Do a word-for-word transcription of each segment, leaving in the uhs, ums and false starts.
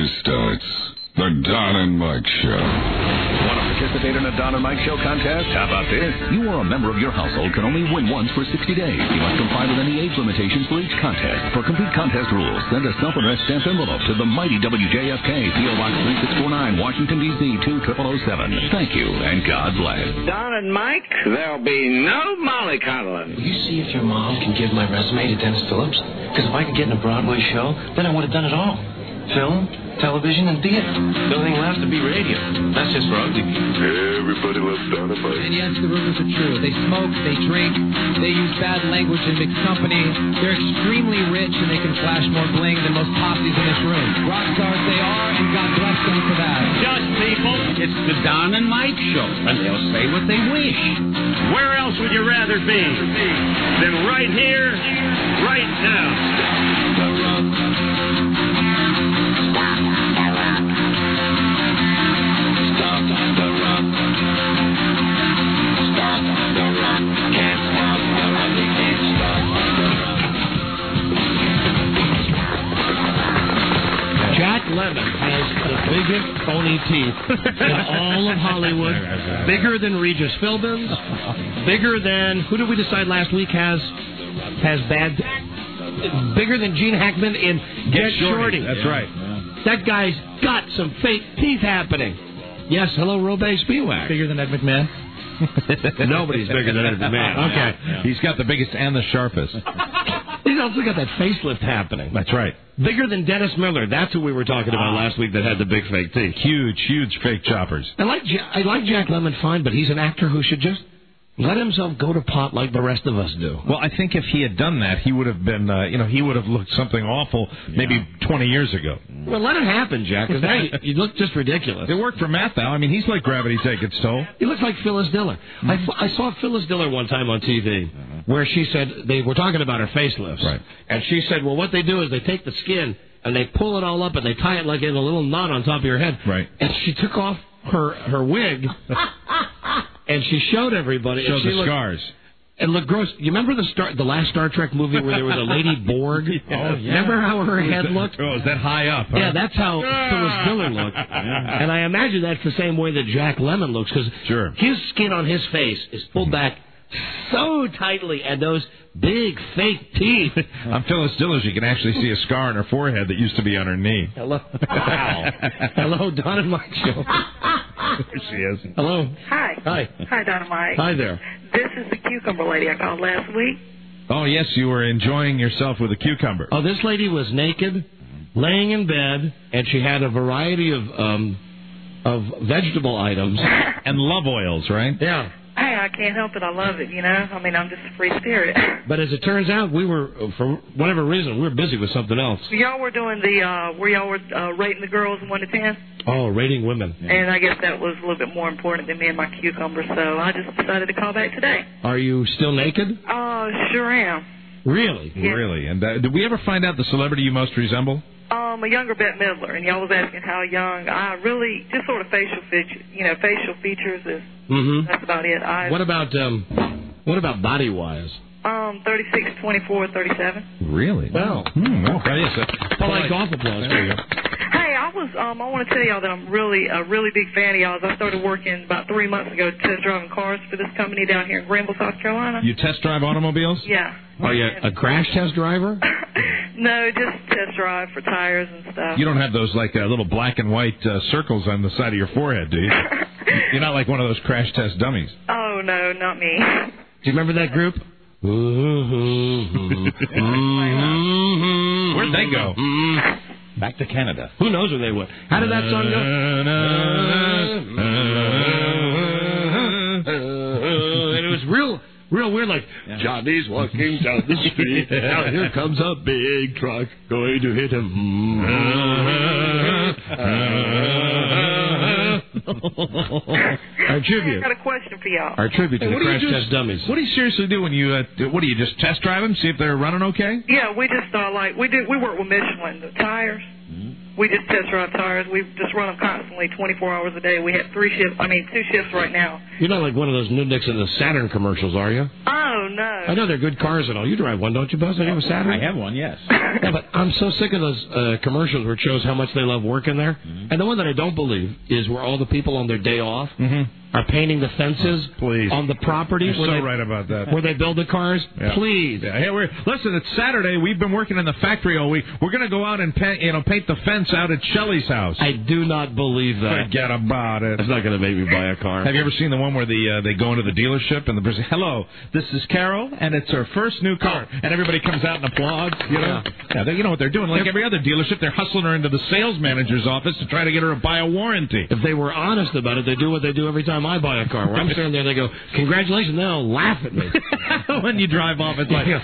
starts. The Don and Mike Show. Want to participate in a Don and Mike Show contest? How about this? You or a member of your household can only win once for sixty days. You must comply with any age limitations for each contest. For complete contest rules, send a self-addressed stamped envelope to the mighty W J F K, P O Box three six four nine, Washington, D C two zero zero zero seven. Thank you, and God bless. Don and Mike, there'll be no mollycoddling. Will you see if your mom can give my resume to Dennis Phillips? Because if I could get in a Broadway show, then I would have done it all. Film, television, and theater. The only thing left to be radio. That's just for ugly people. Everybody loves Don and Mike. And yes, the rumors are true. They smoke, they drink, they use bad language in mixed company. They're extremely rich, and they can flash more bling than most posses in this room. Rock stars they are, and God bless them for that. Just people, it's the Don and Mike Show, and they'll say what they wish. Where else would you rather be than right here, right now? Jack Lemmon has the biggest phony teeth in all of Hollywood. Bigger than Regis Philbin's. Bigger than, who did we decide last week has has bad, bigger than Gene Hackman in Get Shorty. That's yeah. right. Yeah. That guy's got some fake teeth happening. Yes, hello, Robey Spiewak. Bigger than Ed McMahon? Nobody's bigger than Ed McMahon. Okay. Yeah. He's got the biggest and the sharpest. He's also got that facelift happening. That's right. Bigger than Dennis Miller. That's who we were talking about last week that had the big fake teeth. Huge, huge fake choppers. I like I like Jack Lemmon fine, but he's an actor who should just let himself go to pot like the rest of us do. Well, I think if he had done that, he would have been, uh, you know, he would have looked something awful maybe twenty years ago. Well, let it happen, Jack, because now you, you look just ridiculous. It worked for Matt, though. I mean, he's like gravity take its toll. He looks like Phyllis Diller. Mm-hmm. I, I saw Phyllis Diller one time on T V mm-hmm. where she said, they were talking about her facelifts. Right. And she said, well, what they do is they take the skin and they pull it all up and they tie it like in a little knot on top of your head. Right. And she took off her, her wig and she showed everybody. Showed the looked, scars. And looked gross. You remember the Star, the last Star Trek movie where there was a Lady Borg? Yes. Oh, yeah. Remember how her head looked? Oh, is that high up? Huh? Yeah, that's how Phyllis Diller looked. Yeah. And I imagine that's the same way that Jack Lemmon looks, because sure. his skin on his face is pulled back so tightly, and those big fake teeth. On Phyllis Diller, you can actually see a scar on her forehead that used to be on her knee. Hello. Wow. Hello, Don and Mike Show. There she is. Hello. Hi. Hi. Hi, Don and Mike. Hi there. This is the cucumber lady I called last week. Oh, yes, you were enjoying yourself with a cucumber. Oh, this lady was naked, laying in bed, and she had a variety of um, of vegetable items. And love oils, right? Yeah. Hey, I can't help it. I love it, you know? I mean, I'm just a free spirit. But as it turns out, we were, for whatever reason, we were busy with something else. Y'all were doing the, uh, where y'all were uh, rating the girls one to ten? Oh, rating women. Yeah. And I guess that was a little bit more important than me and my cucumber, so I just decided to call back today. Are you still naked? Oh, uh, sure am. Really? Yeah. Really? And uh, did we ever find out the celebrity you most resemble? Um, a younger Bette Midler, and y'all was asking how young. I really, just sort of facial features, you know, facial features is, mm-hmm. that's about it. I, what about, um, what about body-wise? Um, thirty-six, twenty-four, thirty-seven. Really? Well, hmm, okay. Yes, uh, polite golf applause for you. Hey, I was, um, I want to tell y'all that I'm really, a really big fan of y'all's. I started working about three months ago test driving cars for this company down here in Greenville, South Carolina. You test drive automobiles? Yeah. Are you a crash test driver? No, just test drive for tires and stuff. You don't have those, like, uh, little black and white uh, circles on the side of your forehead, do you? You're not like one of those crash test dummies. Oh, no, not me. Do you remember that group? Where'd they go? Back to Canada. Who knows where they went? How did that song go? And it was real, real weird, like, yeah. Johnny's walking down the street. Now here comes a big truck going to hit him. Our tribute. I got a question for y'all. Our tribute to hey, the crash just, test dummies. What do you seriously do when you, uh, what do you just test drive them, see if they're running okay? Yeah, we just, uh, like, we do, we work with Michelin, the tires. Mm-hmm. We just test drive tires. We just run them constantly, twenty-four hours a day. We have three shifts, I mean, two shifts right now. You're not like one of those Nudix and the Saturn commercials, are you? Oh, no. I know they're good cars and all. You drive one, don't you, Buzz? Do you have a Saturn? I have one, yes. Yeah, but I'm so sick of those uh, commercials where it shows how much they love working there. Mm-hmm. And the one that I don't believe is where all the people on their day off mm-hmm. are painting the fences oh, please. on the property. You're where so they, right about that. Where they build the cars. Yeah. Please. Yeah. Hey, we're, listen, it's Saturday. We've been working in the factory all week. We're going to go out and paint, you know, paint the fence out at Shelley's house. I do not believe that. Forget about it. It's not going to make me buy a car. Have you ever seen the one where the uh, they go into the dealership and the person, hello, this is Carol, and it's her first new car, and everybody comes out and applauds. You know, yeah, yeah they, you know what they're doing. Like every other dealership, they're hustling her into the sales manager's office to try to get her to buy a warranty. If they were honest about it, they do what they do every time I buy a car. Where I'm standing there, they go, congratulations, they'll laugh at me. When you drive off, it's like, hey,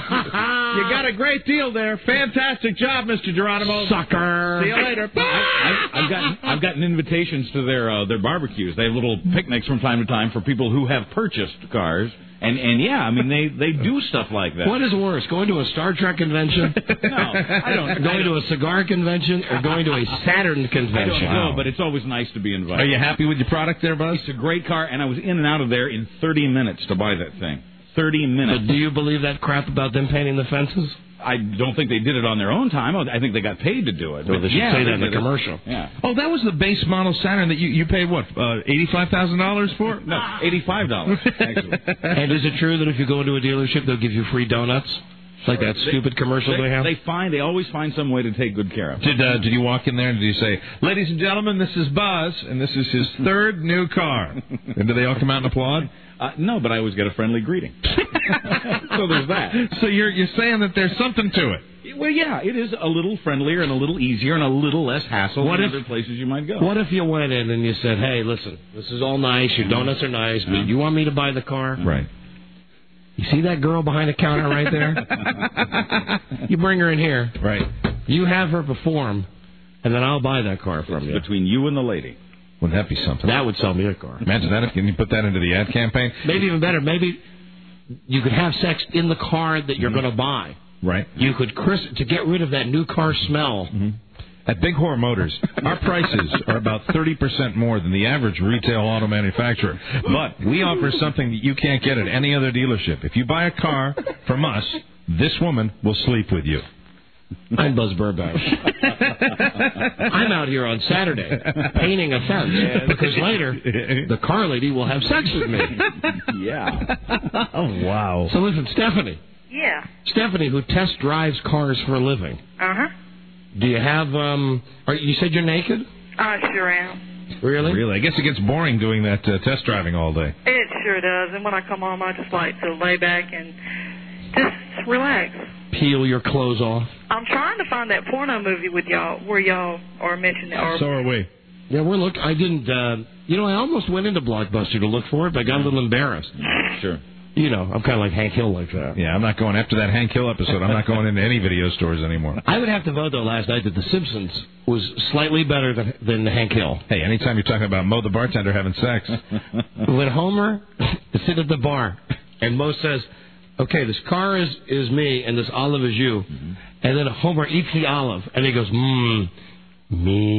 you got a great deal there. Fantastic job, Mister Geronimo. Sucker. See you later. I, I, I've gotten I've gotten invitations to their uh, their barbecues. They have little picnics from time to time for people who have purchased cars. And and yeah, I mean they, they do stuff like that. What is worse, going to a Star Trek convention? No, I don't. Going I don't. to a cigar convention or going to a Saturn convention? I don't know, but it's always nice to be invited. Are you happy with your product there, Buzz? It's a great car, and I was in and out of there in thirty minutes to buy that thing. thirty minutes. But do you believe that crap about them painting the fences? I don't think they did it on their own time. I think they got paid to do it. Well, they should yeah, say that they in the did it. commercial. Yeah. Oh, that was the base model Saturn that you, you paid, what, uh, eighty-five thousand dollars for? No, eighty-five dollars, actually. And is it true that if you go into a dealership, they'll give you free donuts? Like that they, stupid commercial they, they have? They find, they always find some way to take good care of them. Did, uh, did you walk in there and did you say, ladies and gentlemen, this is Buzz, and this is his third new car? And do they all come out and applaud? Uh, no, but I always get a friendly greeting. So there's that. So you're you're saying that there's something to it. Well, yeah, it is a little friendlier and a little easier and a little less hassle what than if, other places you might go. What if you went in and you said, hey, listen, this is all nice, your donuts are nice, but you want me to buy the car? Right. You see that girl behind the counter right there? You bring her in here. Right. You have her perform, and then I'll buy that car from it's you. Between you and the lady. Wouldn't that be something? That would sell me a car. Imagine that if you put that into the ad campaign. Maybe even better. Maybe you could have sex in the car that you're mm-hmm. going to buy. Right. You could, Chris, to get rid of that new car smell. Mm-hmm. At Big Horror Motors, our prices are about thirty percent more than the average retail auto manufacturer. But we offer something that you can't get at any other dealership. If you buy a car from us, this woman will sleep with you. I'm Buzz Burbank. I'm out here on Saturday painting a fence because later the car lady will have sex with me. Yeah. Oh, wow. So listen, Stephanie. Yeah. Stephanie, who test drives cars for a living. Uh-huh. Do you have, um, are, you said you're naked? I sure am. Really? Really? I guess it gets boring doing that uh, test driving all day. It sure does. And when I come home, I just like to lay back and just relax. Peel your clothes off. I'm trying to find that porno movie with y'all where y'all are mentioning it. Or so are we. Yeah, we're look. I didn't, uh, you know, I almost went into Blockbuster to look for it, but I got a little embarrassed. Sure. You know, I'm kind of like Hank Hill like that. Yeah, I'm not going after that Hank Hill episode. I'm not going into any video stores anymore. I would have to vote, though, last night that The Simpsons was slightly better than than Hank Hill. Hey, anytime you're talking about Mo the bartender having sex. When Homer is sitting at the bar and Mo says, okay, this car is, is me and this olive is you. Mm-hmm. And then Homer eats the olive and he goes, mmm, me.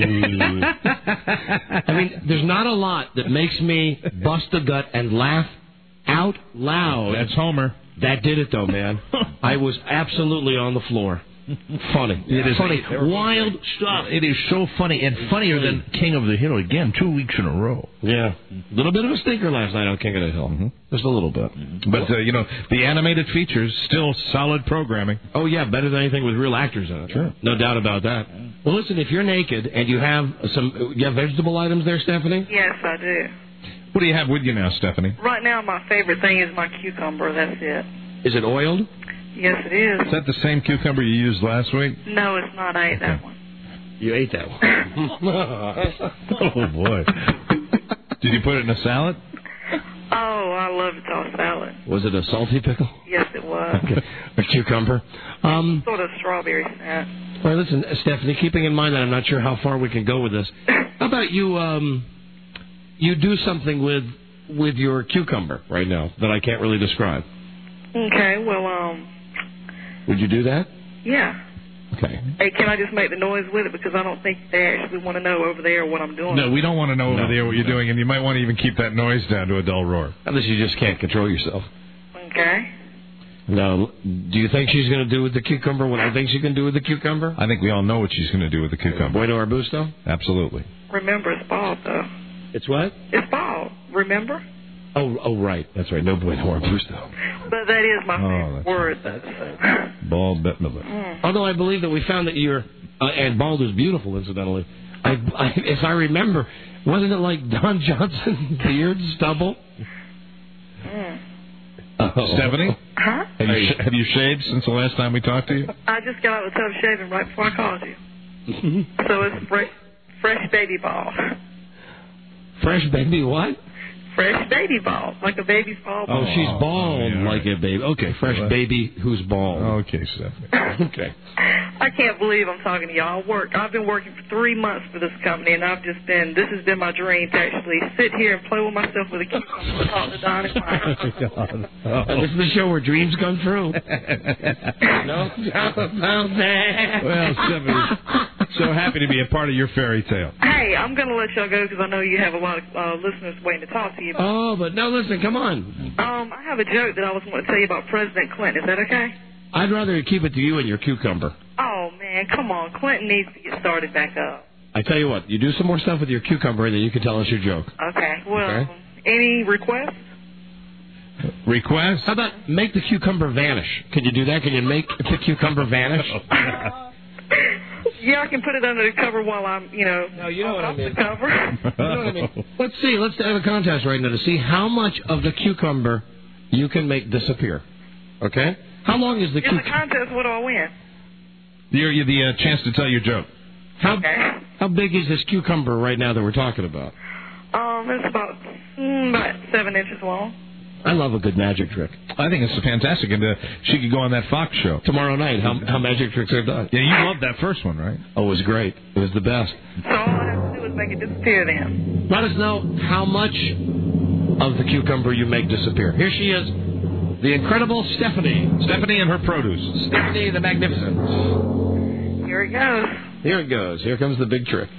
I mean, there's not a lot that makes me bust the gut and laugh out loud. That's Homer. That did it, though, man. I was absolutely on the floor. Funny. It is funny. Wild stuff. It is so funny, and funnier than King of the Hill again, two weeks in a row. Yeah. A little bit of a stinker last night on King of the Hill. Mm-hmm. Just a little bit. Mm-hmm. But, uh, you know, the animated features, still solid programming. Oh, yeah, better than anything with real actors in it. Sure. No doubt about that. Well, listen, if you're naked and you have some, you have vegetable items there, Stephanie? Yes, I do. What do you have with you now, Stephanie? Right now, my favorite thing is my cucumber. That's it. Is it oiled? Yes, it is. Is that the same cucumber you used last week? No, it's not. I ate okay. that one. You ate that one. Oh, boy. Did you put it in a salad? Oh, I love it on salad. Was it a salty pickle? Yes, it was. Okay. A cucumber. Um, sort of strawberry snack. Well, listen, Stephanie, keeping in mind that I'm not sure how far we can go with this, how about you... Um, You do something with with your cucumber right now that I can't really describe. Okay, well, um... Would you do that? Yeah. Okay. Hey, can I just make the noise with it? Because I don't think they actually want to know over there what I'm doing. No, we don't want to know over no, there what you're no. doing, and you might want to even keep that noise down to a dull roar. Unless you just can't control yourself. Okay. Now, do you think she's going to do with the cucumber what I think she can do with the cucumber? I think we all know what she's going to do with the cucumber. Bueno Arbusto? Absolutely. Remember, it's bald, though. It's what? It's bald, remember? Oh, oh, right. That's right. No Bueno Arbusto. But that is my Oh, favorite word. That's, Ball Bette Midler. mm. Although I believe that we found that you're, uh, and bald is beautiful, incidentally. I, I, if I remember, wasn't it like Don Johnson, beard, stubble? Mm. Uh-oh. Stephanie? Huh? Have you, sh- have you shaved since the last time we talked to you? I just got out of the tub shaving right before I called you. So it's fresh, fresh baby ball. Fresh baby what? Fresh baby ball, like a baby's ball. Oh, she's bald oh, yeah, like a baby. Okay, fresh Well, baby who's bald. Okay, Stephanie. Okay. I can't believe I'm talking to y'all. I work. I've been working for three months for this company, and I've just been. This has been my dream to actually sit here and play with myself with a cucumber and talk to Don and Mike. Oh. And this is the show where dreams come true. No doubt about that. Well, Stephanie, so happy to be a part of your fairy tale. Hey, I'm going to let y'all go because I know you have a lot of uh, listeners waiting to talk to you. Oh, but no, listen, come on. Um, I have a joke that I was going to tell you about President Clinton. Is that okay? I'd rather keep it to you and your cucumber. Oh, man, come on. Clinton needs to get started back up. I tell you what, you do some more stuff with your cucumber, and then you can tell us your joke. Okay. Well, Okay. any requests? Request? How about make the cucumber vanish? Can you do that? Can you make the cucumber vanish? Yeah, I can put it under the cover while I'm, you know, no, you know what I mean. the cover. You know what I mean? Let's see. Let's have a contest right now to see how much of the cucumber you can make disappear. Okay? How long is the It's a cucumber? contest. What do I win? You're, you're the uh, chance to tell your joke. How, Okay. how big is this cucumber right now that we're talking about? Um, it's about, mm, about seven inches long. I love a good magic trick. I think it's fantastic, and uh, she could go on that Fox show. Tomorrow night, how, how magic tricks are done. Yeah, you loved that first one, right? Oh, it was great. It was the best. So all I have to do is make it disappear then. Let us know how much of the cucumber you make disappear. Here she is, the incredible Stephanie. Stephanie and her produce. Stephanie the Magnificent. Here it goes. Here it goes. Here comes the big trick.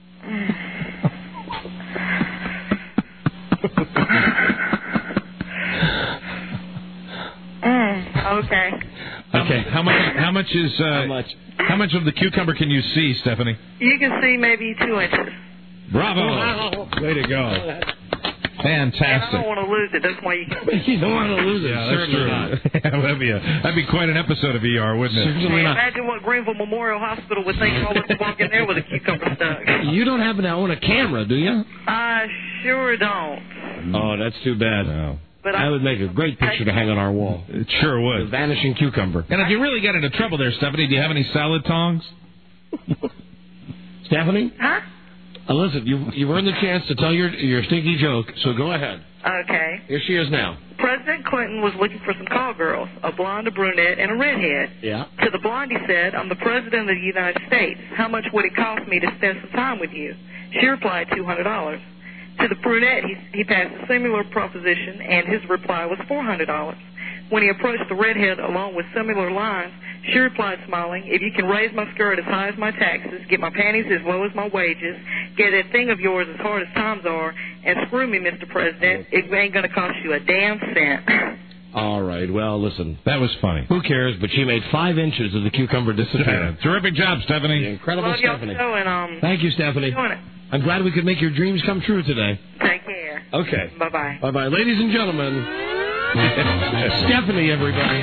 Mm, okay. Okay. How much? How much is? Uh, How much? How much of the cucumber can you see, Stephanie? You can see maybe two inches. Bravo! Wow. Way to go! And I Fantastic. don't want to lose it. That's why you can. You don't want to lose it. Yeah, that's Certainly true. not. Yeah, that'd be a, that'd be quite an episode of E R, wouldn't it? Certainly not. Imagine what Greenville Memorial Hospital would think if I was to walk in there with a cucumber stuck. You don't happen to own a camera, do you? I sure don't. Oh, that's too bad. No. But I I, would make a great picture to hang on our wall. It sure The would. vanishing cucumber. And if you really get into trouble there, Stephanie, do you have any salad tongs? Stephanie? huh? Uh, listen, you you earned the chance to tell your your stinky joke, so go ahead. Okay. Here she is now. President Clinton was looking for some call girls, a blonde, a brunette, and a redhead. Yeah. To the blonde, he said, I'm the president of the United States. How much would it cost me to spend some time with you? She replied, two hundred dollars. To the brunette, he, he passed a similar proposition, and his reply was four hundred dollars. When he approached the redhead along with similar lines, she replied, smiling, if you can raise my skirt as high as my taxes, get my panties as low as my wages, get that thing of yours as hard as times are, and screw me, Mister President, it ain't going to cost you a damn cent. All right. Well, listen. That was funny. Who cares? But she made five inches of the cucumber disappear. Yeah, terrific job, Stephanie. The incredible Love y'all Stephanie. show, and um, Thank you, Stephanie. doing it. I'm glad we could make your dreams come true today. Take care. Okay. Bye-bye. Bye-bye. Ladies and gentlemen, Stephanie, everybody.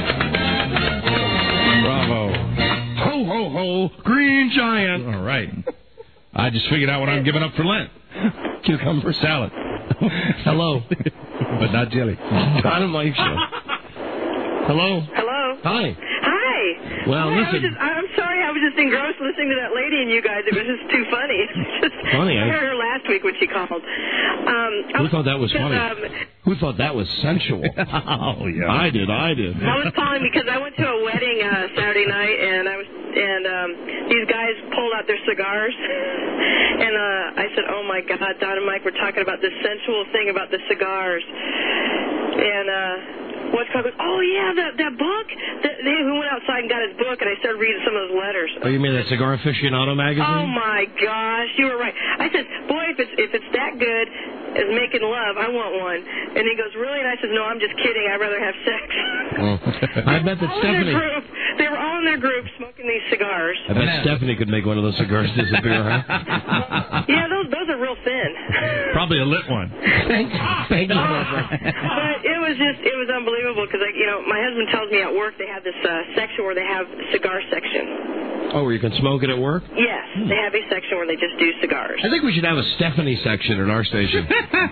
Bravo. Ho, ho, ho, Green Giant. All right. I just figured out what I'm giving up for Lent. Cucumber salad. Hello. But not jelly. Don and Mike Show. Hello. Hello. Hi. Hi. Well, Hi, I was listen. just, I'm sorry, I was just engrossed listening to that lady and you guys. It was just too funny. It's just, Funny, I eh? heard her last week when she called. Um, Who thought that was funny? Um, Who thought that was sensual? Oh, yeah. I did, I did. I was calling because I went to a wedding uh, Saturday night, and I was, and um, these guys pulled out their cigars, and uh, I said, "Oh my God, Don and Mike were talking about this sensual thing about the cigars," and uh, what's called goes, oh, yeah, that, that book. The, they, we went outside and got his book, and I started reading some of those letters. Oh, you mean that Cigar Aficionado magazine? Oh, my gosh, you were right. I said, boy, if it's, if it's that good as making love, I want one. And he goes, really? And I said, no, I'm just kidding. I'd rather have sex. Oh. I bet that all Stephanie... In their group, they were all in their group smoking these cigars. I bet yeah. Stephanie could make one of those cigars disappear, huh? Yeah, those those are real thin. Probably a lit one. Thank, thank you. But it was just, it was unbelievable because, like, you know, my husband tells me at work they have this uh, section where they have cigar section. Oh, where you can smoke it at work? Yes, they have a section where they just do cigars. I think we should have a Stephanie section at our station.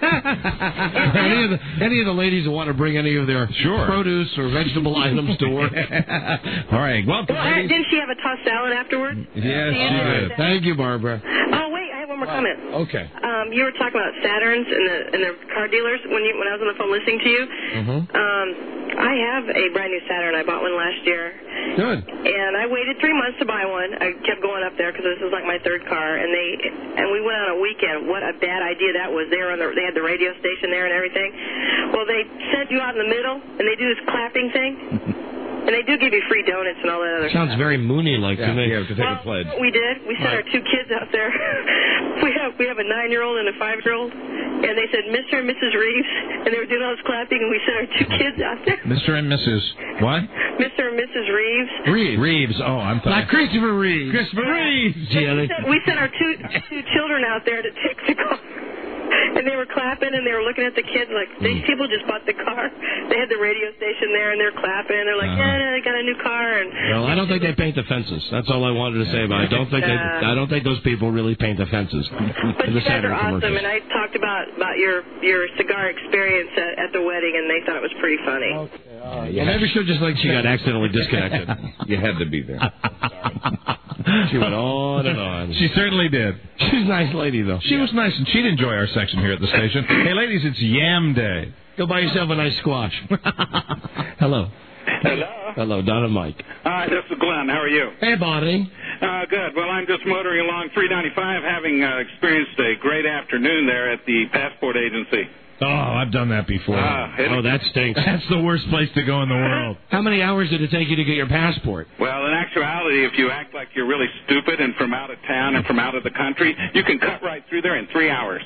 any, of the, any of the ladies who want to bring any of their sure. produce or vegetable items to work. All right, welcome. Well, I, didn't she have a tossed salad afterwards? Yes, she did. Thank you, Barbara. Oh, wait, I have one more comment. Okay. Um, you were talking about Saturns and the and the car dealers when you when I was on the phone listening to you. Mm-hmm. Um, I have a brand new Saturn. I bought one last year. Good. And I waited three months to buy one. I kept going up there because this was like my third car, and they and we went on a weekend. What a bad idea that was. They were on the they had the radio station there and everything. Well, they sent you out in the middle, and they do this clapping thing. And they do give you free donuts and all that other Sounds stuff. very Mooney-like yeah, to me. You have to take well, a pledge. We did. We sent right. our two kids out there. we have we have a nine-year-old and a five-year-old. And they said, Mister and Missus Reeves. And they were doing all this clapping, and we sent our two kids out there. Mister and Missus What? Mister and Missus Reeves. Reeves. Reeves. Oh, I'm sorry. Not Christopher Reeves. Christopher Reeves. Yeah, we, sent, we sent our two two children out there to take the car. And they were clapping, and they were looking at the kids like, these people just bought the car. They had the radio station there, and they're clapping. They're like, uh-huh. yeah, no, they got a new car. And Well, I don't think they paint the fences. That's all I wanted to say about it. I don't think they, I don't think those people really paint the fences. But in the you guys Saturn are awesome, commercials. and I talked about, about your, your cigar experience at, at the wedding, and they thought it was pretty funny. Okay, all right. Well, maybe she'll just like she got accidentally disconnected. You had to be there. She went on and on. She certainly did. She's a nice lady, though. She was nice, and she'd enjoy our section here at the station. Hey, ladies, it's Yam Day. Go buy yourself a nice squash. Hello. Hello. Hello, Don and Mike. Hi, this is Glenn. How are you? Hey, Bonnie. Uh, good. Well, I'm just motoring along three ninety-five, having uh, experienced a great afternoon there at the passport agency. Oh, I've done that before. Uh, oh, that stinks. That's the worst place to go in the world. How many hours did it take you to get your passport? Well, in actuality, if you act like you're really stupid and from out of town and from out of the country, you can cut right through there in three hours.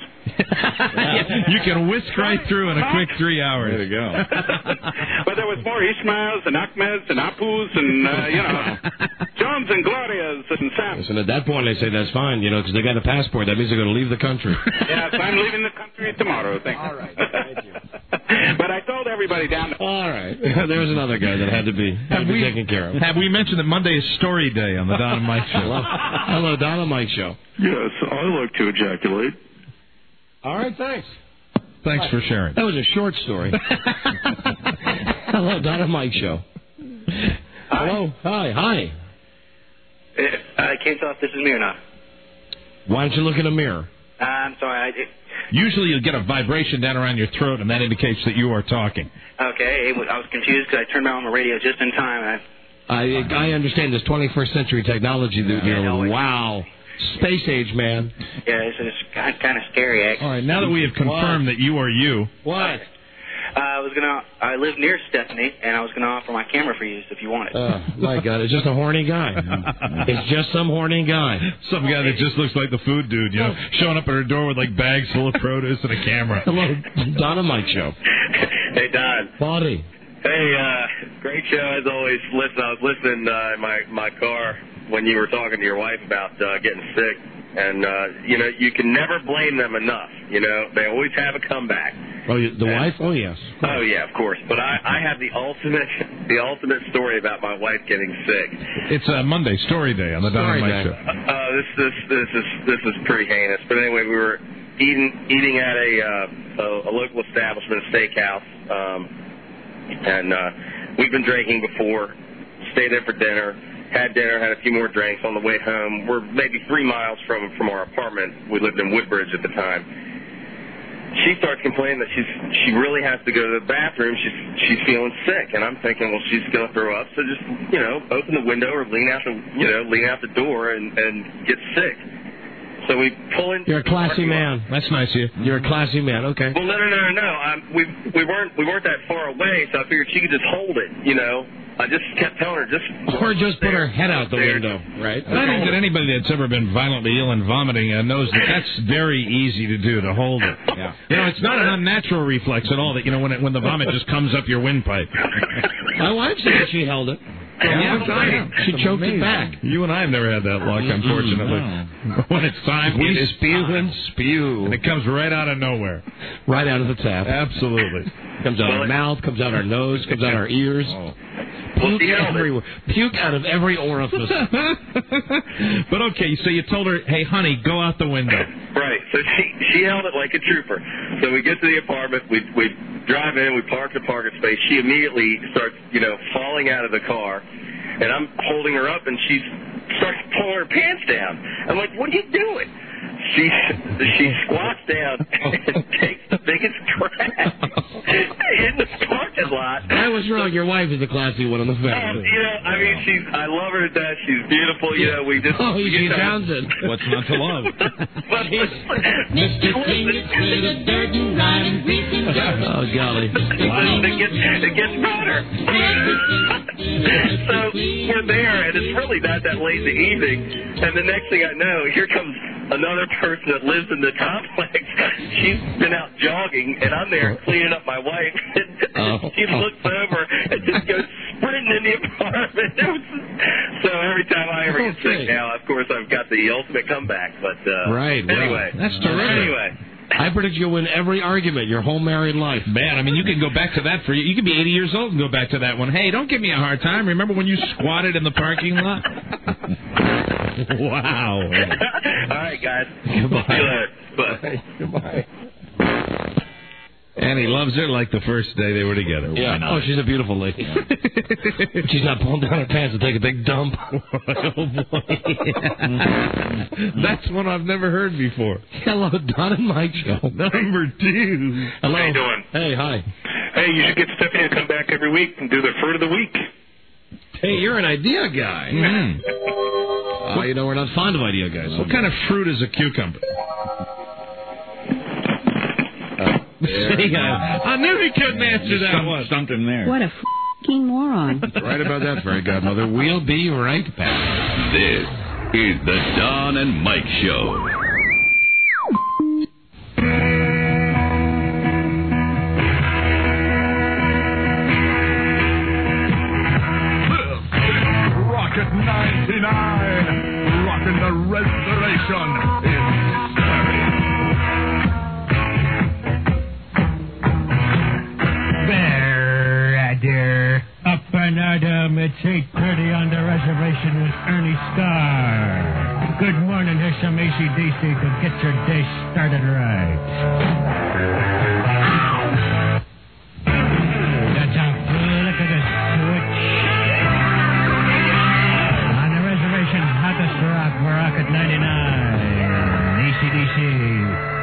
You can whisk right through in a quick three hours. There you go. But there was more Ishmaels and Ahmeds and Apus and, uh, you know, Jones and Glorias and Sam. And at that point, they say that's fine, you know, because they got a passport. That means they're going to leave the country. Yes, I'm leaving the country tomorrow. Thank you. All right. Thank you. But I told everybody down there. All right. There was another guy that had to be, had to be we, taken care of. Have we mentioned that Monday is Story Day on the Don and Mike Show? Hello, Hello Don and Mike Show. Yes, I like to ejaculate. All right, thanks. Thanks for sharing. That was a short story. Hello, Don and Mike Show. Hi. Hello. Hi. Hi. Uh, I can't tell if this is me or not. Why don't you look in a mirror? Uh, I'm sorry. I, it, Usually you'll get a vibration down around your throat, and that indicates that you are talking. okay, it was, I was confused because I turned on my radio just in time. I I understand this twenty-first century technology. That Yeah, you're no, it's- wow. Space age, man. Yeah, it's, it's kind, kind of scary, actually. All right, now that we have confirmed that you are you. What? Uh, I was gonna. I live near Stephanie, and I was gonna offer my camera for use if you want it. Oh, my God, it's just a horny guy. It's just some horny guy. Some guy that just looks like the food dude, you know, showing up at her door with like bags full of produce and a camera. Hello, Don and Mike Show. Hey, Don. Body. Hey, uh, great show as always. Listen, I was listening uh, in my, my car when you were talking to your wife about uh, getting sick. And, uh, you know, you can never blame them enough. You know, they always have a comeback. Oh, you, the and, wife? Oh, yes. Oh, yeah, of course. But I, I have the ultimate the ultimate story about my wife getting sick. It's a Monday Story Day on the Don and Mike Show. Uh, this, this, this, is, this is pretty heinous. But anyway, we were eating eating at a, uh, a, a local establishment, a steakhouse. Um, and uh, we've been drinking before, stayed there for dinner. Had dinner, had a few more drinks on the way home. We're maybe three miles from, from our apartment. We lived in Woodbridge at the time. She starts complaining that she's she really has to go to the bathroom. She's she's feeling sick, and I'm thinking, well, she's going to throw up. So just you know, open the window or lean out the you know lean out the door and and get sick. So we pull in. You're a classy man. That's nice of you. You're a classy man. Okay. Well, no, no, no, no. Um, we we weren't we weren't that far away, so I figured she could just hold it. You know, I just kept telling her just. Or just put her head out the window, right? I think that anybody that's ever been violently ill and vomiting uh, knows that that's very easy to do, to hold it. Yeah. You know, it's not an unnatural reflex at all that, you know, when it, when the vomit just comes up your windpipe. My wife said she held it. Yeah, yeah. She That's choked amazing. it back. You and I have never had that luck, unfortunately. No. When it's time, We it is spew time. and spew. And it comes right out of nowhere. Right out of the tap. Absolutely. Comes out our mouth, comes out our nose, comes out our ears. Oh. Puke everywhere. Puke out of every orifice. But okay, so you told her, hey, honey, go out the window. Right. So she she held it like a trooper. So we get to the apartment, we we drive in, we park the parking space. She immediately starts, you know, falling out of the car, and I'm holding her up, and she starts pulling her pants down. I'm like, what are you doing? She she squats down and takes the biggest crap in the parking lot. I was wrong. Your wife is the classy one in the Um, family. you know, I mean, she's. I love her to death. She's beautiful. You know, we just. Oh, we she's get to- Townsend. What's not to love? Mister King is with a dirt and riding greasy dirt. Oh, golly. Wow. It gets it gets better. So we're there, and it's really not that late in the evening. And the next thing I know, here comes another person that lives in the complex. She's been out jogging, and I'm there cleaning up my wife. And Oh. she looks over and just goes sprinting in the apartment. It was, so every time I ever get sick now, of course, I've got the ultimate comeback. But uh, Right. well, anyway, That's terrific. anyway. I predict you'll win every argument your whole married life. Man, I mean, you can go back to that for you. You could be eighty years old and go back to that one. Hey, don't give me a hard time. Remember when you squatted in the parking lot? Wow. All right, guys. Goodbye. See you later. Bye. Goodbye. And he loves her like the first day they were together. Yeah. Why not? Oh, she's a beautiful lady. She's not pulling down her pants to take a big dump. Oh, boy. That's one I've never heard before. Hello, Don and Mike Show. Number two. Hello. How you doing? Hey, hi. Hey, you should get Stephanie to come back every week and do the fruit of the week. Hey, you're an idea guy. Mm. Uh, you know, we're not fond of idea guys. What kind of fruit is a cucumber? See, I, I knew he couldn't answer that Stump- one. Stumped him there. What a f***ing moron. Right about that, fairy godmother. We'll be right back. This is the Don and Mike Show. Rocket ninety-nine, rocking the reservation in Surrey. There, up and Adam, it's eight thirty on the reservation with Ernie Starr. Good morning, here's some A C D C to get your day started right. That's a look at the switch. On the reservation, hottest rock, Rocket ninety-nine, A C D C.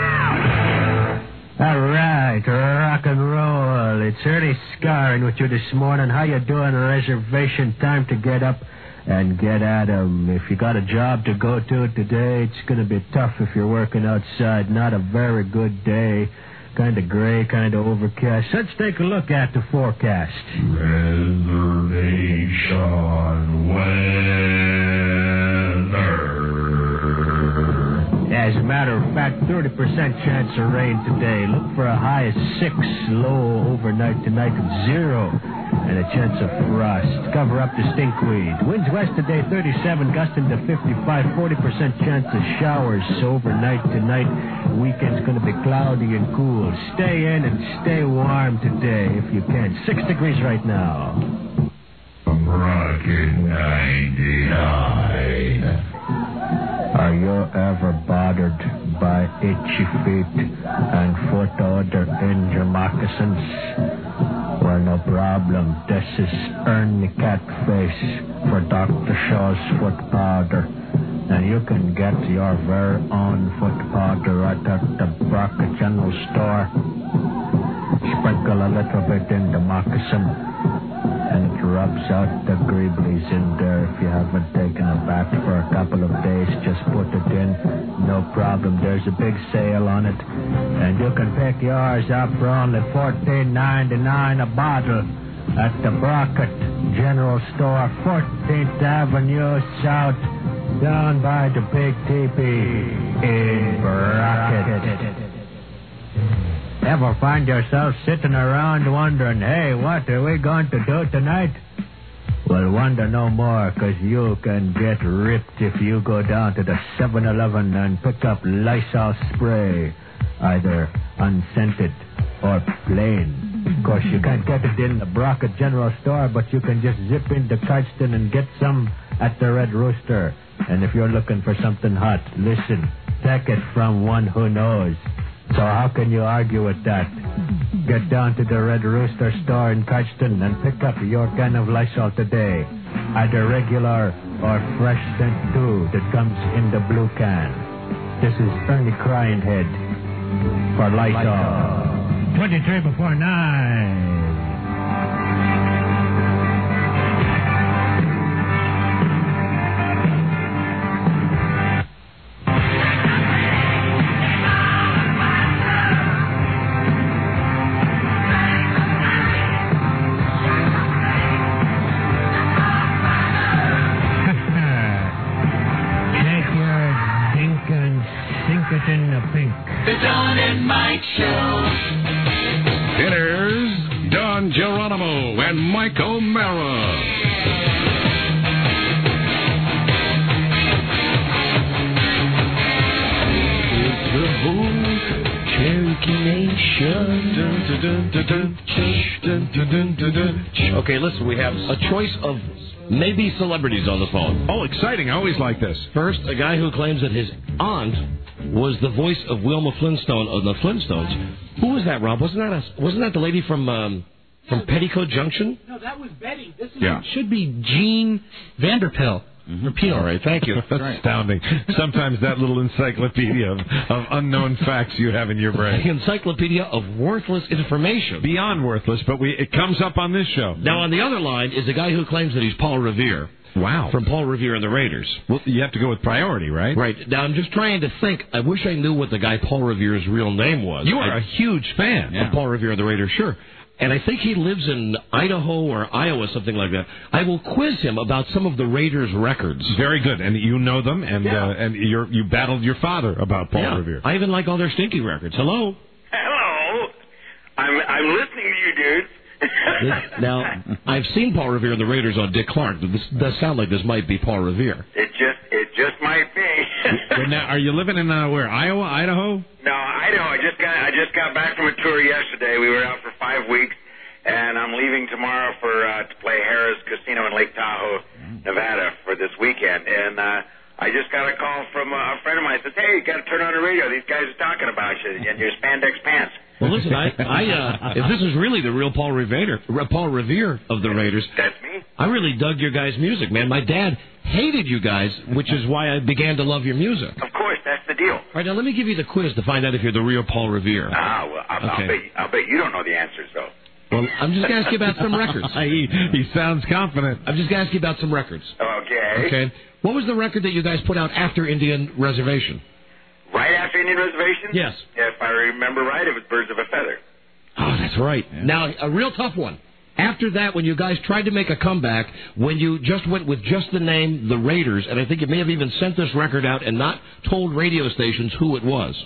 All right, rock and roll. It's Ernie Scarring with you this morning. How you doing? Reservation time to get up and get at 'em. If you got a job to go to today, it's going to be tough if you're working outside. Not a very good day. Kind of gray, kind of overcast. Let's take a look at the forecast. Reservation weather. As a matter of fact, thirty percent chance of rain today. Look for a high of six, low overnight tonight of zero, and a chance of frost. Cover up the stinkweed. Winds west today, thirty-seven, gusting to fifty-five, forty percent chance of showers overnight tonight. Weekend's going to be cloudy and cool. Stay in and stay warm today if you can. Six degrees right now. Rocket ninety-nine. Are you ever bothered by itchy feet and foot odor in your moccasins? Well, no problem. This is Ernie Catface for Doctor Shaw's Foot Powder. And you can get your very own foot powder right at the Brockett General Store. Sprinkle a little bit in the moccasin. and it rubs out the greeblies in there. If you haven't taken a bath for a couple of days, just put it in. No problem. There's a big sale on it. And you can pick yours up for only fourteen ninety-nine a bottle at the Brockett General Store, fourteenth Avenue South, down by the Big Teepee in Brockett. Ever find yourself sitting around wondering, hey, what are we going to do tonight? Well, wonder no more, because you can get ripped if you go down to the seven eleven and pick up Lysol spray, either unscented or plain. Of course, you can't get it in the Brockett General Store, but you can just zip into Cardston and get some at the Red Rooster. And if you're looking for something hot, listen, take it from one who knows. So how can you argue with that? Get down to the Red Rooster store in Cardston and pick up your can of Lysol today. Either regular or fresh scent too that comes in the blue can. This is Ernie Cryinghead for Lysol. twenty-three before nine. The Don and Mike Show. Here's Don Geronimo and Mike O'Mara. Okay, listen, we have a choice of maybe celebrities on the phone. Oh, exciting. I always like this. First, a guy who claims that his aunt was the voice of Wilma Flintstone of the Flintstones. Who was that, Rob? Wasn't that a, wasn't that the lady from um, from Petticoat Junction? No, that was Betty. This is Yeah. should be Jean Vanderpill. Mm-hmm. Repeal. All right, thank you. That's astounding. Sometimes that little encyclopedia of, of unknown facts you have in your The brain. encyclopedia of worthless information. Beyond worthless, but we it comes up on this show. Now, on the other line is a guy who claims that he's Paul Revere. Wow. From Paul Revere and the Raiders. Well, you have to go with priority, right? Right. Now, I'm just trying to think. I wish I knew what the guy Paul Revere's real name was. You are I, a huge fan. Of Paul Revere and the Raiders, sure. And I think he lives in Idaho or Iowa, something like that. I will quiz him about some of the Raiders' records. Very good. And you know them, and Yeah. uh, and you're, you battled your father about Paul Yeah. Revere. I even like all their stinky records. Hello? Hello. I'm I'm listening to you, dudes. Now, I've seen Paul Revere and the Raiders on Dick Clark. This does sound like this might be Paul Revere. It just it just might be. Well, now, are you living in uh, where? Iowa, Idaho? No, I know. I just got I just got back from a tour yesterday. We were out for five weeks, and I'm leaving tomorrow for uh, to play Harrah's Casino in Lake Tahoe, Nevada, for this weekend. And uh, I just got a call from a friend of mine. Says, "Hey, you got to turn on the radio. These guys are talking about you and your spandex pants." Well, listen, I, I uh, if this is really the real Paul Revere, Paul Revere of the Raiders, that's me. I really dug your guys' music, man. My dad hated you guys, which is why I began to love your music. Of course, that's the deal. All right, now let me give you the quiz to find out if you're the real Paul Revere. Ah, well, I'll, I'll Okay. bet I'll bet you don't know the answers though. Well, I'm just going to ask you about some records. he, he sounds confident. I'm just going to ask you about some records. Okay. Okay. What was the record that you guys put out after Indian Reservation? Right after Indian Reservation? Yes. If I remember right, it was Birds of a Feather. Oh, that's right. Now, a real tough one. After that, when you guys tried to make a comeback, when you just went with just the name The Raiders, and I think you may have even sent this record out and not told radio stations who it was.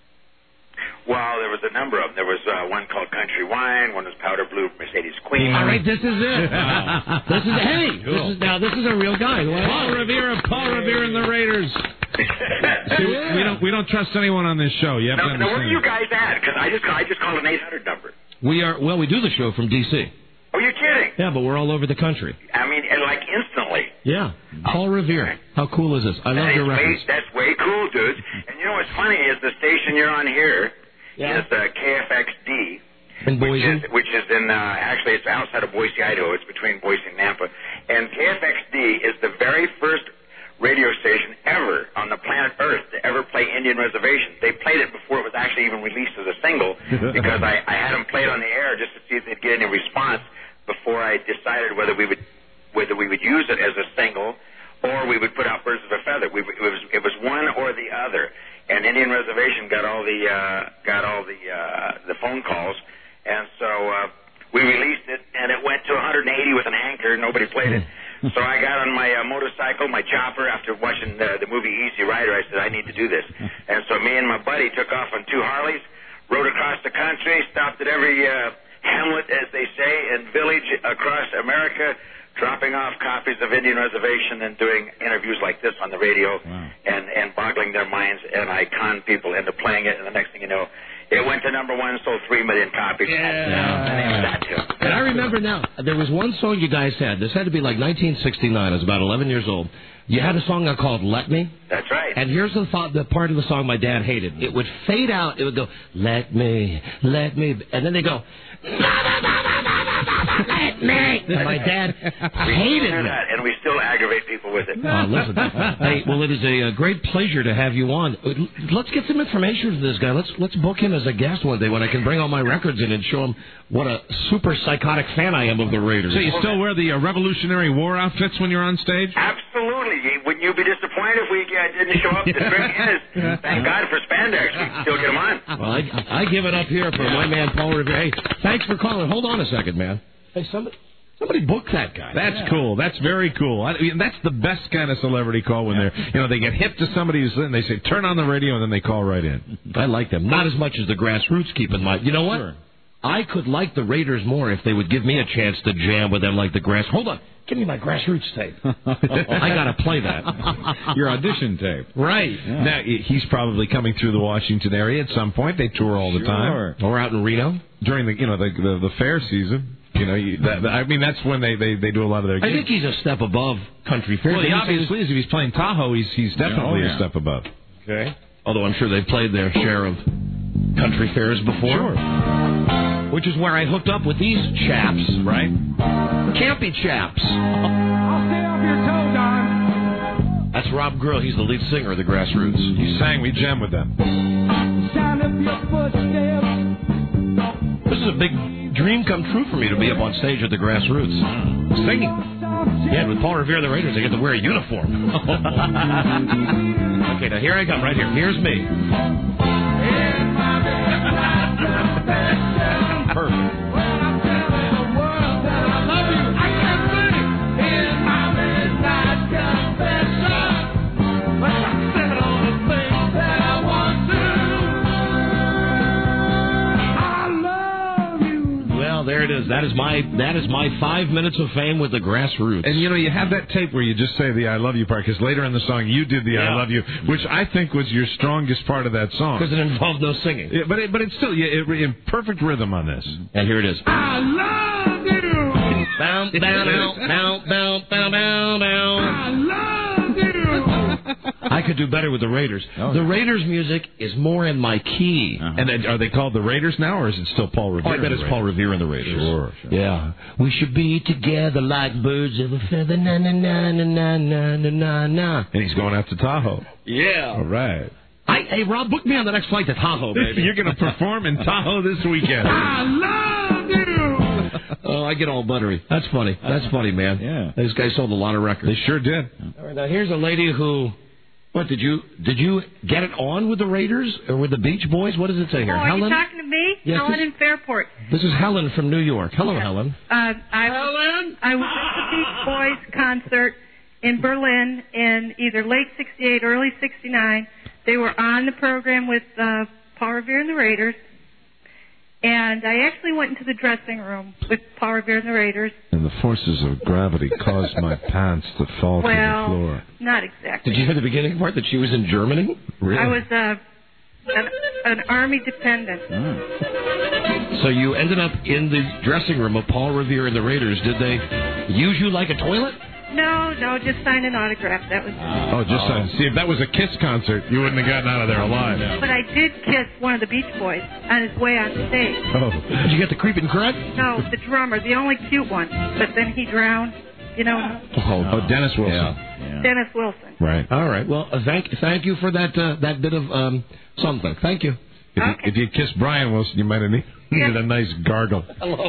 Well, there was a number of them. There was uh, one called Country Wine, one was Powder Blue Mercedes Queen. All right, this is it. This is hey. This is now. This is a real guy. Paul Revere of Paul Revere and the Raiders. See, we, we don't we don't trust anyone on this show. You have to Now, now, where are understand. you guys at? Because I just I just called an eight hundred number. We are well. We do the show from D C. Oh, you're kidding? Yeah, but we're all over the country. I mean, and like instantly. Yeah, Paul Revere. How cool is this? I love That your is way, records. that's way cool, dudes. And you know what's funny is the station you're on here Yeah. is uh, K F X D. In Which Boise. is, which is in, uh, actually it's outside of Boise, Idaho. It's between Boise and Nampa. And K F X D is the very first radio station ever on the planet Earth to ever play Indian Reservation. They played it before it was actually even released as a single because I, I had them play it on the air just to see if they'd get any response before before I decided whether we would whether we would use it as a single or we would put out Birds of a Feather. We, it was it was one or the other. And Indian Reservation got all the uh, got all the uh, the phone calls, and so uh, we released it, and it went to one hundred eighty with an anchor. Nobody played it. So I got on my uh, motorcycle, my chopper, after watching the, the movie Easy Rider. I said, I need to do this. And so me and my buddy took off on two Harleys, rode across the country, stopped at every uh, hamlet, as they say, and village across America, dropping off copies of Indian Reservation and doing interviews like this on the radio, wow. and, and boggling their minds, and I conned people into playing it, and the next thing you know, it went to number one, sold three million copies. Yeah. And, the name of that too. And I remember now, there was one song you guys had. This had to be like nineteen sixty-nine. I was about eleven years old. You had a song called Let Me. That's right. And here's the, thought, the part of the song my dad hated. It would fade out. It would go, let me, let me. And then they go, let me. And my dad hated we that. And we still aggravate people with it. Uh, listen, hey, well, it is a, a great pleasure to have you on. Let's get some information from this guy. Let's let's book him as a guest one day when I can bring all my records in and show him what a super psychotic fan I am of the Raiders. So you still wear the uh, Revolutionary War outfits when you're on stage? Absolutely. Wouldn't you be disappointed if we uh, didn't show up? The trick is, thank God for spandex. We can still get them on. Well, I, I give it up here for my man Paul Revere. Hey, thanks for calling. Hold on a second, man. Hey, somebody, somebody book that guy. That's yeah. cool. That's very cool. I mean, that's the best kind of celebrity call when yeah. they're, you know, they get hip to somebody who's and they say turn on the radio and then they call right in. I like them. Not as much as the Grassroots. Keep in mind. You know what? Sure. I could like the Raiders more if they would give me a chance to jam with them like the Grass. Hold on. Give me my Grassroots tape. I got to play that. Your audition tape. Right. Yeah. Now, he's probably coming through the Washington area at some point. They tour all the sure. time. Or out in Reno. During the, you know, the the, the fair season. You know, you, that, I mean, that's when they, they, they do a lot of their gigs. I think he's a step above country fair. Well, he obviously is. If he's playing Tahoe, he's, he's definitely oh, yeah. a step above. Okay. Although I'm sure they've played their share of country fairs before. Sure. Which is where I hooked up with these chaps. Right. Campy chaps. I'll stay off your toe, Don. That's Rob Grill. He's the lead singer of the Grassroots. He sang. We jammed with them. Sound of your footsteps. This is a big dream come true for me to be up on stage at the Grassroots. Singing. Yeah, with Paul Revere and the Raiders, I get to wear a uniform. Okay, now here I come, right here. Here's me. Perfect. There it is. That is my that is my five minutes of fame with the Grassroots. And you know, you have that tape where you just say the "I love you" part, because later in the song you did the yeah. "I love you," which I think was your strongest part of that song. Because it involved no singing. Yeah, but it, but it's still yeah, it, in perfect rhythm on this. And here it is. I love you. Bow, bow, bow, bow, bow, bow, bow, bow. I love you. I could do better with the Raiders. Oh, the yeah. Raiders' music is more in my key. Uh-huh. And then, are they called the Raiders now, or is it still Paul Revere? Oh, I bet it's Paul Revere and the Raiders. Sure, sure. Yeah. We should be together like birds of a feather. Na na na na na na na na na. And he's going out to Tahoe. Yeah. All right. I, hey, Rob, book me on the next flight to Tahoe, baby. You're going to perform in Tahoe this weekend. I love you. Oh, I get all buttery. That's funny. That's funny, man. Yeah. These guys sold a lot of records. They sure did. All right, now here's a lady who, what, did you did you get it on with the Raiders or with the Beach Boys? What does it say here? Oh, are Helen? you talking to me? Yes, Helen this- in Fairport. This is Helen from New York. Hello, Helen. Uh, I was, I was at the Beach Boys concert in Berlin in either late sixty-eight, early sixty-nine. They were on the program with uh, Paul Revere and the Raiders. And I actually went into the dressing room with Paul Revere and the Raiders. And the forces of gravity caused my pants to fall well, to the floor. not exactly. Did you hear the beginning part that she was in Germany? Really? I was uh, an, an Army dependent. Oh. So you ended up in the dressing room of Paul Revere and the Raiders. Did they use you like a toilet? No, no, just signed an autograph. That was. Oh, just oh. see if that was a Kiss concert, you wouldn't have gotten out of there alive. But I did kiss one of the Beach Boys on his way on stage. Oh, did you get the creeping crud? No, the drummer, the only cute one. But then he drowned. You know. Oh, oh Dennis Wilson. Yeah. Yeah. Dennis Wilson. Right. All right. Well, uh, thank thank you for that uh, that bit of um, something. Thank you. If, okay. you, if you kissed Brian Wilson, you might have need, Needed a nice gargle. Hello.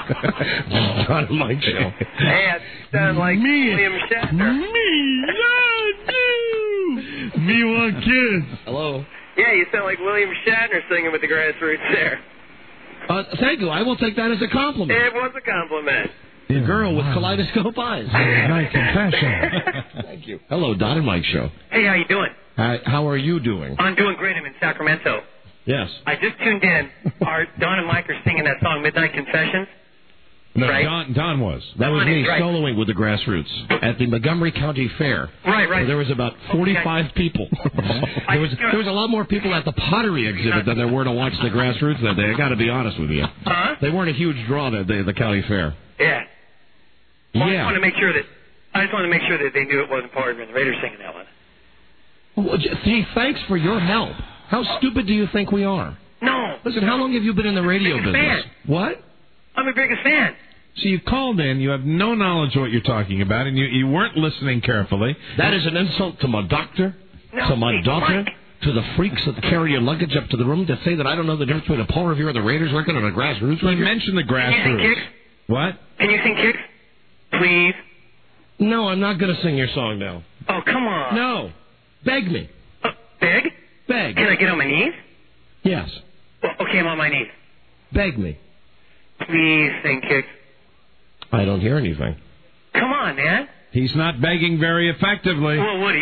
Don and Mike Show. Hey, I sound like Me. William Shatner. Me, not you. Me want kids. Hello. Yeah, you sound like William Shatner singing with the grassroots there. Uh, thank you. I will take that as a compliment. It was a compliment. The girl with kaleidoscope eyes. My confession. Thank you. Hello, Don and Mike Show. Hey, how you doing? Uh, how are you doing? I'm doing great. I'm in Sacramento. Yes. I just tuned in. Our Don and Mike are singing that song, Midnight Confessions. No, Right. Don, Don was. That was Don me is right. soloing with the grassroots at the Montgomery County Fair. Right, right. Where there was about forty-five people. there was there was a lot more people at the pottery exhibit than there were to watch the grassroots that day. I got to be honest with you. Huh? They weren't a huge draw that day at the county fair. Yeah. Well, I just Yeah. want to make sure that I just want to make sure that they knew it wasn't Power and the Raiders singing that one. Well, j- hey, thanks for your help. How stupid do you think we are? No. Listen, how long have you been in the radio Biggest business? fan. What? I'm the biggest fan. So you called in, you have no knowledge of what you're talking about, and you, you weren't listening carefully. That is an insult to my doctor, No, to my hey, daughter, Mike. to the freaks that carry your luggage up to the room to say that I don't know the difference between a Paul Revere and the Raiders record and a grassroots You record. mentioned the Can you sing grassroots. Kicks? What? Can you sing Kicks? Please. No, I'm not going to sing your song now. Oh, come on. No. Beg me. Uh, beg? Beg. Can I get on my knees? Yes. Well, okay, I'm on my knees. Beg me. Please sing Kicks. I don't hear anything. Come on, man. He's not begging very effectively. Well, Woody.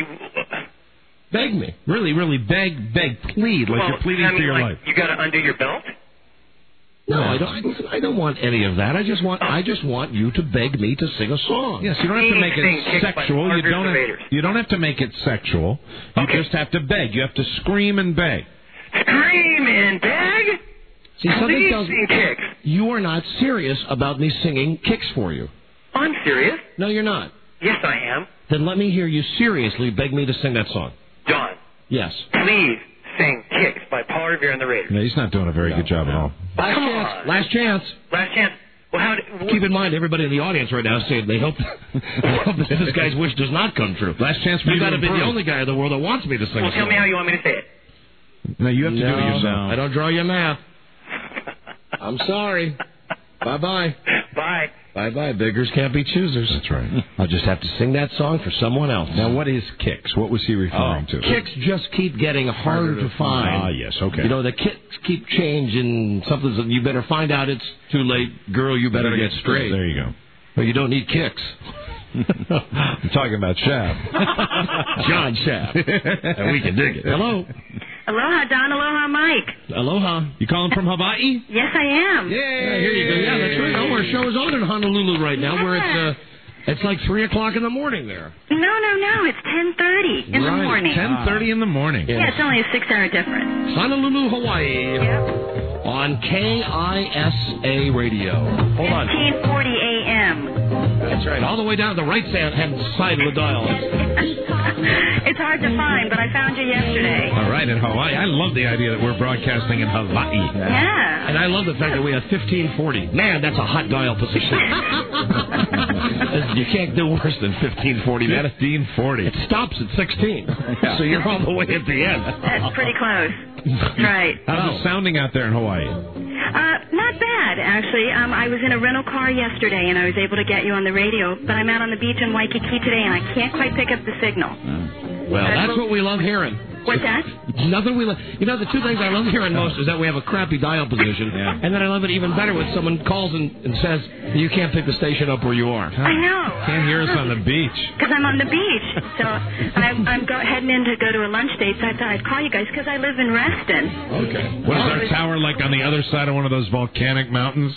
Beg me. Really, really beg, beg, plead, like well, you're pleading I mean, for your like, life. You got to undo your belt? No, I don't. I, listen, I don't want any of that. I just want. I just want you to beg me to sing a song. Yes, you don't have to make Sing it Kicks by sexual. You Margaret don't. Invaders. Have, you don't have to make it sexual. You Okay. just have to beg. You have to scream and beg. Scream and beg? See, something Please tells sing Kicks. you are not serious about me singing Kicks for you. I'm serious. No, you're not. Yes, I am. Then let me hear you seriously beg me to sing that song. John, Yes. please sing Kicks by Paul Revere and the Raiders. No, he's not doing a very good job at all. Last Come chance. on. Last chance. Last chance. Well, how did, Keep in mind, everybody in the audience right now is saying they hope, they hope that this guy's wish does not come true. Last chance for You've you got to to be the improve. only guy in the world that wants me to sing well, a song. tell me how you want me to say it. No, you have to do No, it yourself. I don't draw your math. I'm sorry. Bye-bye. Bye. Bye-bye. Beggars can't be choosers. That's right. I'll just have to sing that song for someone else. Now, what is Kicks? What was he referring to? Kicks just keep getting harder to find. Ah, yes, okay. You know, the kicks keep changing. Something's you better find out it's too late. Girl, you better get straight. There you go. Well, you don't need kicks. I'm talking about Shab. John Shab. And we can dig it. Hello. Aloha, Don. Aloha, Mike. Aloha. You calling from Hawaii? Yes, I am. Yeah, here you go. Yeah, that's right. Oh, our show is on in Honolulu right now, where it's uh, it's like three o'clock in the morning there. No, no, no. It's ten thirty in Right, the morning. ten thirty in the morning. Yeah, it's only a six-hour difference. Honolulu, Hawaii. Yep. On K I S A radio. Hold on. fifteen forty a.m. That's right. All the way down the right hand side of the dial. It's hard to find, but I found you yesterday. All right, in Hawaii. I love the idea that we're broadcasting in Hawaii. Yeah. And I love the fact that we have fifteen forty. Man, that's a hot dial position. You can't do worse than fifteen forty, man. fifteen forty. It stops at sixteen. So you're all the way at the end. That's pretty close. Right. How's it sounding out there in Hawaii? Uh, not bad, actually. Um, I was in a rental car yesterday, and I was able to get you on the radio, but I'm out on the beach in Waikiki today, and I can't quite pick up the signal. Well, that's what we love hearing. What's that? Nothing we love. You know, the two things I love hearing most is that we have a crappy dial position, Yeah. and then I love it even better when someone calls and, and says, you can't pick the station up where you are. I know. Can't hear us on the beach. Because I'm on the beach. So I'm, I'm go, heading in to go to a lunch date, so I thought I'd call you guys because I live in Reston. Okay. What is our tower like on the other side of one of those volcanic mountains?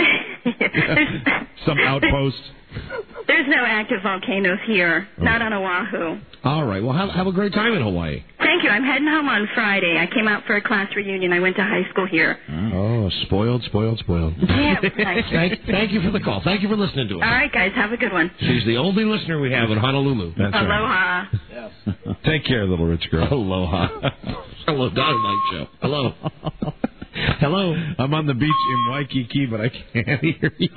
Some outpost? There's no active volcanoes here, not on Oahu. All right. Well, have, have a great time in Hawaii. Thank you. I'm heading home on Friday. I came out for a class reunion. I went to high school here. Oh, spoiled, spoiled, spoiled. Yeah, nice. thank, thank you for the call. Thank you for listening to us. All right, guys. Have a good one. She's the only listener we have in Honolulu. That's right. Aloha. Yes. Take care, little rich girl. Aloha. Hello, Dynamite Show. Hello. Hello. I'm on the beach in Waikiki, but I can't hear you.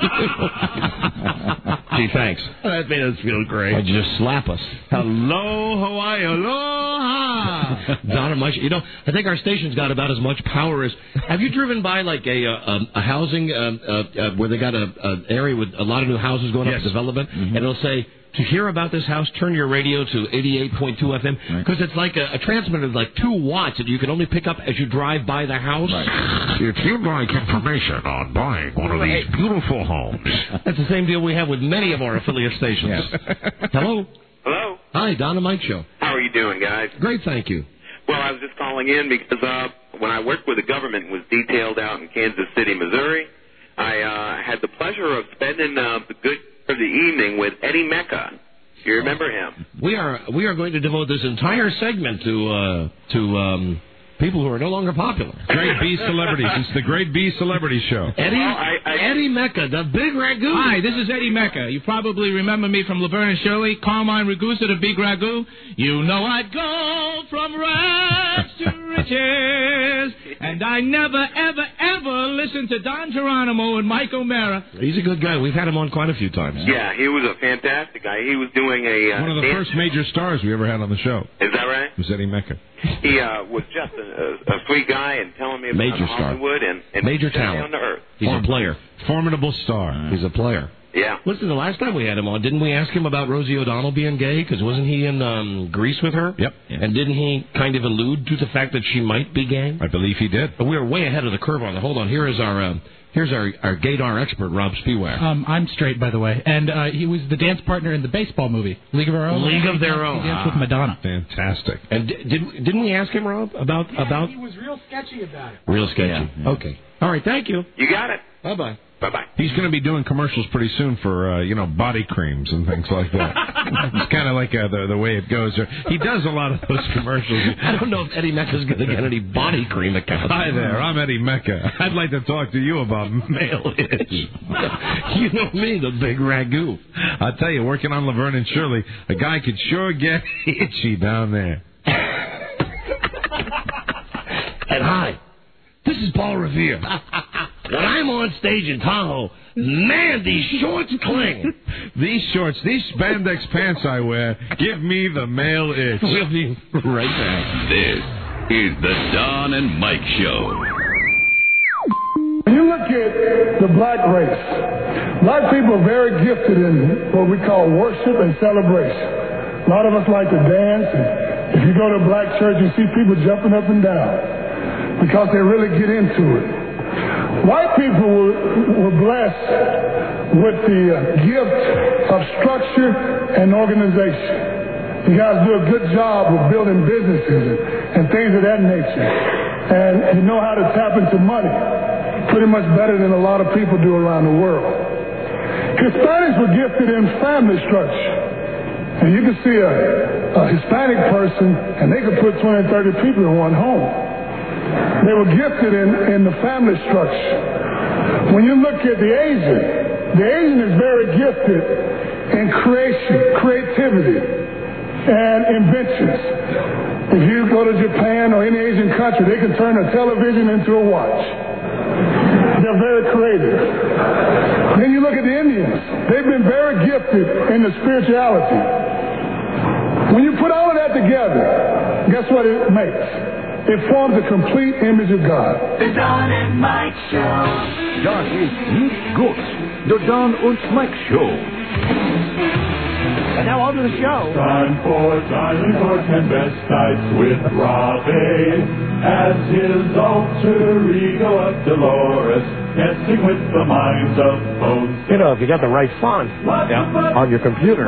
Gee, thanks. That made us feel great. Why'd you just slap us? Hello, Hawaii. Aloha. Don and Mike, you know, I think our station's got about as much power as. Have you driven by like a uh, um, a housing um, uh, uh, where they got a an area with a lot of new houses going Yes. up for development, and it'll say, to hear about this house, turn your radio to eighty-eight point two F M, because it's like a, a transmitter of like two watts that you can only pick up as you drive by the house. If you'd like information on buying one of these beautiful homes, That's the same deal we have with many of our affiliate stations. Hello? Hello. Hi, Don and Mike Show. How are you doing, guys? Great, thank you. Well, I was just calling in because uh, when I worked with the government and was detailed out in Kansas City, Missouri, I uh, had the pleasure of spending uh, the good of the evening with Eddie Mecca. Do you remember him? We are we are going to devote this entire segment to uh, to um, people who are no longer popular. Great B celebrities. It's the Great B Celebrity Show. Eddie Well, I- I- Eddie Mecca, the Big Ragu. Hi, this is Eddie Mecca. You probably remember me from Laverne and Shirley, Carmine Ragusa, the Big Ragu. You know I'd go from rags to riches, and I never, ever, ever listened to Don Geronimo and Mike O'Mara. He's a good guy. We've had him on quite a few times. Yeah, he was a fantastic guy. He was doing a uh, One of the dance- first major stars we ever had on the show Is that right? was Eddie Mecca. He uh, was just a, a, a sweet guy and telling me about Major star. Hollywood and, and Major everything talent. on the earth. He's a player. Formidable star. He's a player. Yeah. Listen, the last time we had him on, didn't we ask him about Rosie O'Donnell being gay? Because wasn't he in um, Greece with her? Yep. And didn't he kind of allude to the fact that she might be gay? I believe he did. But we are way ahead of the curve on that. Hold on. Here is our uh, here's our our gaydar expert, Rob Spiewak. Um, I'm straight, by the way, and uh, he was the dance partner in the baseball movie League of Our Own. League of Their He Own. danced with Madonna. Fantastic. And di- did didn't we ask him, Rob, about about He was real sketchy about it. real sketchy? Okay. All right. Thank you. You got it. Bye bye. Bye-bye. He's going to be doing commercials pretty soon for, uh, you know, body creams and things like that. It's kind of like uh, the, the way it goes. He does a lot of those commercials. I don't know if Eddie Mecca's going to get any body cream accounts. Hi there, I'm Eddie Mecca. I'd like to talk to you about male itch. You know me, the Big Ragu. I'll tell you, working on Laverne and Shirley, a guy could sure get itchy down there. And hi, this is Paul Revere. When I'm on stage in Tahoe, man, these shorts cling. These shorts, these spandex pants I wear, give me the male itch. We'll be right back. This is the Don and Mike Show. When you look at the black race, black people are very gifted in what we call worship and celebration. A lot of us like to dance, and if you go to a black church, you see people jumping up and down because they really get into it. White people were, were blessed with the uh, gift of structure and organization. You guys do a good job of building businesses and, and things of that nature. And you know how to tap into money pretty much better than a lot of people do around the world. Hispanics were gifted in family structure. And you can see a, a Hispanic person, and they could put twenty, thirty people in one home. They were gifted in, in the family structure. When you look at the Asian, the Asian is very gifted in creation, creativity, and inventions. If you go to Japan or any Asian country, they can turn a television into a watch. They're very creative. Then you look at the Indians. They've been very gifted in the spirituality. When you put all of that together, guess what it makes? It forms a complete image of God. The Don and Mike Show. Das ist nicht gut. The Don und Mike Show. And now on to the show. Time for Johnny York and best nights with Robbie as his alter ego of Dolores, messing with the minds of folks. You know, if you got the right font Yeah. on your computer,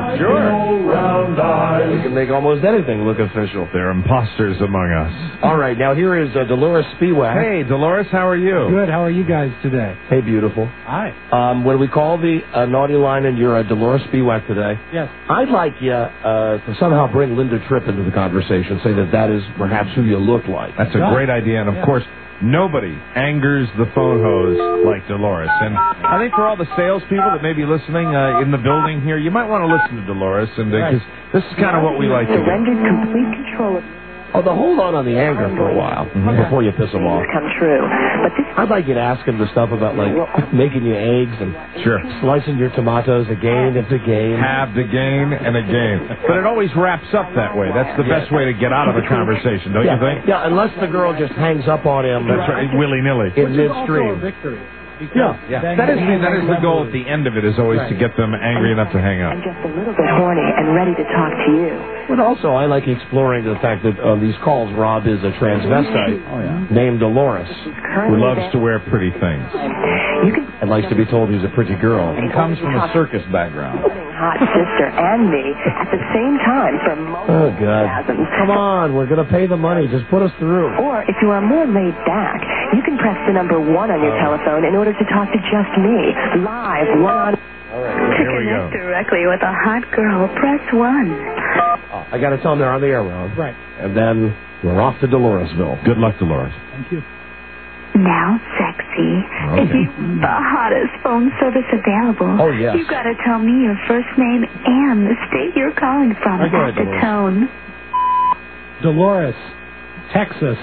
Round eyes. you can make almost anything look official. There are imposters among us. All right, now here is uh, Dolores Spiewak. Hey, Dolores, how are you? Good. How are you guys today? Hey, beautiful. Hi. Um, when we call the uh, naughty line and you're uh, Dolores Spiewak today, Yes. I'd like you uh, to somehow bring Linda Tripp into the conversation, say that that is perhaps who you look like. That's a great idea, and of Yeah. course, nobody angers the phone hose like Dolores. And I think for all the salespeople that may be listening uh, in the building here, you might want to listen to Dolores, and because Right. this is kind of what we like to do. Surrendered complete control of. Oh, the hold on on the anger for a while Mm-hmm. before you piss them off. Come true. But this I'd like you to ask him the stuff about, like, making you eggs and Sure. slicing your tomatoes again and again. Have again and again. But it always wraps up that way. That's the best way to get out of a conversation, don't yeah. you think? Yeah, unless the girl just hangs up on him. That's right, willy-nilly. In midstream. victory. Yeah, yeah. That is that is the goal at the end of it, is always to get them angry enough to hang up. and just a little bit horny and ready to talk to you. But also, I like exploring the fact that on these calls, Rob is a transvestite Oh, yeah. named Dolores, Who loves to wear pretty things. and likes to be told he's a pretty girl. And comes from a circus background. Hot sister and me at the same time for multiple Oh, God. orgasms. Come on, we're going to pay the money. Just put us through. Or if you are more laid back, you can press the number one on your telephone in order to talk to just me, live, one on... All right, here we go. Directly with a hot girl, press one. I got to tell them they're on the air, Rob. Right. And then we're off to Doloresville. Good luck, Dolores. Thank you. Now, sexy. Okay. The hottest phone service available. Oh, yes. You gotta tell me your first name and the state you're calling from I got at it, the Dolores. tone. Dolores, Texas.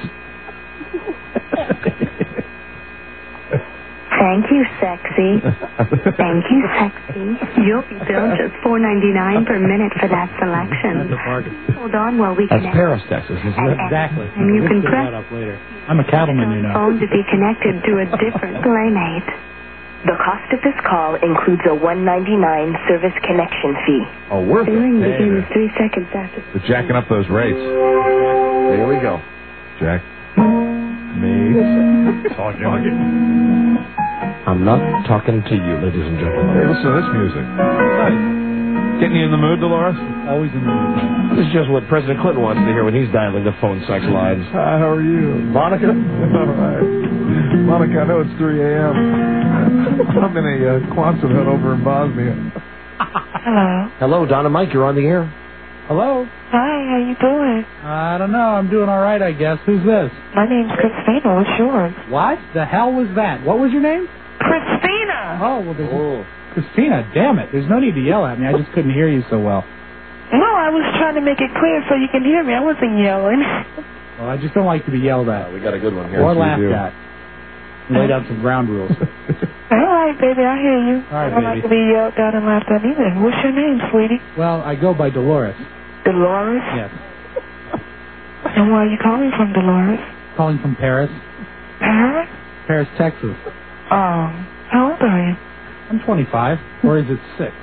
Thank you, sexy. Thank you, sexy. You'll be billed just four ninety-nine per minute for that selection. That's a bargain. Hold on while we That's connect. Paris, Texas, isn't it? Exactly. And you We'll can figure press that up later. I'm a cattleman, you know. phone to be connected to a different playmate. The cost of this call includes a one ninety-nine service connection fee. Oh, worth it. Billing Hey, begins man. three seconds after. We're jacking up those rates. There we go. Jack. Me. Talking. I'm not talking to you, ladies and Hey, gentlemen. listen to this music. Nice. Getting you in the mood, Dolores? Always in the mood. This is just what President Clinton wants to hear when he's dialing the phone sex lines. Hi, how are you? Monica? All right. Monica, I know it's three a.m. I'm in a uh, Quonset hut over in Bosnia. Hello. Hello, Don and Mike, you're on the air. Hello? Hi, how you doing? I don't know. I'm doing all right, I guess. Who's this? My name's Christina. What's yours? What the hell was that? What was your name? Christina! Oh, well, there's Christina, damn it. There's no need to yell at me. I just couldn't hear you so well. No, I was trying to make it clear so you can hear me. I wasn't yelling. Well, I just don't like to be yelled at. We got a good one here. Or Yes, we laughed do. at. Lay down some ground rules. All right, baby, I hear you. All right, I don't like baby. to be yelled at and laughed at either. What's your name, sweetie? Well, I go by Dolores. Dolores? Yes. And where are you calling from, Dolores? Calling from Paris. Paris? Paris, Texas. Oh, how old are you? I'm twenty-five. Or is it six?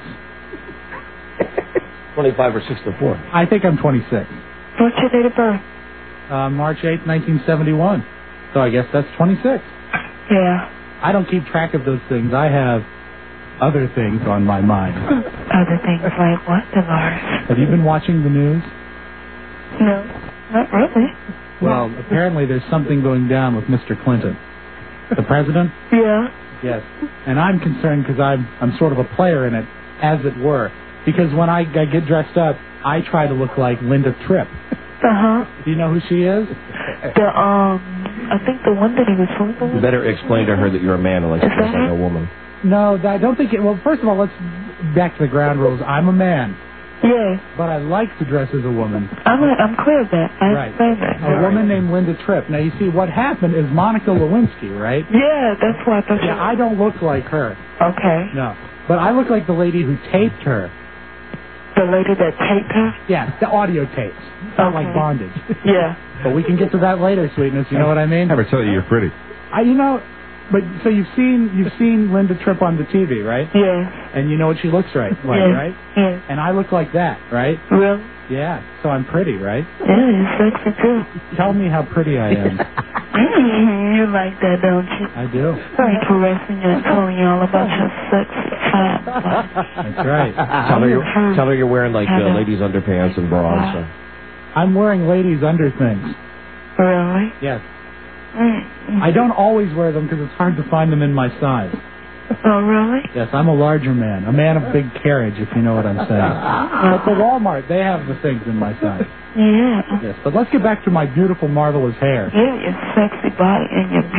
twenty-five or six to four. I think I'm twenty-six. What's your date of birth? Uh, March eighth, nineteen seventy-one. So I guess that's twenty-six. Yeah. I don't keep track of those things. I have other things on my mind. Other things like what, Dolores? Have you been watching the news? No, not really. Well, apparently there's something going down with Mister Clinton. The president? Yeah. Yes. And I'm concerned because I'm, I'm sort of a player in it, as it were. Because when I, I get dressed up, I try to look like Linda Tripp. Uh-huh. Do you know who she is? The, um, I think the one that he was sleeping You with. better explain to her that you're a man and likes to Is dress that like it? a woman. No, I don't think it... Well, first of all, let's... Back to the ground rules. I'm a man. Yeah. But I like to dress as a woman. I'm, I'm clear of that. I Right. explained that. A woman named Linda Tripp. Now, you see, what happened is Monica Lewinsky, right? Yeah, that's why I thought you... Yeah, I don't look like her. Okay. No. But I look like the lady who taped her. The lady that taped her? Yeah, the audio tapes. Not like bondage. Yeah. But we can get to that later, sweetness. You know what I mean? Never tell you you're pretty. I, you know, but so you've seen you've seen Linda Tripp on the T V, right? Yeah. And you know what she looks right, like, Yeah. right? Yeah. And I look like that, right? Really? Yeah. So I'm pretty, right? Yeah, you're sexy too. Tell me how pretty I am. Mm, you like that, don't you? I do. I'm caressing you and telling you all about your sexy fat body. That's right. Tell her, you're, tell her you're wearing, like, uh, ladies' underpants and bras. So. I'm wearing ladies' under things. Really? Yes. Mm. I don't always wear them because it's hard to find them in my size. Oh, really? Yes, I'm a larger man, a man of big carriage, if you know what I'm saying. At the Walmart, they have the things in my size. Yeah. Yes, but let's get back to my beautiful, marvelous hair. Yeah, your sexy body and your beautiful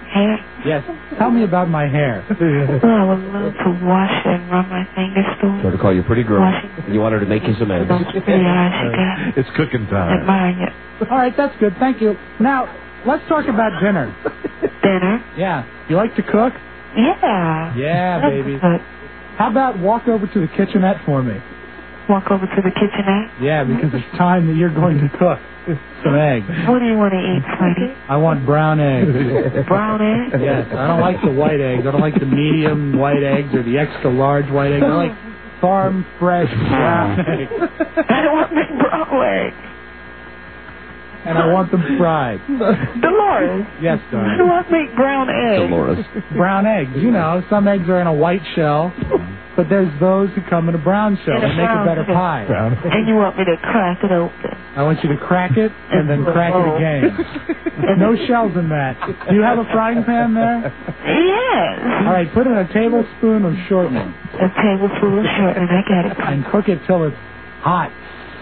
hair. Yes. Tell me about my hair. Oh, I would love to wash it and run my fingers through it. So to call you pretty girl. Wash it. And you want her to make you some eggs. Yeah, she got It's cooking time. admire it. All right, that's good. Thank you. Now, let's talk about dinner. Dinner? Yeah. You like to cook? Yeah. Yeah, That's baby. good. How about walk over to the kitchenette for me? Walk over to the kitchenette? Yeah, because it's time that you're going to cook some eggs. What do you want to eat, sweetie? I want brown eggs. Brown eggs? Yes, I don't like the white eggs. I don't like the medium white eggs or the extra large white eggs. I like farm fresh brown eggs. I don't want big brown eggs. And I want them fried. Dolores. Yes, I darling. don't want big brown eggs. Dolores. Brown eggs. You know, some eggs are in a white shell, but there's those who come in a brown shell. In a They make a brown better shell. pie. And you want me to crack it open? I want you to crack it and then crack it again. No shells in that. Do you have a frying pan there? Yes. All right, put in a tablespoon of shortening. A tablespoon of shortening. I got it. And cook it till it's hot.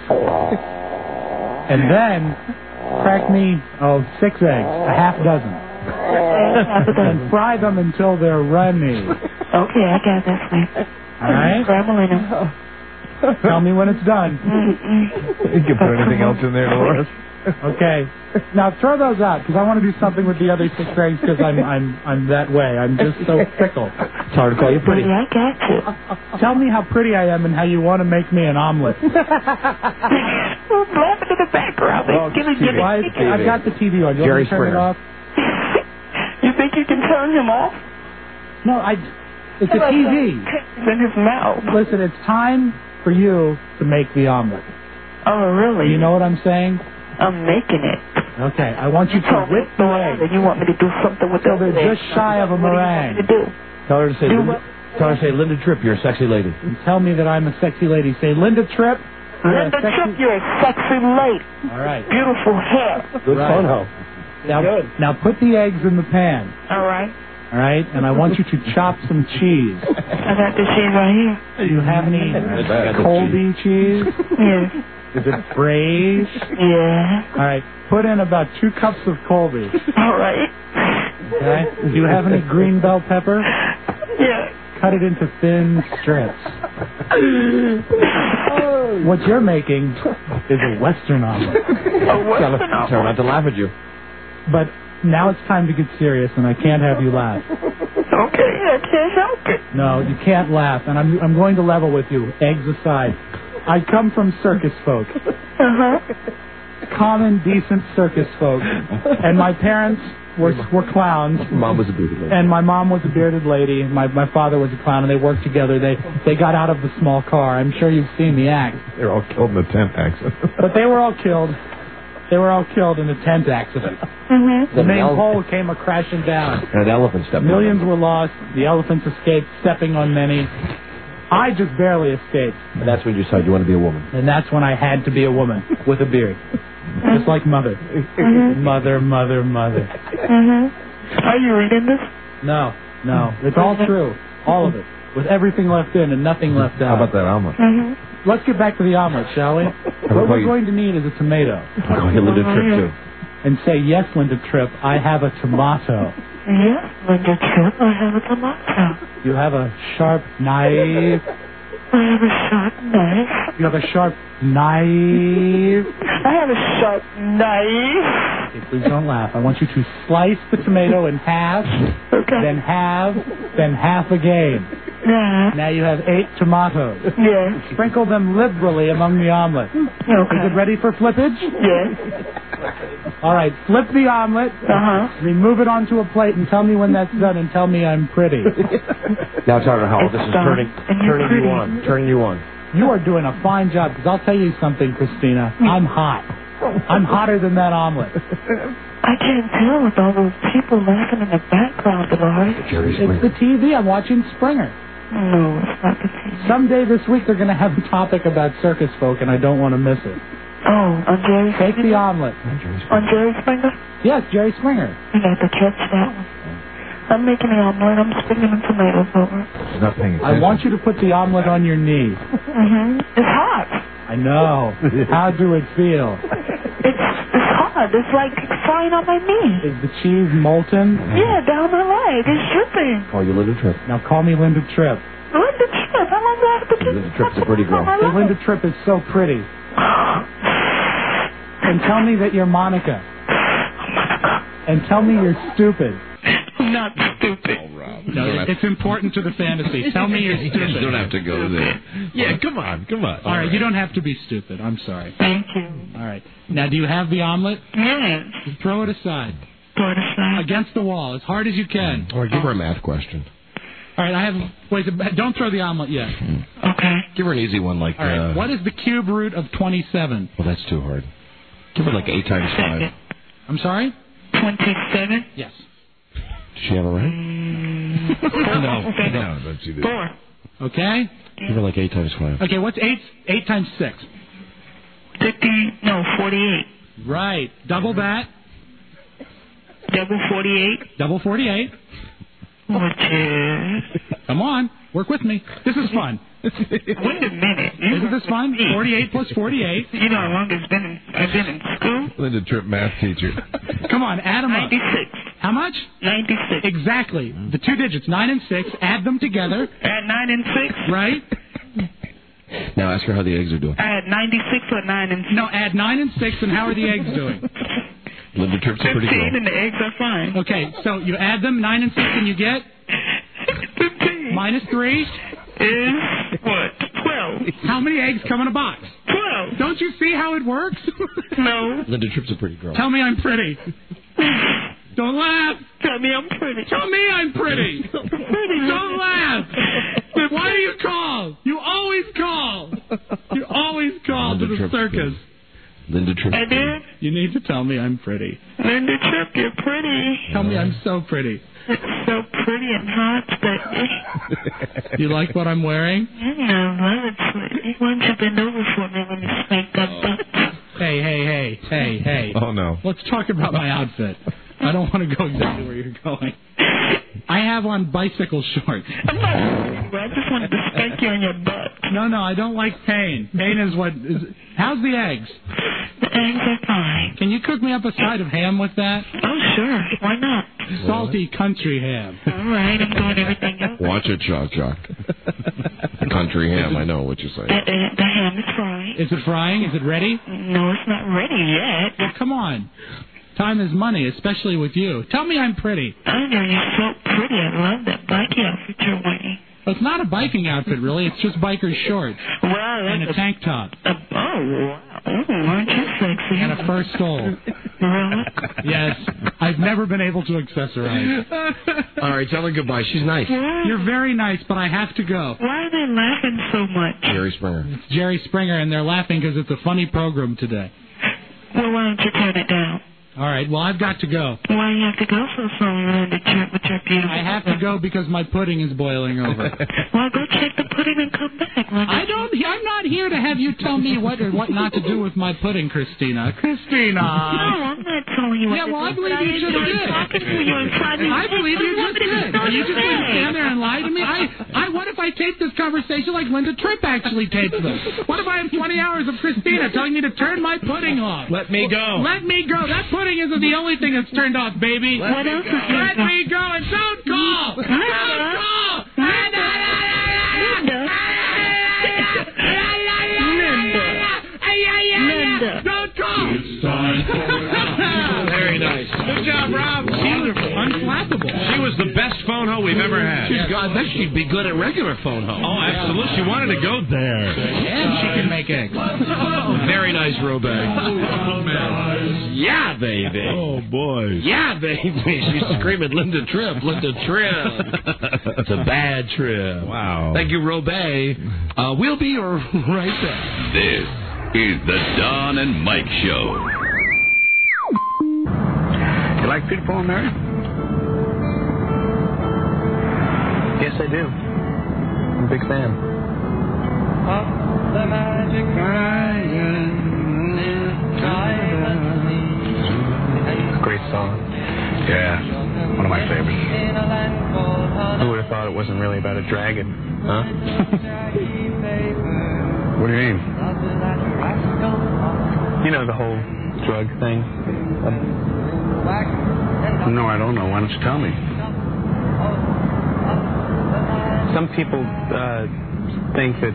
And then crack me, oh, six eggs, a half dozen. And fry them until they're runny. Okay, I got this, sweet. All right? Scrambling them. Tell me when it's done. You can put anything else in there, Dolores? Okay. Now throw those out because I want to do something with the other six eggs because I'm I'm I'm that way. I'm just so fickle. It's hard to call you pretty. I got you. Tell me how pretty I am and how you want to make me an omelet. Who's laughing in the background? Oh, Give me, give me. Why- I've got the T V on. You Jerry want me to turn it Springer. off? You think you can turn him off? No, I. It's a T V. It's in his mouth. Listen, it's time for you to make the omelet. Oh, really? You know what I'm saying? I'm making it. Okay, I want you to whip the eggs. And you want me to do something with So those they're eggs. just shy of a What do you want me to meringue. do? Tell her to say, Do Linda, what? tell her to say, Linda Tripp, you're a sexy lady. And tell me that I'm a sexy lady. Say, Linda Tripp. you're a Linda sexy- Tripp, you're a sexy lady. All right. Beautiful hair. Good Right. fun, ho. Now, now put the eggs in the pan. All right. All right, and I want you to chop some cheese. I got the cheese right here. Do you have any bad. Colby cheese? Yes. Is it braised? Yeah. All right, put in about two cups of Colby. All right. Okay. Do you have any green bell pepper? Yeah. Cut it into thin strips. What you're making is a Western omelet. A Western Tell her omelet. not to laugh at you. But now it's time to get serious, and I can't have you laugh. Okay, I can't help it. No, you can't laugh, and I'm I'm going to level with you. Eggs aside, I come from circus folk, Uh-huh. common, decent circus folk, and my parents were were clowns. Mom was a bearded lady. And my mom was a bearded lady. My my father was a clown, and they worked together. They they got out of the small car. I'm sure you've seen the act. They're all killed in the tent accident. But they were all killed. They were all killed in a tent accident. Mm-hmm. The main ele- pole came a crashing down. And an elephant stepped on Millions them. were lost. The elephants escaped, stepping on many. I just barely escaped. And that's when you decided you want to be a woman. And that's when I had to be a woman with a beard. Just like mother. Mm-hmm. Mother, mother, mother. Mm-hmm. Are you reading this? No, no. It's all true. All of it. With everything left in and nothing left out. How about that omelet? Mm-hmm. Let's get back to the omelet, shall we? What we're going to need is a tomato. I'll call you Linda Tripp, too. And say, yes, Linda Tripp, I have a tomato. Yes, Linda Tripp, I have a tomato. You have a sharp knife. I have a sharp knife. You have a sharp knife. I have a sharp knife. Okay, please don't laugh. I want you to slice the tomato in half, Okay. then half, then half again. Yeah. Now you have eight tomatoes. Yes. Sprinkle them liberally among the omelet. Okay. Is it ready for flippage? Yes. All right, flip the omelet, Uh-huh. remove it onto a plate, and tell me when that's done, and tell me I'm pretty. Now tell her how It's this is done, turning, and you're turning you pretty. on. Turning you on. You are doing a fine job, because I'll tell you something, Christina. I'm hot. I'm hotter than that omelet. I can't tell with all those people laughing in the background, Dolores. Jerry It's Springer. the T V. I'm watching Springer. No, it's not the T V. Someday this week they're going to have a topic about circus folk, and I don't want to miss it. Oh, on Jerry Take the Springer? omelet. On Jerry Springer? Yes, Jerry Springer. You got to catch that one. I'm making the omelet. I'm sprinkling the tomatoes over. She's not paying I attention. want you to put the omelet on your knee. Mm-hmm. It's hot. I know. How do it feel? It's it's hard. It's like falling on my knee. Is the cheese molten? Yeah, down my leg. It's dripping. Call you Linda Tripp. Now call me Linda Tripp. Linda Tripp. How long do I have to keep Linda Tripp's a pretty girl. Hey, Linda Tripp is so pretty. And tell me that you're Monica. And tell me you're stupid. I'm not stupid. No, it's important to the fantasy. Tell me you're stupid. You don't have to go there. Yeah, come on, come on. All right, you don't have to be stupid. I'm sorry. Thank you. All right. Now, do you have the omelet? Yes. Throw it aside. Throw it aside. Against the wall, as hard as you can. Or give her a math question. All right, I have... Wait, don't throw the omelet yet. Okay. Give her an easy one like... All right, uh, what is the cube root of twenty-seven? Well, that's too hard. Give her like eight times five. I'm sorry? twenty-seven? Yes. Does she have it right? no, no, don't you do Four. Okay. Give her like eight times five. Okay, what's eight eight times six? Fifty, no, forty-eight. Right. Double that. Double forty-eight. Double forty-eight. Which is... Come on. Work with me. This is fun. Wait a minute. Isn't this fun? forty-eight plus forty-eight. You know how long it's been in, I've been in school? Linda Tripp, math teacher. Come on, add them up. ninety-six. How much? ninety-six. Exactly. The two digits, nine and six. Add them together. Add nine and six? Right? Now ask her how the eggs are doing. Add ninety-six or nine and six? No, add nine and six, and how are the eggs doing? Linda Tripp's a pretty girl. fifteen and the eggs are fine. Okay, so you add them, nine and six, and you get? fifteen. Minus three? Is what? twelve. How many eggs come in a box? twelve. Don't you see how it works? No. Linda Tripp's a pretty girl. Tell me I'm pretty. Don't laugh. Tell me I'm pretty. Tell me I'm pretty. pretty. Don't laugh. Then why do you call? You always call. You always call Linda to the Tripp. circus. Linda Tripp. I did? You need to tell me I'm pretty. Linda Tripp, you're pretty. Tell me I'm so pretty. It's so pretty and hot, baby. You like what I'm wearing? Yeah, I love it, sweetie. Why don't you bend over for me when you spank that butt? Hey, hey, hey, hey, hey. Oh, no. Let's talk about my outfit. I don't want to go exactly where you're going. I have on bicycle shorts. I'm not I just wanted to spank you on your butt. No, no, I don't like pain. Pain is what is... How's the eggs? The eggs are fine. Can you cook me up a side of ham with that? Oh, sure. Why not? Salty country ham. All right, I'm doing everything else. Watch it, Chuck, Chuck. Country ham, I know what you're saying. The, uh, the ham is frying. Is it frying? Is it ready? No, it's not ready yet. Well, come on. Time is money, especially with you. Tell me I'm pretty. I know you're so pretty. I love that biking outfit you're wearing. Well, it's not a biking outfit, really. It's just biker shorts. Wow, and a, a tank top. A, oh, wow. Oh, aren't you sexy? And a fur stole. Really? Yes. I've never been able to accessorize. All right, tell her goodbye. She's nice. Why? You're very nice, but I have to go. Why are they laughing so much? Jerry Springer. It's Jerry Springer, and they're laughing because it's a funny program today. Well, why don't you turn it down? All right, well, I've got to go. Why do you have to go so soon, Linda Tripp, with your beautiful... I have to go because my pudding is boiling over. Well, go check the pudding and come back, Linda. I don't... I'm not here to have you tell me what or what not to do with my pudding, Christina. Christina! No, I'm not telling you what yeah, to well, do. I believe you just did. talking to you and trying to... I believe you just did. Are you just going to stand there and lie to me? I, I, what if I tape this conversation like Linda Tripp actually tapes them? What if I have twenty hours of Christina telling me to turn my pudding off? Let me go. Let me go. That pudding isn't the only thing that's turned off, baby. What else is Let me go and don't call. Don't call. Linda. Linda. Don't call. It's time for Very nice. Good job, Rob. Wonderful. Unflappable. She was the best phone hoe we've ever had. She's got, I bet she'd be good at regular phone home. Oh, absolutely. She wanted to go there. And she can make eggs. Very nice, Robag. Yeah, baby. Oh, boy. Yeah, baby. She's screaming, Linda Tripp, Linda Tripp. It's a bad trip. Wow. Thank you, Robay. Uh, we'll be right back. This is the Don and Mike Show. You like Pitbull, Mary? Yes, I do. I'm a big fan. Up the magic It's a great song. Yeah, one of my favorites. Who would have thought it wasn't really about a dragon? Huh? What do you mean? You know, the whole drug thing. Um, No, I don't know. Why don't you tell me? Some people uh, think that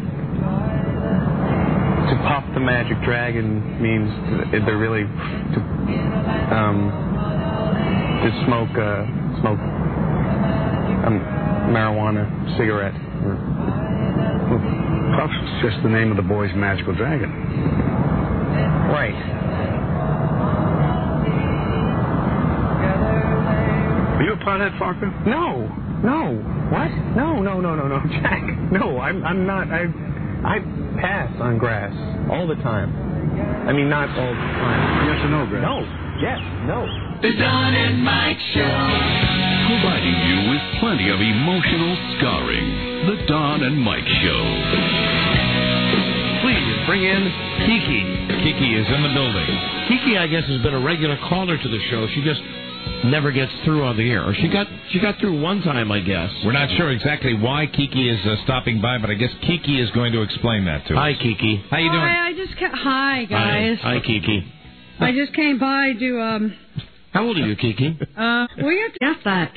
to pop the magic dragon means that they're really to, um, to smoke uh, smoke um, marijuana cigarette. Or, Puff's just the name of the boy's magical dragon. Right. Are you a pothead, Farker? No, no. What? No, no, no, no, no, Jack. No, I'm, I'm not. I, I pass on grass all the time. I mean, not all the time. Yes or no, Greg? No. Yes. No. The Don and Mike Show. Providing you with plenty of emotional scarring. The Don and Mike Show. Please bring in Kiki. Kiki is in the building. Kiki, I guess, has been a regular caller to the show. She just never gets through on the air. Or she got she got through one time, I guess. We're not sure exactly why Kiki is uh, stopping by, but I guess Kiki is going to explain that to us. Hi, Kiki. How you doing? Hi, I just ca- hi guys. Hi, Hi Kiki. I just came by to um. How old are you, Kiki? Uh, well, you have to guess that.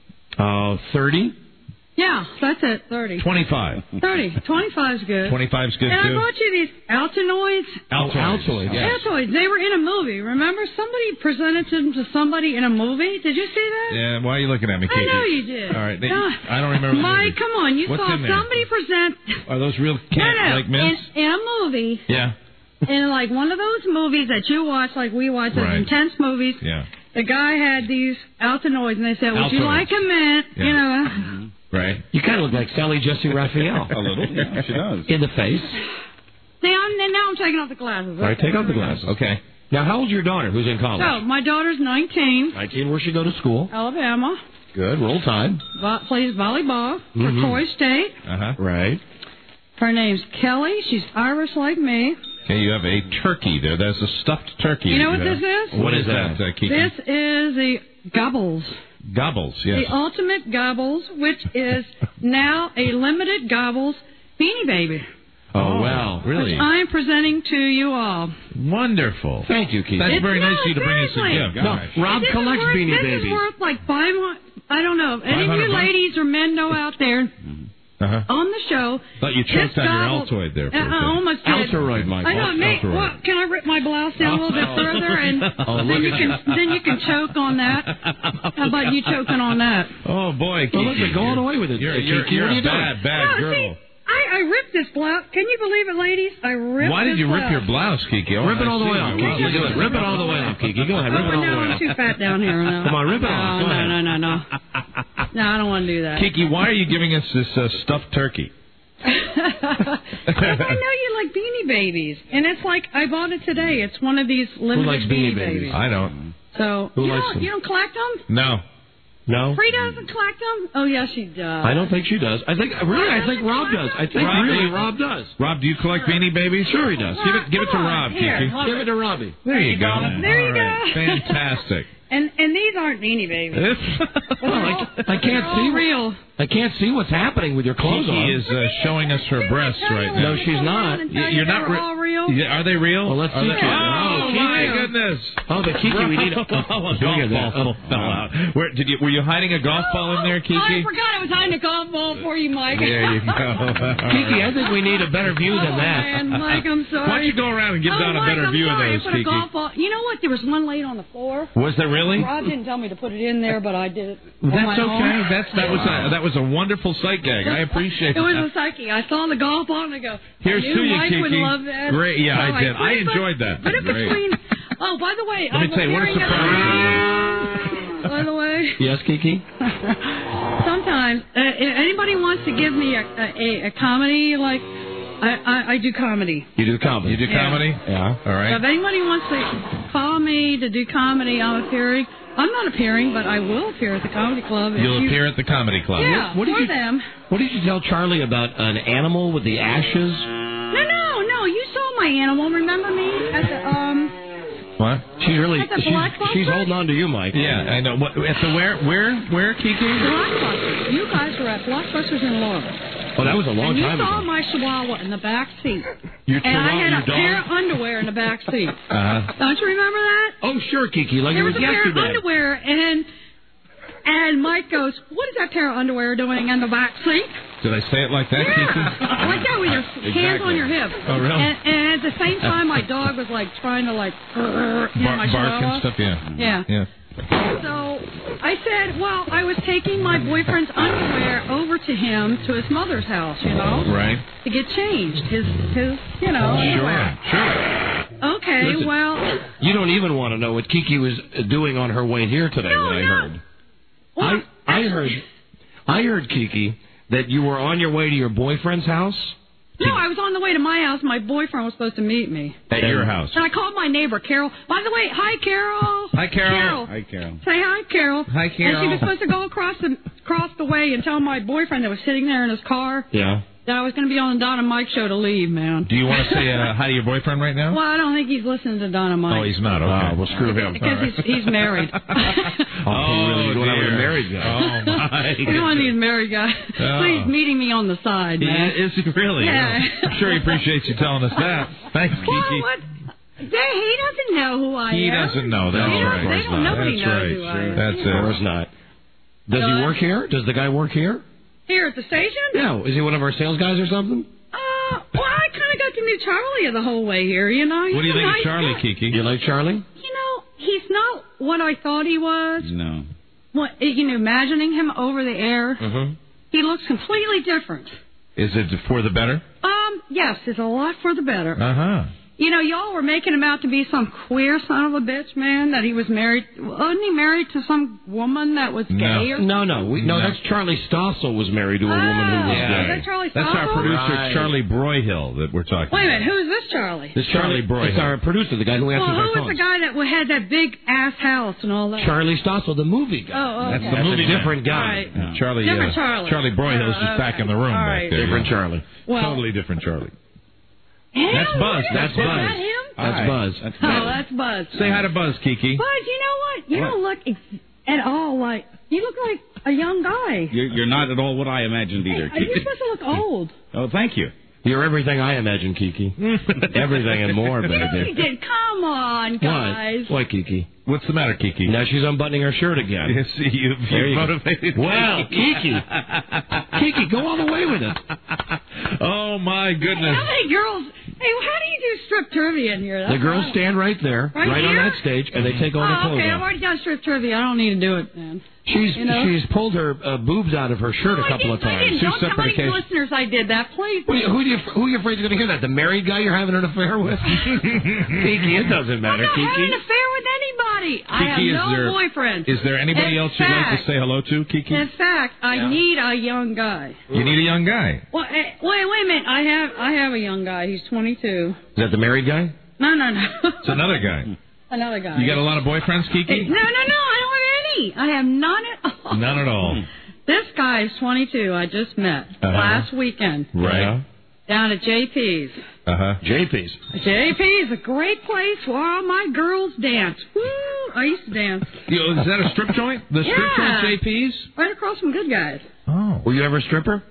Uh, thirty. Yeah, that's it. Thirty. Twenty-five. Thirty. Twenty-five's good. Twenty-five's good and too. And I brought you these Altoids. Altoids. Altoids. Yes. Altoids. They were in a movie. Remember, somebody presented them to somebody in a movie. Did you see that? Yeah. Why are you looking at me, Kiki? I know you did. All right. They, uh, I don't remember. Mike, come on. You What's saw in there? somebody present. Are those real no, no, like mints? In, in a movie. Yeah. In like one of those movies that you watch, like we watch, those Right. intense movies. Yeah. The guy had these Altoids, and they said, "Would you Altoids. like a mint?" Yeah. You know. Right. You kind of look like Sally Jesse Raphael. A little. Yeah, she does. In the face. Now, now I'm taking off the glasses. All right, take off the glasses. Okay. Now, how old's your daughter who's in college? So, my daughter's nineteen. nineteen. Where's she go to school? Alabama. Good. Roll Tide. Vo- plays volleyball for Mhm. Troy State. Uh-huh. Right. Her name's Kelly. She's Irish like me. Okay, you have a turkey there. There's a stuffed turkey. You know what have. this is? What is that, uh, Kiki? This is the Gobbles. Gobbles, yes. The ultimate Gobbles, which is now a limited Gobbles Beanie Baby. Oh, wow. Really? Which I am presenting to you all. Wonderful. Thank you, Kiki. That's It's very no, nice of you to bring us a seriously. gift. No, Gosh. Rob This is collects worth, Beanie this Babies. is worth like five hundred. I don't know. Any of five hundred you bucks? ladies or men know out there Uh-huh. on the show. Thought you choked this on your Gobble- Altoid there for Uh, a I second. almost did. Altoid, Mike. I know. Nate, Altoid. what, can I rip my blouse down a little bit further, and Oh, then look you at can that. then you can choke on that. How about you choking on that? Oh, boy, Kiki. Well, look, you're going away with it. You're, Kiki. you're, What you're are a you doing? bad, bad No, girl. see, I, I ripped this blouse. Can you believe it, ladies? I ripped Why did this you rip blouse. your blouse, Kiki? Oh, Rip it I all the see. way off, Wow, Kiki. look at that. Rip it all the way off, Kiki. Go ahead. Rip it Oh, all the no, way I'm off. too fat down here. No. Come on, rip it no, off. Go no, ahead. no, no, no. No, I don't want to do that. Kiki, why are you giving us this uh, stuffed turkey? Because I know you like Beanie Babies, and it's like I bought it today. It's one of these limited likes Beanie Babies? I don't. So Who you likes don't them? you don't collect them? No. No? Free doesn't collect them? Oh yes, she does. I don't think she does. I think really, I think Rob does. I think Rob, really do you- Rob does. Rob, do you collect Beanie Babies? Sure he does. Give it, give it to Come on, Rob, here, Kiki. hold Give it to Robbie. There you go. There you All right. go. Fantastic. And and these aren't Beanie Babies. Well, I, I They're can't all see. real. I can't see what's happening with your clothes Kiki on. is uh, showing us her breasts right now. No, she's not. Y- You're not. Re- Re- all real. Yeah, are they real? Well, let's Are see, they- Kiki. Oh, Oh, my Kiki. goodness! Oh, but Kiki, we need a, oh, a look golf at that. ball Oh. fell out. Where did you? Were you hiding a golf ball in there, I Kiki? forgot I was hiding a golf ball for you, Mike. There you go. Kiki, I think we need a better view than Oh, that. man, Mike, I'm sorry. Why don't you go around and give oh, Don a Mike, better I'm view sorry. of I those, put Kiki? a golf ball. You know what? There was one laid on the floor. Was there really? Rob didn't tell me to put it in there, but I did it. on That's my okay. own. That's that was a that was a wonderful sight gag. I appreciate It was that. a psyche. I saw the golf ball and I go, Here's I knew to you, Mike Kiki. would love that. Great. Yeah, So I did. put I it be- enjoyed that. Put it Great. between. Oh, by the way, Let me I'm tell you, what a appearing surprise. at- By the way, Yes, Kiki? sometimes uh, if anybody wants to give me a a, a comedy like. I, I, I do comedy. You do comedy. You do Yeah. comedy? Yeah. All right. So if anybody wants to call me to do comedy, I'm appearing. I'm not appearing, but I will appear at the comedy club. if You'll you- appear at the comedy club. Yeah, What did for you- them. What did you tell Charlie about an animal with the ashes? No, no, no. You saw my animal. Remember me at the um. What? She's really At the she's, Blockbuster? she's holding on to you, Mike. Yeah, I know. What at the where where where Kiki? Blockbuster. You guys were at Blockbusters in Laurel. Oh, that was a long and time you saw ago. my Chihuahua in the back seat. Your and I Chihuahua, had your a dog? pair of underwear in the back seat. Uh-huh. Don't you remember that? Oh, sure, Kiki, like there it was, was a pair yesterday. of underwear, and and Mike goes, "What is that pair of underwear doing in the back seat?" Did I say it like that, Kiki? Yeah, like that with your hands Exactly. on your hip. Oh, really? And, and at the same time, my dog was like trying to like, you know, Bar- my bark Chihuahua. and stuff, yeah. Yeah. Yeah. So I said, well, I was taking my boyfriend's underwear over to him to his mother's house, you know, Right. to get changed. His, his, you know. Sure, sure. Okay, Listen, well. You don't even want to know what Kiki was doing on her way here today. No, that I no. heard. Well, I I heard, I heard Kiki that you were on your way to your boyfriend's house. No, I was on the way to my house. My boyfriend was supposed to meet me. At your house. And I called my neighbor, Carol. By the way, hi, Carol. Hi, Carol. Carol. Hi, Carol. Say hi, Carol. Hi, Carol. And she was supposed to go across the across the way and tell my boyfriend that was sitting there in his car Yeah. that I was going to be on the Don and Mike show to leave, man. Do you want to say uh, hi to your boyfriend right now? Well, I don't think he's listening to Don and Mike. Oh, he's not. Okay. Oh, well, screw him. Because All right. he's, he's married. Oh, really? You're going out with a dear. married guy. Oh, my. He's one of these married guys. Oh. Please meeting me on the side, man. Is he really? Yeah. I'm sure he appreciates you telling us that. Thanks, Kiki. Well, what? They, he doesn't know who I He am. doesn't know. That's They don't- right. They don't, nobody That's knows right. who I am. That's you it. know. Of course not. Does No, he I- work here? Does the guy work here? Here at the station? Yeah. Is he one of our sales guys or something? Uh, well, I kind of got to meet Charlie the whole way here, you know. What do you He's a think of nice Charlie, guy. Kiki? You like Charlie? You know, he's not what I thought he was. No. What, you know, imagining him over the air, Mm-hmm. he looks completely different. Is it for the better? Um, yes, it's a lot for the better. Uh huh. You know, y'all were making him out to be some queer son of a bitch, man, that he was married. Wasn't he married to some woman that was gay or No, no, we, no, No. That's Charlie Stossel was married to a woman who was Oh, gay. is that Charlie That's our Stossel? producer, Right. Charlie Broyhill, that we're talking Wait a about. minute, who's this Charlie? This Charlie Broyhill. It's our producer, the guy who answers Well, our who was phones. the guy that had that big ass house and all that? Charlie Stossel, the movie guy. Oh, okay. That's the That's movie a man. different guy. All right. Yeah. Charlie, Different uh, Charlie. Charlie Broyhill's Oh, just back okay. in the room All back right. there. Different yeah. Charlie. Well, Totally different Charlie. him? That's Buzz. That's Is Buzz. that him? That's Hi. Buzz. That's Oh, that's Buzz. Say hi to Buzz, Kiki. Buzz, you know what? You What? don't look ex- at all like you look like a young guy. You're, you're not at all what I imagined either, Hey, you're Kiki. supposed to look old. Oh, thank you. You're everything I imagine, Kiki. everything and more, You know you baby. did. Come on, guys. What? What, Kiki? What's the matter, Kiki? Now she's unbuttoning her shirt again. Yes, you, There you you go. motivated. Well, Kiki. Kiki, go all the way with it. Oh, my goodness. How many girls? Hey, how do you do strip trivia in here? The That's girls all. stand right there, Right right on here? that stage, and they take all the Oh, clothes okay. I've off. already done strip trivia. I don't need to do it, man. She's You know? she's pulled her uh, boobs out of her shirt No, a couple I of didn't, I times. didn't. Two Don't tell separate any occasions. listeners I did that. Please. Who, who, do you, who are you afraid is going to hear that? The married guy you're having an affair with? Kiki, it doesn't matter, I'm not having Kiki. an affair with anybody. I have Kiki, is no there- boyfriend. Is there anybody In else you'd like fact- to say hello to, Kiki? In fact, I need a young guy. You need a young guy. Well, eh, wait, wait a minute. I have, I have a young guy. He's twenty-two. Is that the married guy? No, no, no. It's another guy. Another guy. You got a lot of boyfriends, Hey, Kiki? no, no, no. I don't have any. I have none at all. None at all. This guy is twenty-two. I just met Uh-huh. last weekend Right. down at J P's. Uh huh. J P's. J P is a great place where all my girls dance. Woo! I used to dance. Yo, is that a strip joint? The strip Yeah. joint J P's? Right across from Good Guys. Oh. Were you ever a stripper?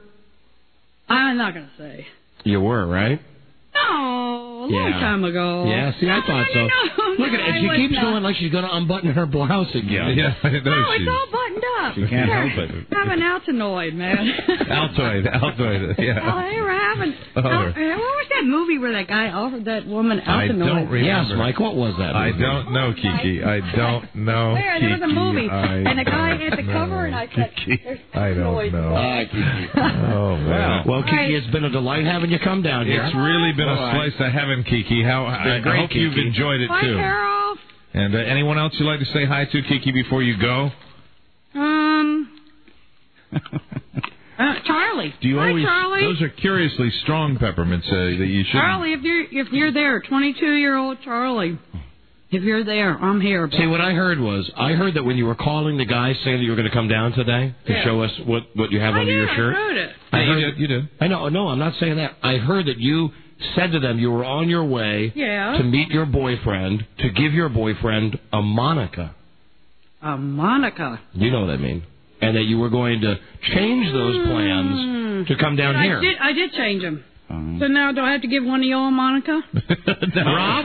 I'm not going to say. You were, right? No, a long Yeah. time ago. Yeah, see, I thought so. No, no, Look at no, it. I She was keeps not. going like she's going to unbutton her blouse again. Yeah, I know No, she's it's all buttoned up. She can't Yeah. help it. I'm an Altanoid, man. Altoid, Altoid, Oh, yeah. they were having. Oh. Oh, what was that movie where that guy offered that woman I Altanoid? don't remember. Yes, Mike, what was that? I movie? don't know, Kiki. I don't know, There, Kiki. there was a movie, I and the guy don't had the cover, and I know, said, Kiki. "There's I don't Altanoid." know. Ah, Kiki. Oh, man. Well, Kiki, Right. it's been a delight having you come down here. It's really been a All right. slice of heaven, Kiki. How I, I great, hope you've Kiki. enjoyed it Bye, too. Carol. And uh, anyone else you'd like to say hi to, Kiki, before you go? Um, uh, Charlie. Do you Hi, always? Charlie. Those are curiously strong peppermints uh, that you should. Charlie, if you're if you're there, twenty-two-year-old Charlie, if you're there, I'm here. See, what I heard was, I heard that when you were calling the guy saying that you were going to come down today to Yeah. show us what, what you have I under did, your shirt. I wrote it. I Yeah, you heard, did. You did. I know, no, I'm not saying that. I heard that you said to them you were on your way Yeah. to meet your boyfriend, to give your boyfriend a Monica. A Monica. You know what I mean. And that you were going to change those plans to come down I here. did. I did change them. So now do I have to give one to y'all and Monica? Rob?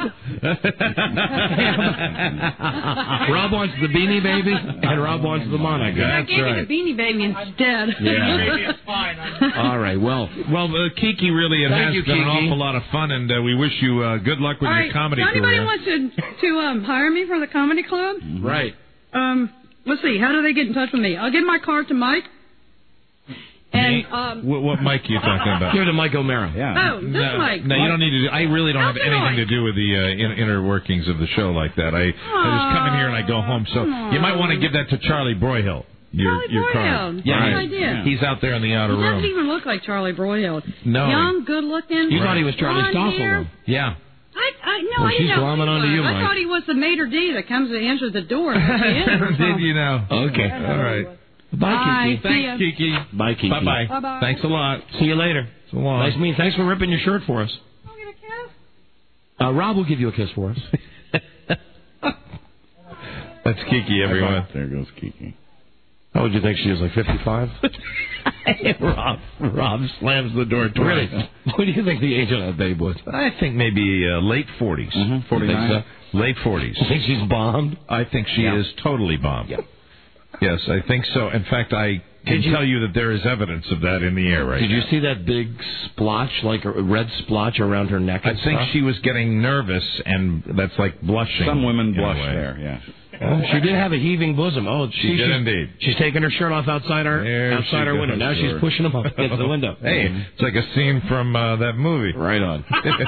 Rob wants the Beanie Baby, and Rob wants the Monica. I That's gave right. you the Beanie Baby instead. Yeah. All right, well. Well, uh, Kiki, really, it Thank has you, been an Kiki. awful lot of fun, and uh, we wish you uh, good luck with All your right, comedy so anybody career. wants to to um, hire me for the comedy club? Right. Um, let's see. How do they get in touch with me? I'll give my card to Mike. And um, What, what mic are you talking about? Give it to Mike O'Mara. Oh, this no, Mike. No, you don't need to. Do, I really don't have anything to do with the uh, in, inner workings of the show like that. I, I just come in here and I go home. So you might want to give that to Charlie Broyhill. Your Charlie your Broyhill. card. Good Yeah, idea. he's out there in the outer He doesn't room. even look like Charlie Broyhill. No. Young, good looking. You thought he was Charlie blonde Stossel, hair. though. Yeah. I, I no, Well, I didn't she's know glomming he onto was. you, I Mike. thought he was the maitre d' that comes to answer the door. Did you know? Okay. All right. Bye, Kiki. Bye. See ya. Thanks, Kiki. Bye, Kiki. Bye-bye. Bye-bye. Thanks a lot. See you later. So long. Nice meeting. Thanks for ripping your shirt for us. Uh, Rob will give you a kiss for us. That's Kiki, everyone. There goes Kiki. How would you think she is, like fifty-five? Rob, Rob slams the door twice. Really? What do you think the age of that babe was? I think maybe uh, late forties. Mm-hmm. forty-nine. Think Late forties. You think she's bombed? I think she Yeah. is totally bombed. Yeah. Yes, I think so. In fact, I can Did you- tell you that there is evidence of that in the air right Did you now. see that big splotch, like a red splotch around her neck? I and think stuff? she was getting nervous, and that's like blushing. Some women in a blush way. there, yeah. Oh, she did have a heaving bosom. Oh, She see, did she's, indeed. She's taking her shirt off outside our There outside she our window. goes. Now she's Sure. pushing them up against the window. Hey, it's like a scene from uh, that movie. Right on.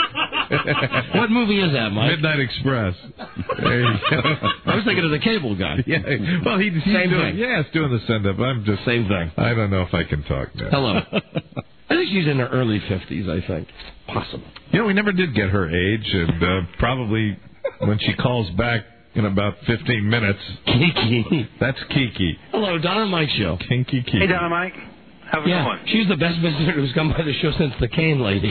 What movie is that, Mike? Midnight Express. There you go. I was thinking of the cable guy. Yeah. Well, he, he's Same doing, thing. yeah, it's doing the send-up. I'm just Same thing. I don't know if I can talk now. Hello. I think she's in her early fifties, I think. Possible. You know, we never did get her age, and uh, probably when she calls back in about fifteen minutes. Kiki. That's Kiki. Hello, Don and Mike Show. Kinky Kiki. Hey, Don and Mike. How's it Yeah, going? she's the best visitor who's come by the show since the Cane Lady.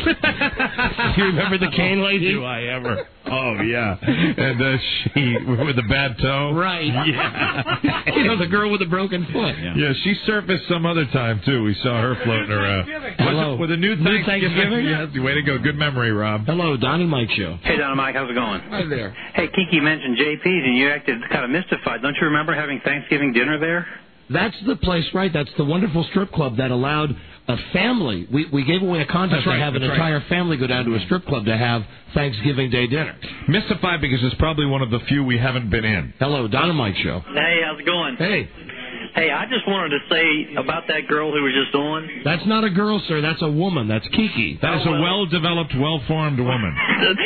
Do you remember the Cane Lady? Do I ever? Oh, yeah. And uh, she, with the bad toe? Right. Yeah. You know, the girl with the broken foot. Yeah. yeah, she surfaced some other time, too. We saw her floating around. Hello. Was it with a new New Thanksgiving? Thanksgiving? Yes, way to go. Good memory, Rob. Hello, Don and Mike Show. Hey, Don and Mike. How's it going? Hi there. Hey, Kiki mentioned J P's, and you acted kind of mystified. Don't you remember having Thanksgiving dinner there? That's the place, right? That's the wonderful strip club that allowed a family. We we gave away a contest That's right, to have an that's entire right. family go down to a strip club to have Thanksgiving Day dinner. Mystified because it's probably one of the few we haven't been in. Hello, Don and Mike Show. Hey, how's it going? Hey, Hey, I just wanted to say about that girl who was just on. that's not a girl, sir. That's a woman. That's Kiki. That is a well-developed, well-formed woman.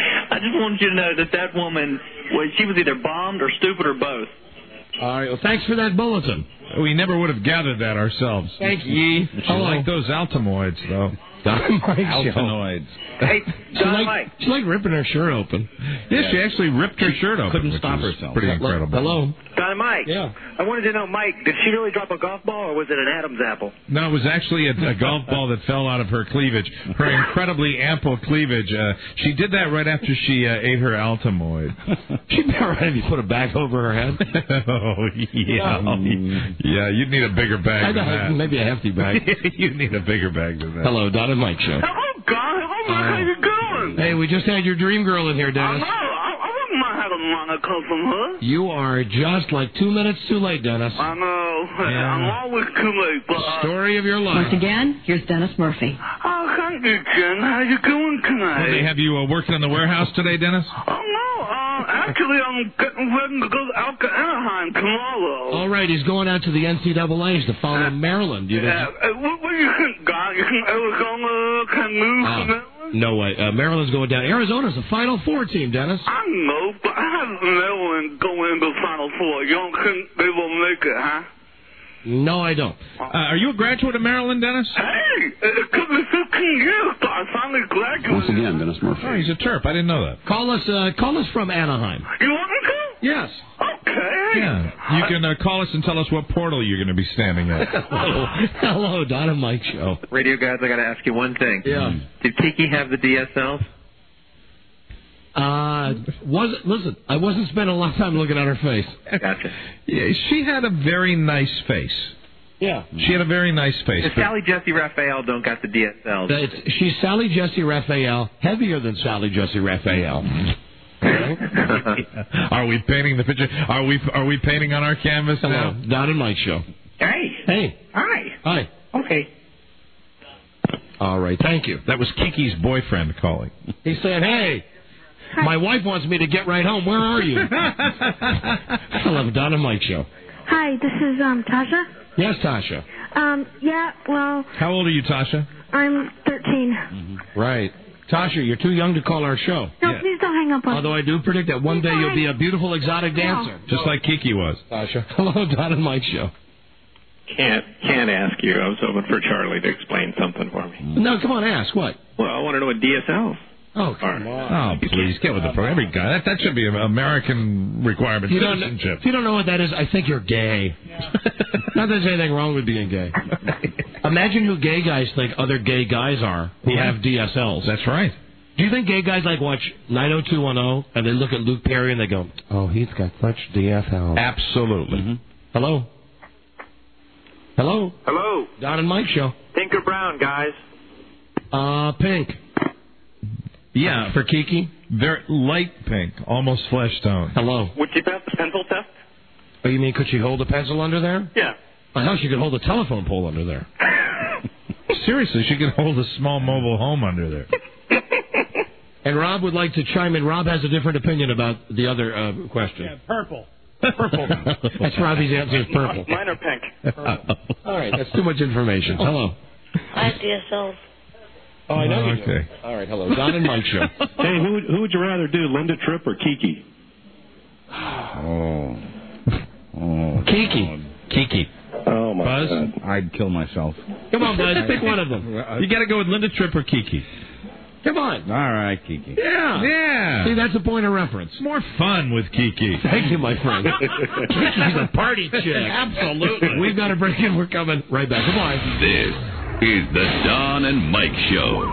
I just wanted you to know that that woman, was she was either bombed or stupid or both. All right. Well, thanks for that bulletin. We never would have gathered that ourselves. Thank you. She Hello. like those Altomoids, though. Don and Mike Show. Altonoids. Hey, She Don like, Mike. she like ripping her shirt open. Yeah, she actually ripped her shirt open. Couldn't which stop is herself. Pretty Hello? incredible. Hello. Don Mike. Yeah. I wanted to know, Mike, did she really drop a golf ball or was it an Adam's apple? No, it was actually a, a golf ball that fell out of her cleavage. Her incredibly ample cleavage. Uh, she did that right after she uh, ate her Altomoid. She'd be all right if you put a bag over her head. Oh, yeah. Yeah, you'd need a bigger bag I than know, that. maybe a hefty bag. You'd need a bigger bag than that. Hello, Don and Mike Show. Oh, God. Oh, Mike, how you doing? Hey, we just had your dream girl in here, I Dennis. know. I, I wouldn't mind having Monica from her. You are just like two minutes too late, Dennis. I know. Yeah. I'm always too late, but... Uh, Story of your life. Once again, here's Dennis Murphy. oh, thank you, Jen. How you doing tonight? Well, they have you uh, working in the warehouse today, Dennis? Oh, no. Uh, actually, I'm getting ready to go out to Anaheim tomorrow. All right, he's going out to the N C double A's to follow Maryland. You Yeah. know? Uh, what, what do you think, God? You think Arizona can move Ah, to Maryland? no way. Uh, Maryland's going down. Arizona's a Final Four team, Dennis. I know, but I have Maryland going into Final Four. You don't think they will make it, huh? No, I don't. Uh, are you a graduate of Maryland, Dennis? Hey, it took me fifteen years, but I finally graduated. Once again, Dennis Murphy. Oh, he's a Terp. I didn't know that. Call us. Uh, call us from Anaheim. You want me to? Yes. Okay. Yeah. You can uh, call us and tell us what portal you're going to be standing at. Hello, hello, Don and Mike Show. Radio guys, I got to ask you one thing. Yeah. Did Kiki have the D S Ls? Uh, was listen, I wasn't spending a lot of time looking at her face. Gotcha. Yeah, she had a very nice face. Yeah. She had a very nice face. If but- Sally Jesse Raphael don't got the D S Ls. It's, she's Sally Jesse Raphael, heavier than Sally Jesse Raphael. Are we painting the picture? Are we are we painting on our canvas Hello, now? Don and Mike Show. Hey. Hey. Hi. Hi. Okay. All right, thank you. That was Kiki's boyfriend calling. He's saying, hey, my wife wants me to get right home. Where are you? I love Don and Mike Show. Hi, this is um Tasha. Yes, Tasha. Um, yeah, well, How old are you, Tasha? I'm thirteen. Right. Tasha, you're too young to call our show. No, please don't hang up on Although I do predict that one day you'll be a beautiful exotic dancer. Just like Kiki was. Tasha. Hello, Don and Mike Show. Can't can't ask you. I was hoping for Charlie to explain something for me. No, come on, ask. What? Well, I want to know what D S Ls. Oh, come on. Oh, please, get with the program. Every guy. That, that should be an American requirement. You don't, Citizenship. if you don't know what that is, I think you're gay. Not that there's anything wrong with being gay. Imagine who gay guys think other gay guys are who Yeah. have D S Ls. That's right. Do you think gay guys like watch nine oh two one oh and they look at Luke Perry and they go, oh, he's got such D S Ls? Absolutely. Mm-hmm. Hello? Hello? Hello. Don and Mike Show. Pink or brown, guys? Uh, pink. Yeah. For Kiki? Very light pink, almost flesh tone. Hello. Would you pass the pencil test? Oh, you mean could she hold a pencil under there? Yeah. I thought she could hold a telephone pole under there. Seriously, she could hold a small mobile home under there. And Rob would like to chime in. Rob has a different opinion about the other uh, question. Yeah, purple. Purple. That's Robbie's answer is purple. Mine are pink. All right, that's too much information. Hello. I have D S Ls. Oh, I know you Okay. do. All right, hello. Don and Mike Show. Hey, who would, who would you rather do, Linda Tripp or Kiki? Oh. Oh. Kiki. Kiki. Oh my Buzz? God. I'd kill myself. Come on, Buzz. Pick one of them. You got to go with Linda Tripp or Kiki. Come on. All right, Kiki. Yeah. Yeah. See, that's a point of reference. It's more fun with Kiki. Thank you, my friend. Kiki's a party chick. Absolutely. We've got a break in. We're coming right back. Goodbye. This is the Don and Mike Show.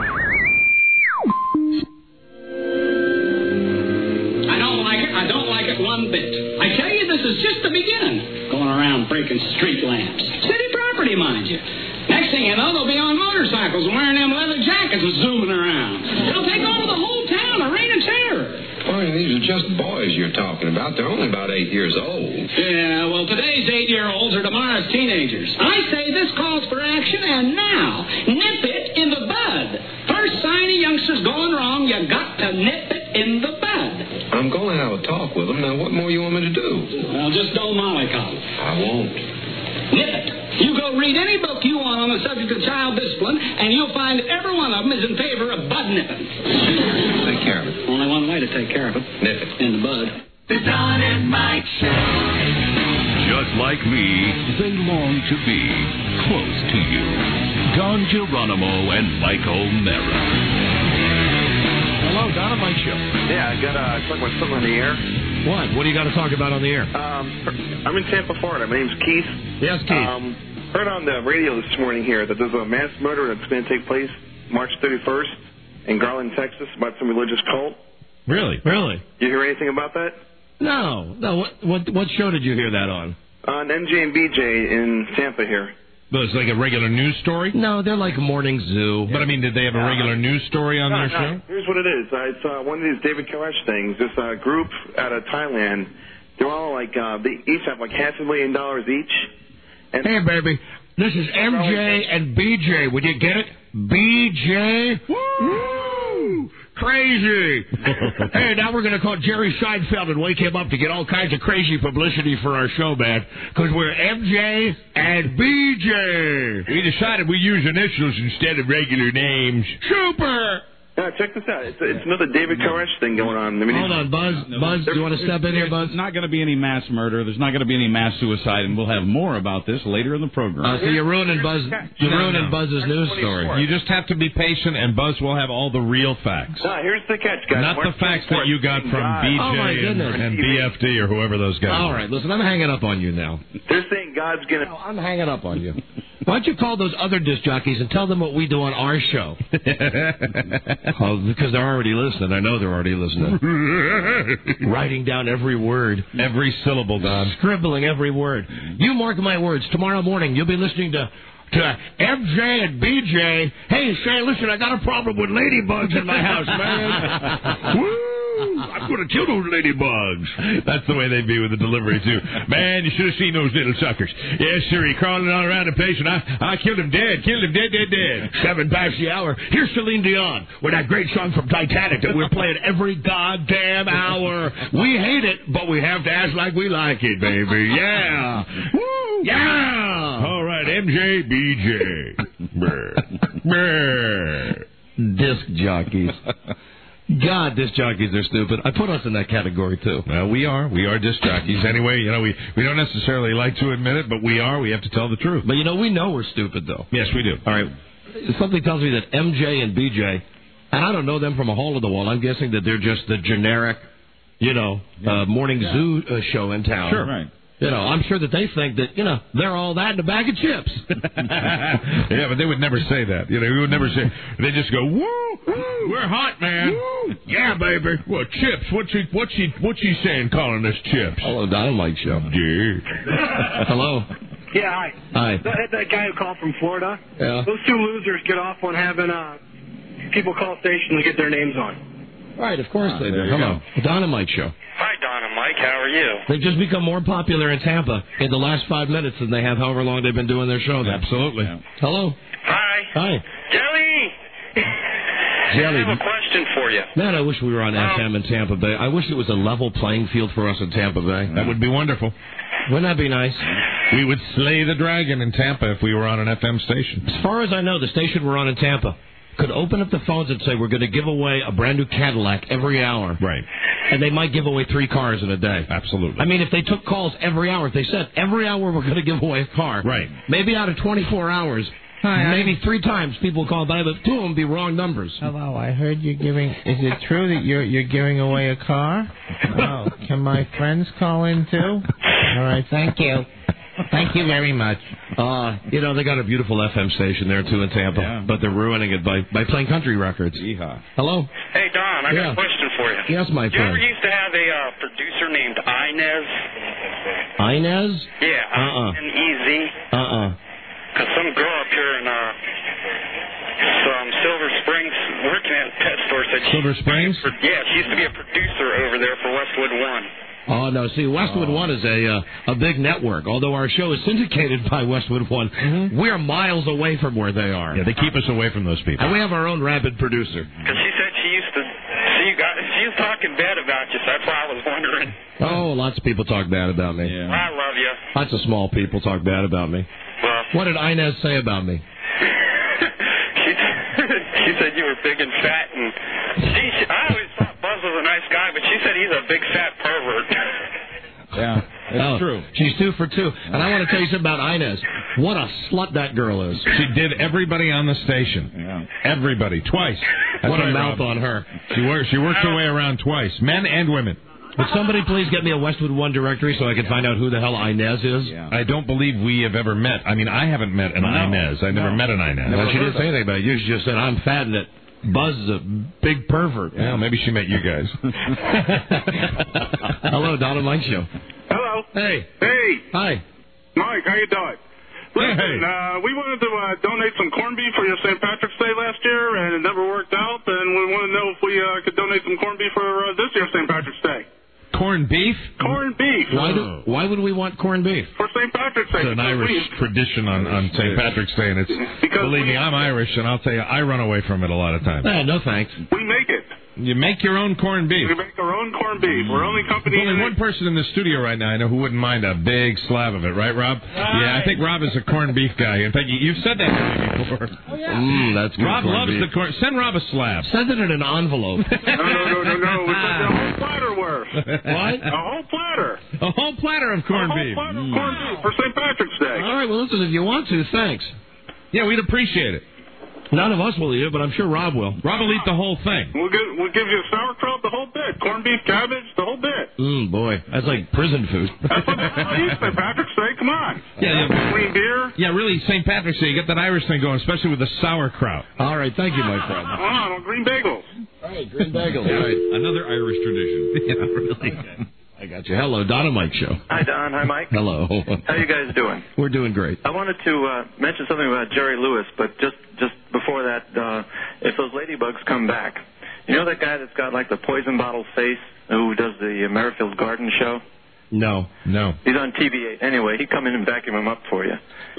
I don't like it. I don't like it one bit. I tell you, this is just the beginning. Going around breaking street lamps. City property, mind you. Next thing you know, they'll be on motorcycles and wearing them leather jackets and zooming around. They'll take over the whole town, a reign of terror. Boy, these are just boys you're talking about. They're only about eight years old. Yeah, well, today's eight-year-olds are tomorrow's teenagers. I say this calls for action, and now, nip it in the bud. First sign of youngsters going wrong, you got to nip it in the bud. I'm going to have a talk with them. Now, what more you want me to do? Well, just don't mollycoddle. I won't. Nip it. You go read any book you want on the subject of child discipline, and you'll find that every one of them is in favor of bud nipping. Take care of it. Only one way to take care of it. Nip it. In the bud. The Don and Mike Show. Just like me, they long to be close to you. Don Geronimo and Mike O'Mara. Hello, Don and Mike Show. Yeah, I got to talk about something on the air. What? What do you got to talk about on the air? Um, I'm in Tampa, Florida. My name's Keith. Yes, Keith. Um, heard on the radio this morning here that there's a mass murder that's going to take place March thirty-first in Garland, Texas, about some religious cult. Really? Really? You hear anything about that? No. No. What, what, what show did you hear that on? On M J and B J in Tampa here. Well, it's like a regular news story? No, they're like Morning Zoo. But, I mean, did they have a regular news story on No, their no. show? Here's what it is. Uh, it's uh, one of these David Koresh things. This uh, group out of Thailand, they're all like, uh, they each have like half a million dollars each. And Hey, baby. This is M J and B J. Would you get it? B J? Woo! Crazy. Hey, now we're going to call Jerry Seinfeld and wake him up to get all kinds of crazy publicity for our show, man. Because we're M J and B J. We decided we use initials instead of regular names. Super. Uh, check this out. It's, it's another David Koresh thing going on. I mean, Hold on, Buzz. Buzz, do you want to step in here, Buzz? There's not going to be any mass murder. There's not going to be any mass suicide, and we'll have more about this later in the program. Uh, so you're ruining Buzz. You're No, ruining no. Buzz's news story. You just have to be patient, and Buzz will have all the real facts. No, here's the catch, guys. Not the March facts that you got from God. B J Oh, my and, goodness. and B F D or whoever those guys All are. right, listen, I'm hanging up on you now. They're saying God's going to... No, I'm hanging up on you. Why don't you call those other disc jockeys and tell them what we do on our show? Oh, because they're already listening. I know they're already listening. Writing down every word. Every syllable, Don. Scribbling every word. You mark my words. Tomorrow morning, you'll be listening to... to M J and B J. Hey, say, listen, I got a problem with ladybugs in my house, man. Woo! I'm going to kill those ladybugs. That's the way they'd be with the delivery, too. Man, you should have seen those little suckers. Yes, sir, he crawling all around the place, and I, I killed him dead. Killed him dead, dead, dead. Seven past the hour. Here's Celine Dion with that great song from Titanic that we're playing every goddamn hour. We hate it, but we have to act like we like it, baby. Yeah. Woo! Yeah! All right, M J, B J. Brr. Brr. Disc jockeys. God, disc jockeys are stupid. I put us in that category, too. Well, we are. We are disc jockeys. Anyway, you know, we, we don't necessarily like to admit it, but we are. We have to tell the truth. But, you know, we know we're stupid, though. Yes, we do. All right. Something tells me that M J and B J, and I don't know them from a hole in the wall. I'm guessing that they're just the generic, you know, yeah. uh, morning yeah. zoo uh, show in town. Sure, right. You know, I'm sure that they think that, you know, they're all that in a bag of chips. Yeah, but they would never say that. You know, we would never say, they just go, woo, woo, we're hot, man. Woo. Yeah, baby. Well, chips, what's she, what's she, what's she saying calling us chips? Hello, Dynamite Show. Yeah. Hello. Yeah, hi. Hi. That, that guy who called from Florida, yeah. Those two losers get off on having uh, people call stations and get their names on. Right, of course oh, they do. Hello. The Dynamite Show. Hi, Don and Mike. How are you? They've just become more popular in Tampa in the last five minutes than they have however long they've been doing their show. There. Absolutely. Yeah. Hello. Hi. Hi. Jelly. Jelly. I have a question for you. Man, I wish we were on um, F M in Tampa Bay. I wish it was a level playing field for us in Tampa Bay. That would be wonderful. Wouldn't that be nice? We would slay the dragon in Tampa if we were on an F M station. As far as I know, the station we're on in Tampa could open up the phones and say, we're going to give away a brand new Cadillac every hour. Right. And they might give away three cars in a day. Absolutely. I mean, if they took calls every hour, if they said, every hour we're going to give away a car. Right. Maybe out of twenty-four hours, Hi, maybe I... three times people will call, but two of them would be wrong numbers. Hello, I heard you're giving, is it true that you're you're giving away a car? Oh, can my friends call in too? All right, thank you. Thank you very much. Uh, you know, they got a beautiful F M station there, too, in Tampa, yeah. But they're ruining it by, by playing country records. Yeehaw. Hello? Hey, Don, I yeah. got a question for you. Yes, my you friend. You ever used to have a uh, producer named Inez? Inez? Yeah, uh-uh. I N E Z. Uh-uh. Because some girl up here in uh, some Silver Springs working at a pet store said Silver she, Springs? Yeah, she used to be a producer over there for Westwood One. Oh, no, see, Westwood oh. One is a uh, a big network. Although our show is syndicated by Westwood One, mm-hmm. we're miles away from where they are. Yeah, they keep us away from those people. And we have our own rabid producer. Because she said she used to see you guys, she was talking bad about you, so that's why I was wondering. Oh, lots of people talk bad about me. Yeah. I love you. Lots of small people talk bad about me. Well, what did Inez say about me? she, she said you were big and fat, and she, she, I always thought Buzz was a nice guy, but she said he's a big fat pervert. Yeah, that's oh, true. She's two for two. And I want to tell you something about Inez. What a slut that girl is. She did everybody on the station. Yeah. Everybody. Twice. That's what a right, mouth Rob. on her. She worked, she worked her way around twice. Men and women. Would somebody please get me a Westwood One directory so I can find out who the hell Inez is? Yeah. I don't believe we have ever met. I mean, I haven't met an no. Inez. I never no. met an Inez. Well, she didn't say anything about it. You just said, I'm fat and that Buzz is a big pervert. Yeah, well, maybe she met you guys. Hello, Don and Mike Show. Hello. Hey. Hey. Hi. Mike, how you doing? Listen, hey. uh, we wanted to uh, donate some corned beef for your Saint Patrick's Day last year, and it never worked out, and we want to know if we uh, could donate some corned beef for uh, this year's Saint Patrick's Day. Corned beef? Corned beef. Why, do, why would we want corned beef? For Saint Patrick's Day. It's an Irish we... tradition on, on Saint Patrick's Day, and it's, because believe we... me, I'm Irish, and I'll tell you, I run away from it a lot of times. Eh, no thanks. We make it. You make your own corned beef. We make our own corned beef. We're only company. There's only one person in the studio right now I know who wouldn't mind a big slab of it, right, Rob? Right. Yeah, I think Rob is a corned beef guy. In fact, you, you've said that to me before. Oh, yeah. Mm, that's good. Rob loves beef. the corn. Send Rob a slab. Send it in an envelope. no, no, no, no, no. It's like a whole platter worth. What? A whole platter. A whole platter of corned beef. beef. A whole platter mm. of corned beef for Saint Patrick's Day. All right, well, listen, if you want to, thanks. Yeah, we'd appreciate it. None of us will eat it, but I'm sure Rob will. Rob will eat the whole thing. We'll give, we'll give you sauerkraut, the whole bit. Corned beef, cabbage, the whole bit. Mm, boy, that's like prison food. That's what they eat, Saint Patrick's Day. Come on. Yeah, yeah. Clean beer. Yeah, really, Saint Patrick's Day, you get that Irish thing going, especially with the sauerkraut. All right, thank you, my friend. Come on, green bagels. All right, green bagels. All right, another Irish tradition. Yeah, really. I got you. Hello, Don and Mike Show. Hi, Don. Hi, Mike. Hello. How you guys doing? We're doing great. I wanted to uh, mention something about Jerry Lewis, but just just before that, uh, if those ladybugs come back, you know that guy that's got like the poison bottle face who does the uh, Merrifield Garden show? No. No. He's on T V eight. Anyway, he'd come in and vacuum him up for you.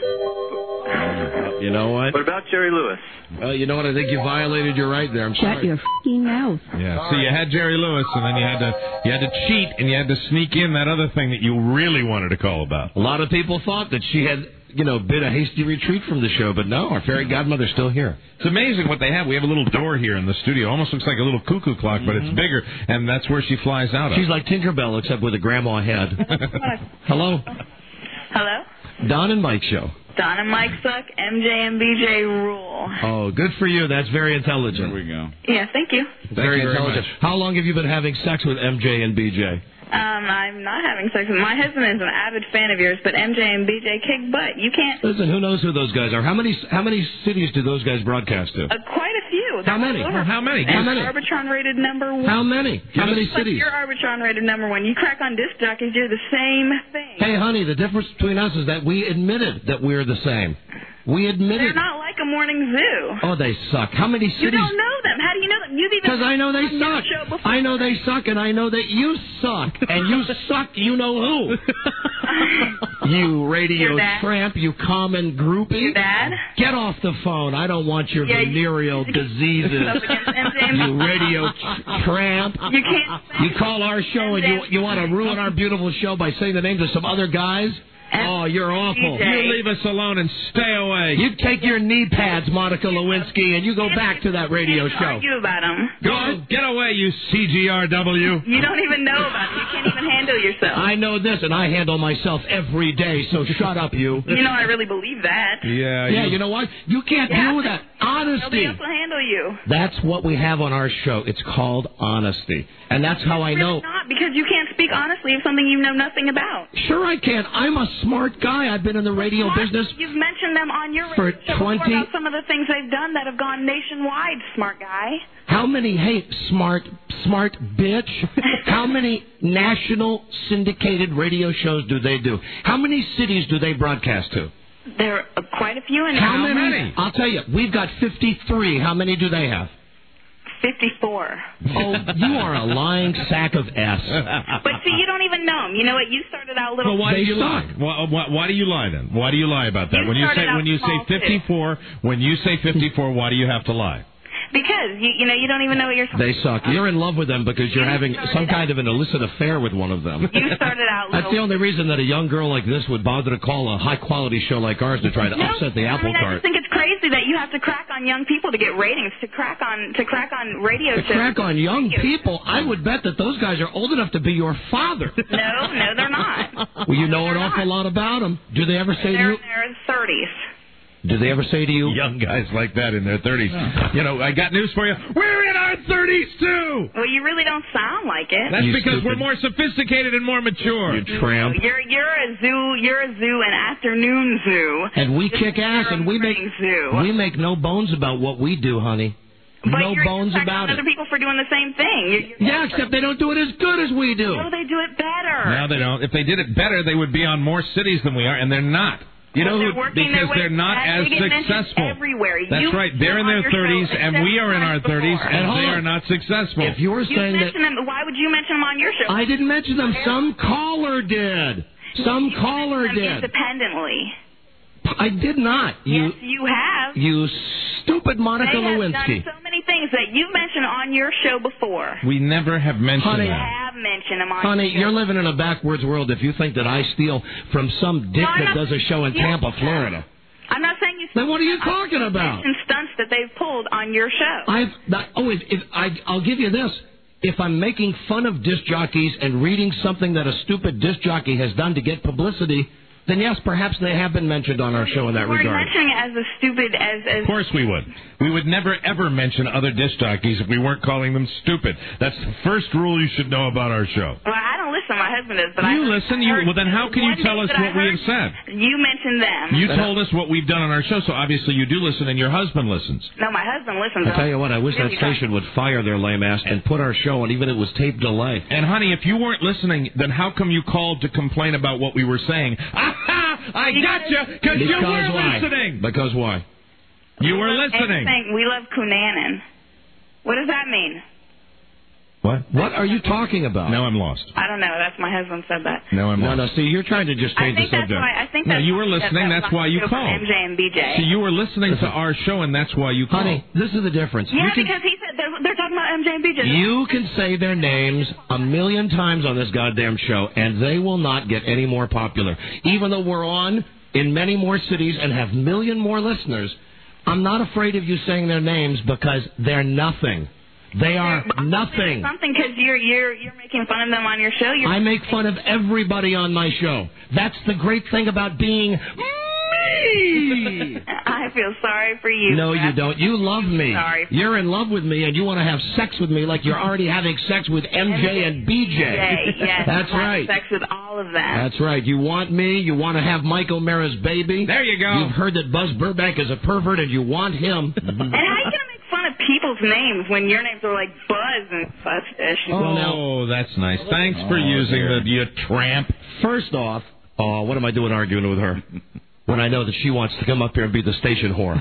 You know what? What about Jerry Lewis? Well, you know what? I think you violated your right there. I'm Shut sorry. your f***ing mouth. Yeah. So you had Jerry Lewis, and then you had to you had to cheat, and you had to sneak in that other thing that you really wanted to call about. A lot of people thought that she had, you know, been a hasty retreat from the show, but no, our fairy godmother's still here. It's amazing what they have. We have a little door here in the studio. Almost looks like a little cuckoo clock, but it's bigger, and that's where she flies out of. She's like Tinkerbell, except with a grandma head. Hello? Hello? Don and Mike Show. Don and Mike suck. M J and B J rule. Oh, good for you. That's very intelligent. There we go. Yeah, thank you. Very you very intelligent. much. How long have you been having sex with M J and B J? Um, I'm not having sex with my husband is an avid fan of yours, but M J and B J kick butt. You can't. Listen, who knows who those guys are? How many how many cities do those guys broadcast to? Uh, quite a few. How many? They're How many? And How many? Arbitron rated number one. How many? How many Just like cities? You're Arbitron rated number one. You crack on disc jockeys, you're the same thing. Hey, honey, the difference between us is that we admitted that we're the same. We admitted. They're not like a morning zoo. Oh, they suck. How many cities? You don't know them. How do you know them? You've even Because I know they on your suck. show before. I know they suck, and I know that you suck. And you suck, you know who. You radio Your dad? tramp, you common groupie. Your dad? Get off the phone. I don't want your Yeah, you- venereal diseases. Up against M J and You radio tr- tramp. You can't. You call our show and you you want to ruin our beautiful show by saying the names of some other guys? Oh, you're awful. D J. You leave us alone and stay away. You take your knee pads, Monica Lewinsky, and you go back to that radio show. Argue about them. Go, get away, you C G R W. You don't even know about them. You can't even handle yourself. I know this, and I handle myself every day, so shut up, you. You know I really believe that. Yeah. Yeah, you know what? You can't Yeah. do that. Nobody Honesty. else will handle you. That's what we have on our show. It's called honesty. And that's how I Really know. not, because you can't speak honestly of something you know nothing about. Sure I can. I'm a smart guy. I've been in the radio Smart. business. You've mentioned them on your For radio show before twenty about some of the things they've done that have gone nationwide, smart guy. How many, hey, smart, smart bitch, how many national syndicated radio shows do they do? How many cities do they broadcast to? There are quite a few in How there. many? I'll tell you, we've got fifty-three. How many do they have? fifty-four. Oh, you are a lying sack of S. But see, you don't even know them. You know what? You started out a little... Well, why do They you suck. lie? Why, why, why do you lie then? Why do you lie about that? You when you started say out when you small, say too. fifty-four, when you say fifty-four, why do you have to lie? Because, you, you know, you don't even know what you're... They suck. You're in love with them because you're You having started some out- kind of an illicit affair with one of them. You started out That's little... the only reason that a young girl like this would bother to call a high-quality show like ours to try to No, upset the I apple mean, I cart. just think it's crazy that you have to crack on young people to get ratings, to crack on to crack on radio To shows. crack on young people, I would bet that those guys are old enough to be your father. No, no, they're not. Well, you know an awful lot about them. Do they ever say to They're you? in their thirties. Do they ever say to you? Young guys like that in their thirties. You know, I got news for you. We're in our thirties too. Well, you really don't sound like it. That's You because stupid- we're more sophisticated and more mature. You tramp. You're you're a zoo. You're a zoo, an afternoon zoo. And we This kick is ass, your and we make morning zoo. we make no bones about what we do, honey. But No you're bones cracking about on it. other people for doing the same thing. You're, you're Yeah, except they don't do it as good as we do. No, they do it better. No, they don't. If they did it better, they would be on more cities than we are, and they're not. You know, Well, they're who, working their because way they're not back. as They get mentioned successful. everywhere. That's You right. They're in on their your thirties, show and we are in our several thirties, times and before. they are not successful. If you're You saying that mentioned them. Why would you mention them on your show? I didn't mention them, some caller did. Some You caller mentioned them did. Independently. I did not. You, Yes, you have. you stupid Monica They have Lewinsky. done so many things that you've mentioned on your show before. We never have mentioned Honey. You them. have mentioned them on Honey, your you're show. living in a backwards world if you think that I steal from some dick No, I'm that not does a show in stealing Tampa, them. Florida. I'm not saying you. Then what are you I'm talking about? mentioning stunts that they've pulled on your show. I've not, oh, if, if I, I'll give you this. If I'm making fun of disc jockeys and reading something that a stupid disc jockey has done to get publicity, then yes, perhaps they have been mentioned on our show in that We're regard. mentioning it as a stupid, as, as... Of course we would. We would never, ever mention other disc jockeys if we weren't calling them stupid. That's the first rule you should know about our show. Well, I don't listen. My husband does, but you I listen. You well, then how can you one tell us that I what we have heard, said? You mentioned them. You told us what we've done on our show, so obviously you do listen, and your husband listens. No, my husband listens. I tell you what, I wish that Really station would fire their lame ass and put our show on, even if it was tape delay. And honey, if you weren't listening, then how come you called to complain about what we were saying? Aha! I gotcha, because you were why? listening. Because why? You were And listening. saying, we love Cunanan. What does that mean? What? What are you talking about? Now I'm lost. I don't know. That's my husband said that. No, I'm No, lost. no, see, you're trying to just I change the think that's subject. why. I think No, that's you were why- listening. That's, That's why you for called. M J and B J. See, you were listening to our show, and that's why you called. Honey, this is the difference. Yeah, You can- because he said they're, they're talking about M J and B J. You can say their names a million times on this goddamn show, and they will not get any more popular. Even though we're on in many more cities and have million more listeners, I'm not afraid of you saying their names because they're nothing. They are nothing. Something because you're you're you're making fun of them on your show. You're I make fun of everybody on my show. That's the great thing about being me. I feel sorry for you. No, you don't. You love me. Sorry. You're in love with me, and you want to have sex with me like you're already having sex with M J and B J. Yes, That's I want right. Sex with all of them. That's right. You want me. You want to have Mike O'Mara's baby. There you go. You've heard that Buzz Burbank is a pervert, and you want him. And how are you gonna make fun of people's names when your names are like Buzz and such? Oh, that's nice. Thanks for using the you tramp. First off, uh, what am I doing arguing with her? When I know that she wants to come up here and be the station whore.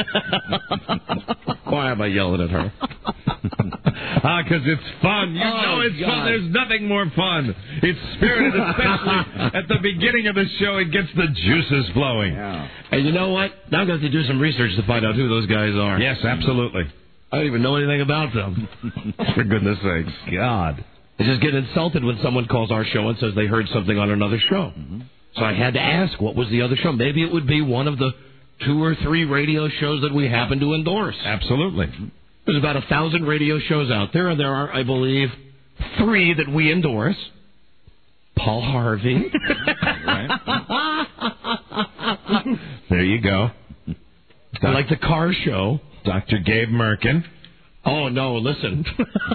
Why am I yelling at her? Ah, because it's fun. You Oh, know it's God. fun. There's nothing more fun. It's spirited, especially at the beginning of the show. It gets the juices flowing. And you know what? Now I'm going to have to do some research to find out who those guys are. Yes, absolutely. I don't even know anything about them. For goodness sakes. God. I just get insulted when someone calls our show and says they heard something on another show. Mm-hmm. So I had to ask, what was the other show? Maybe it would be one of the two or three radio shows that we happen to endorse. Absolutely. There's about a thousand radio shows out there, and there are, I believe, three that we endorse. Paul Harvey. There you go. I like the car show. Doctor Gabe Merkin. Oh, no, listen.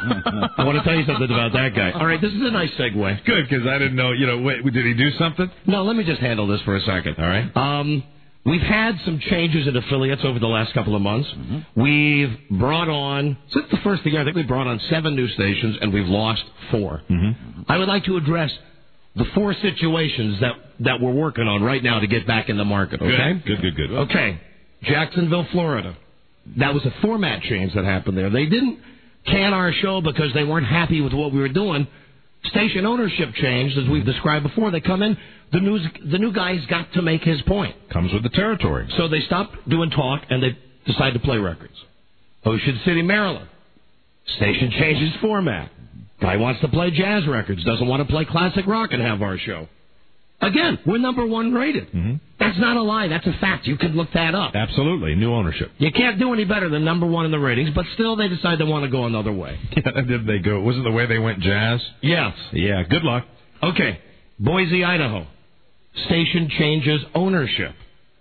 I want to tell you something about that guy. All right, this is a nice segue. Good, because I didn't know, you know, wait, did he do something? No, let me just handle this for a second. All right. Um, we've had some changes in affiliates over the last couple of months. Mm-hmm. We've brought on, since the first of the year, I think we brought on seven new stations, and we've lost four. Mm-hmm. I would like to address the four situations that, that we're working on right now to get back in the market, okay? Good, good, good. good. Okay. Jacksonville, Florida. That was a format change that happened there. They didn't can our show because they weren't happy with what we were doing. Station ownership changed, as we've described before. They come in, the news, the new guy's got to make his point. Comes with the territory. So they stopped doing talk, and they decided to play records. Ocean City, Maryland. Station changes format. Guy wants to play jazz records, doesn't want to play classic rock and have our show. Again, we're number one rated. Mm-hmm. That's not a lie. That's a fact. You can look that up. Absolutely. New ownership. You can't do any better than number one in the ratings, but still they decide they want to go another way. Yeah, did they go? Was it the way they went jazz? Yes. Yeah, good luck. Okay. Boise, Idaho. Station changes ownership.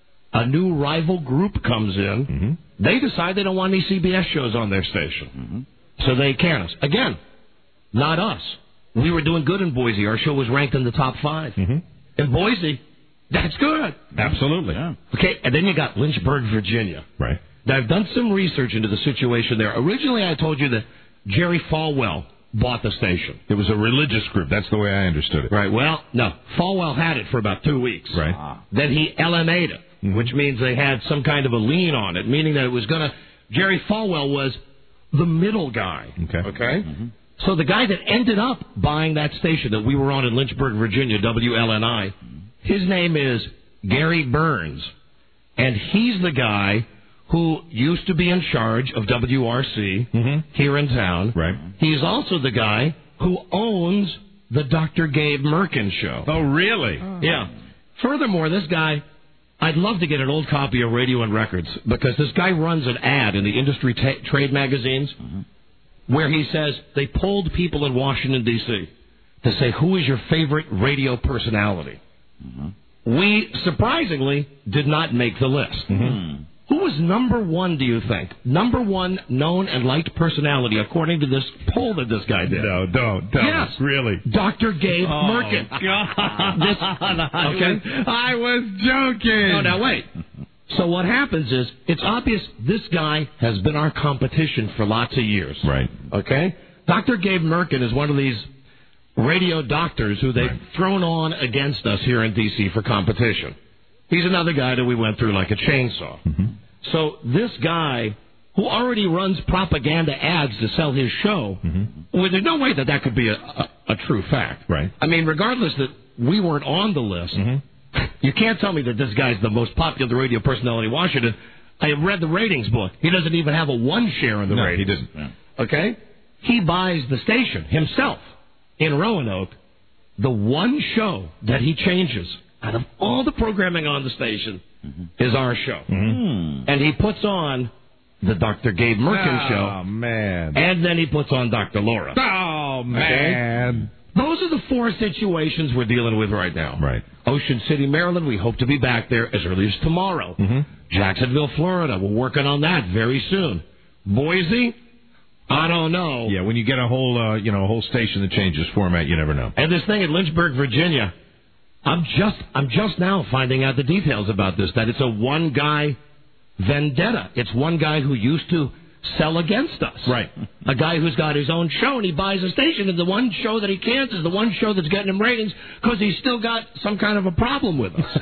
A new rival group comes in. Mm-hmm. They decide they don't want any C B S shows on their station. Mm-hmm. So they can us. Again, not us. We were doing good in Boise. Our show was ranked in the top five. Mm-hmm. In Boise, that's good. Absolutely. Yeah. Okay, and then you got Lynchburg, Virginia. Right. Now, I've done some research into the situation there. Originally, I told you that Jerry Falwell bought the station. It was a religious group. That's the way I understood it. Right. Well, no. Falwell had it for about two weeks. Right. Ah. Then he L M A'd it, mm-hmm. which means they had some kind of a lien on it, meaning that it was going to... Jerry Falwell was the middle guy. Okay. Okay? Mm-hmm. So the guy that ended up buying that station that we were on in Lynchburg, Virginia, W L N I, his name is Gary Burns. And he's the guy who used to be in charge of W R C mm-hmm. here in town. Right. He's also the guy who owns the Doctor Gabe Merkin show. Oh, really? Oh. Yeah. Furthermore, this guy, I'd love to get an old copy of Radio and Records, because this guy runs an ad in the industry ta- trade magazines mm-hmm. where he says they polled people in Washington, D C to say, who is your favorite radio personality? Mm-hmm. we surprisingly did not make the list. Mm-hmm. Who was number one, do you think? Number one known and liked personality, according to this poll that this guy did. No, don't. don't. Yes. Really? Doctor Gabe Oh, Merkin. God. This, I okay? was- I was joking. No, now wait. So what happens is, it's obvious this guy has been our competition for lots of years. Right. Okay? Doctor Gabe Merkin is one of these radio doctors who they've Right. thrown on against us here in D C for competition. He's another guy that we went through like a chainsaw. Mm-hmm. So this guy, who already runs propaganda ads to sell his show, Mm-hmm. well, there's no way that that could be a, a, a true fact. Right. I mean, regardless that we weren't on the list, Mm-hmm. you can't tell me that this guy's the most popular radio personality in Washington. I have read the ratings book. He doesn't even have a one share in the No, he ratings. didn't. Yeah. Okay? He buys the station himself in Roanoke. The one show that he changes out of all the programming on the station Mm-hmm. is our show. Mm-hmm. And he puts on the Doctor Gabe Merkin Oh, show. man. And then he puts on Doctor Laura. Oh, man. Those are the four situations we're dealing with right now. Right. Ocean City, Maryland, we hope to be back there as early as tomorrow. Mm-hmm. Jacksonville, Florida, we're working on that very soon. Boise, I don't know. Yeah, when you get a whole, uh, you know, a whole station that changes format, you never know. And this thing in Lynchburg, Virginia, I'm just I'm just now finding out the details about this, that it's a one-guy vendetta. It's one guy who used to sell against us. Right. A guy who's got his own show, and he buys a station, and the one show that he can't is the one show that's getting him ratings because he's still got some kind of a problem with us.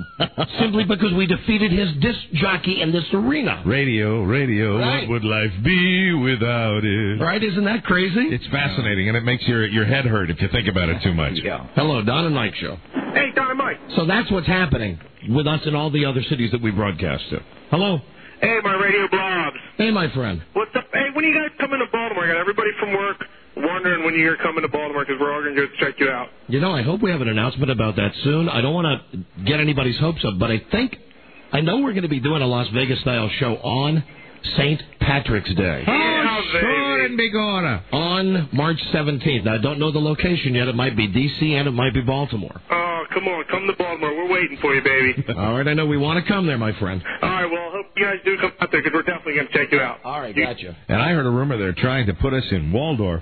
Simply because we defeated his disc jockey in this arena. Radio, radio, Right. what would life be without it? Right? Isn't that crazy? It's fascinating, and it makes your your head hurt if you think about it too much. Yeah. Hello, Don and Mike Show. Hey, Don and Mike. So that's what's happening with us in all the other cities that we broadcast to. Hello. Hey, my radio blobs. Hey, my friend. What's up? Hey, when are you guys coming to Baltimore? I got everybody from work wondering when you're coming to Baltimore because we're all going to go check you out. You know, I hope we have an announcement about that soon. I don't want to get anybody's hopes up, but I think, I know we're going to be doing a Las Vegas-style show on Saint Patrick's Day. Oh, sure and be gonna. On March seventeenth. Now, I don't know the location yet. It might be D C and it might be Baltimore. Oh, come on. Come to Baltimore. We're waiting for you, baby. All right, I know we want to come there, my friend. All right, well, I hope you guys do come out there because we're definitely going to check you out. All right, gotcha. And I heard a rumor they're trying to put us in Waldorf.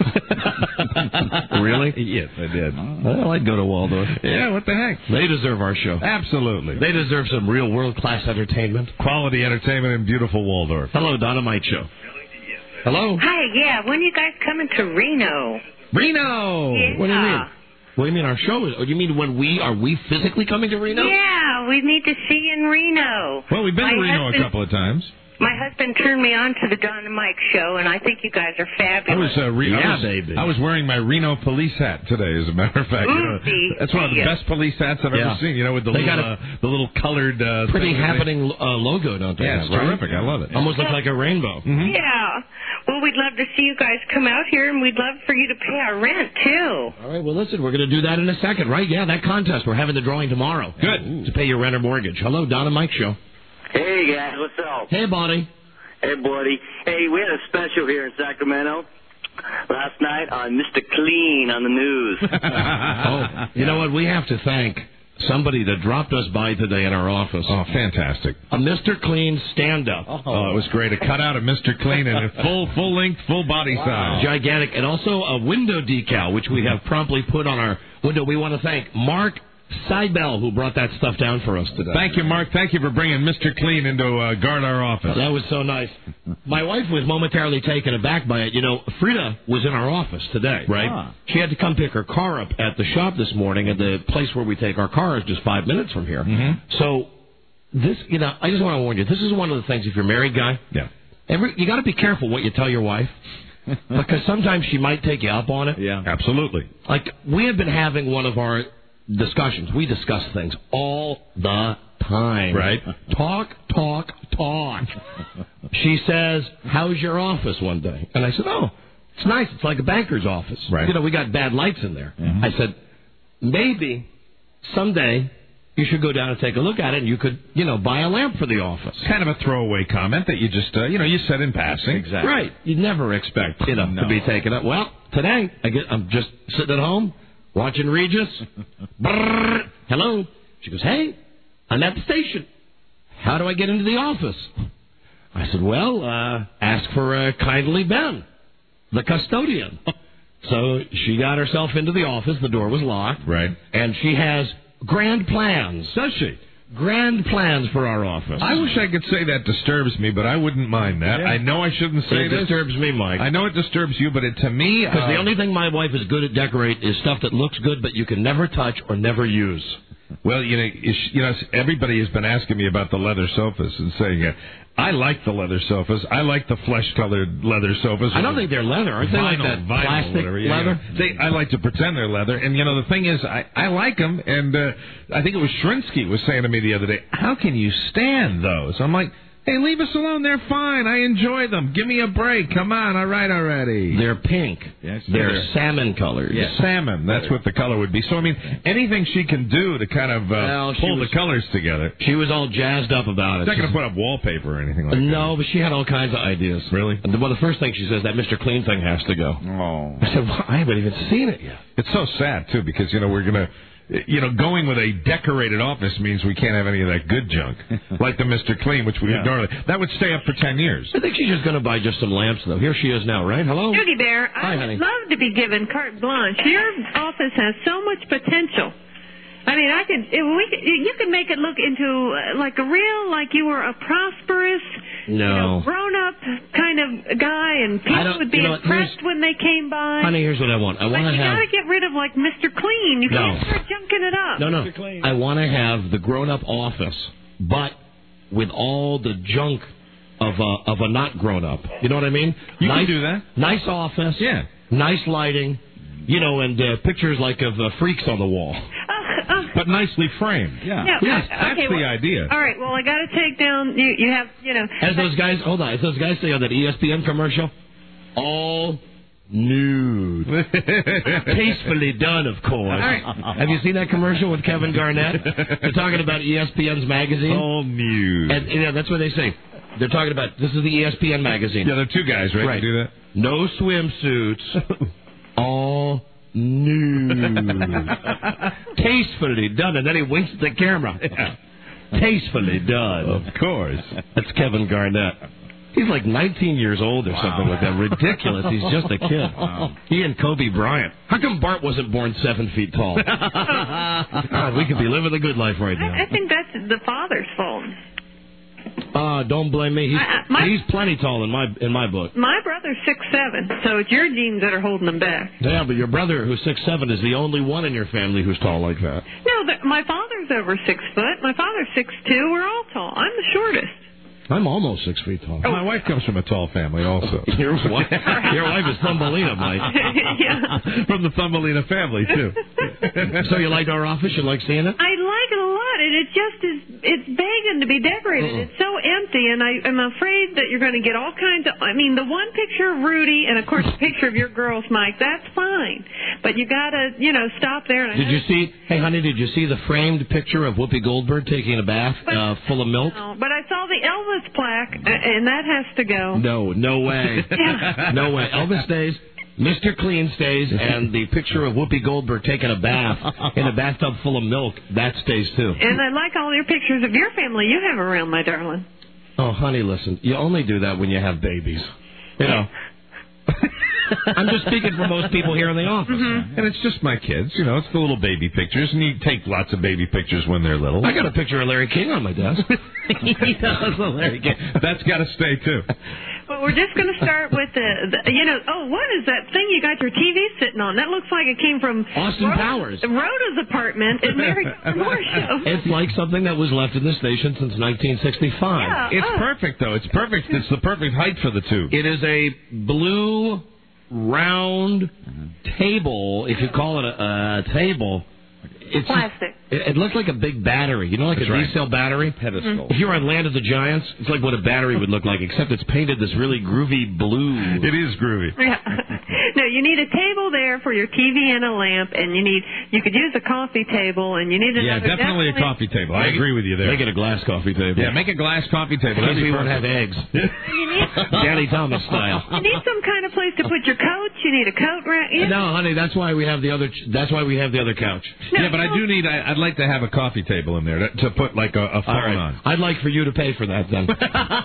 Really? Yes, I did. Well, I'd go to Waldorf. Yeah, what the heck? They deserve our show. Absolutely. They deserve some real world-class entertainment. Quality entertainment in beautiful Waldorf. Hello, Donna Mike Show. Hello? Hi, yeah. When are you guys coming to Reno? Reno! Yeah. What do you mean? What do you mean our show is? Oh, you mean when we, are we physically coming to Reno? Yeah, we need to see you in Reno. Well, we've been My to Reno husband- a couple of times. My husband turned me on to the Don and Mike show, and I think you guys are I fabulous. was, uh, re- Yeah, I was, baby. I was wearing my Reno police hat today, as a matter of fact. You know, Oopsie. that's one of the Yeah. best police hats I've Yeah. ever seen. You know, with the They little, got a uh, the little colored uh, Pretty thing that they- happening uh, logo, don't they? Yeah, have, it's right? terrific. I love it. Almost looks like a rainbow. Mhm. Yeah. Well, we'd love to see you guys come out here, and we'd love for you to pay our rent, too. All right, well, listen, we're going to do that in a second, right? Yeah, that contest. We're having the drawing tomorrow. Good. To pay your rent or mortgage. Hello, Don and Mike Show. Hey, guys, what's up? Hey, buddy. Hey, buddy. Hey, we had a special here in Sacramento last night on Mister Clean on the news. Oh, you know what? We have to thank somebody that dropped us by today in our office. Oh, fantastic. A Mister Clean stand-up. Oh, it was great. A cutout of Mister Clean in a full, full-length, full-body size. Gigantic. And also a window decal, which we have promptly put on our window. We want to thank Mark Seibel, who brought that stuff down for us today. Thank you, Mark. Thank you for bringing Mister Clean into uh, guard our office. That was so nice. My wife was momentarily taken aback by it. You know, Frida was in our office today. Right. Ah. She had to come pick her car up at the shop this morning, and the place where we take our car is just five minutes from here. Mm-hmm. So, this, you know, I just want to warn you, this is one of the things, if you're a married guy, Yeah. every, you got to be careful what you tell your wife, because sometimes she might take you up on it. Yeah. Absolutely. Like, we have been having one of our discussions. We discuss things all the time. Right. Talk, talk, talk. She says, how's your office one day? And I said, oh, it's nice. It's like a banker's office. Right. You know, we got bad lights in there. Mhm. I said, maybe someday you should go down and take a look at it, and you could, you know, buy a lamp for the office. Kind of a throwaway comment that you just, uh, you know, you said in passing. Exactly. Right. You'd never expect, you know, No. to be taken up. Well, today, I get, I'm just sitting at home, watching Regis. Brrr. Hello. She goes, hey, I'm at the station. How do I get into the office? I said, well, uh, ask for uh, Kindly Ben, the custodian. So she got herself into the office. The door was locked. Right. And she has grand plans. Does she? Grand plans for our office. I wish I could say that disturbs me, but I wouldn't mind that. Yeah. I know I shouldn't say it this. It disturbs me, Mike. I know it disturbs you, but it, to me... Because uh, the only thing my wife is good at decorate is stuff that looks good, but you can never touch or never use. Well, you know, you know, everybody has been asking me about the leather sofas and saying, uh, I like the leather sofas. I like the flesh-colored leather sofas. I don't think they're leather. Aren't they like Vinyl, that vinyl, plastic whatever. Yeah, leather? yeah. They, I like to pretend they're leather. And, you know, the thing is, I, I like them. And uh, I think it was Shrinsky was saying to me the other day, how can you stand those? I'm like, hey, leave us alone. They're fine. I enjoy them. Give me a break. Come on. All right already. They're pink. Yes, they're, they're salmon colored. Yeah. Salmon. That's what the color would be. So, I mean, anything she can do to kind of uh, well, pull was, the colors together. She was all jazzed up about it. She's not going to put up wallpaper or anything like no, that. No, but she had all kinds of ideas. Really? And the, well, the first thing she says, that Mister Clean thing has to go. Oh. I said, well, I haven't even seen it yet. It's so sad, too, because, you know, we're going to... You know, going with a decorated office means we can't have any of that good junk, like the Mister Clean, which we yeah. normally... That would stay up for ten years. I think she's just going to buy just some lamps, though. Here she is now, right? Hello? Judy Bear, Hi, I'd honey. love to be given carte blanche. Your office has so much potential. I mean, I could, if we could, you could make it look into uh, like a real, like you were a prosperous, no. you know, grown-up kind of guy, and people would be you know, impressed when they came by. Honey, here's what I want. I want but to you have. got to get rid of like Mister Clean. You No. can't start junking it up. No, no. I want to have the grown-up office, but with all the junk of a of a not grown-up. You know what I mean? You nice, can do that. Nice office. Yeah. Nice lighting. You know, and uh, pictures like of uh, freaks on the wall. Uh, uh, but nicely framed. Yeah. yeah yes, uh, that's okay, the well, idea. All right, well, I got to take down, you, you have, you know. As those guys, hold on, as those guys say on that E S P N commercial, all nude. Tastefully done, of course. Right. Have you seen that commercial with Kevin Garnett? They're talking about E S P N's magazine. All nude. And, you know, that's what they say. They're talking about, this is the E S P N magazine. Yeah, there are two guys, right, right. to do that? No swimsuits. All nude. Tastefully done. And then he winks at the camera. Yeah. Tastefully done. Of course. That's Kevin Garnett. He's like nineteen years old or wow. something like that. Ridiculous. He's just a kid. Wow. He and Kobe Bryant. How come Bart wasn't born seven feet tall? God, we could be living the good life right now. I, I think that's the father's fault. Uh, don't blame me. He's, I, I, my, he's plenty tall in my in my book. My brother's six seven, so it's your genes that are holding him back. Yeah, but your brother, who's six seven, is the only one in your family who's tall like that. No, the, my father's over six foot. My father's six two. We're all tall. I'm the shortest. I'm almost six feet tall. Oh. My wife comes from a tall family also. Your wife, your wife is Thumbelina, Mike. Yeah. From the Thumbelina family, too. So you like our office? You like seeing it? I like it a lot, and it just is, it's begging to be decorated. Uh-uh. It's so empty, and I, I'm afraid that you're going to get all kinds of, I mean, the one picture of Rudy, and of course the picture of your girls, Mike, that's fine. But you got to, you know, stop there. And did you see, hey, honey, did you see the framed picture of Whoopi Goldberg taking a bath but, uh, full of milk? No, but I saw the Elvis plaque, and that has to go. No, no way. Yeah. No way. Elvis stays. Mister Clean stays, and the picture of Whoopi Goldberg taking a bath in a bathtub full of milk, that stays too. And I like all your pictures of your family you have around, my darling. Oh, honey, listen, you only do that when you have babies. You know. I'm just speaking for most people here in the office. Mm-hmm. And it's just my kids, you know, it's the little baby pictures, and you take lots of baby pictures when they're little. I got a picture of Larry King on my desk. He does, Larry King. That's got to stay, too. Well, we're just going to start with the, the, you know, oh, what is that thing you got your T V sitting on? That looks like it came from Austin Rhoda, Powers. Rhoda's apartment at Mary Moore Show. It's like something that was left in the station since nineteen sixty-five. Yeah. It's oh. perfect, though. It's perfect. It's the perfect height for the tube. It is a blue, round table, if you call it a, a table. It's plastic. It, it looks like a big battery. You know, like That's a right. D-cell battery? Pedestal. Mm-hmm. If you were on Land of the Giants, it's like what a battery would look like, except it's painted this really groovy blue. It is groovy. Yeah. No, you need a table there chair for your T V and a lamp, and you need you could use a coffee table, and you need Yeah, another. definitely, a coffee table. I agree with you there. Make it a glass coffee table. Yeah, make a glass coffee table. That'd be we won't perfect. have eggs. You need, Danny Thomas style. you need some kind of place to put your coats. You need a coat rack. Yeah. No, honey, that's why we have the other. That's why we have the other couch. Yeah, but I do need. I, I'd like to have a coffee table in there to, to put like a, a phone All right. on. I'd like for you to pay for that then,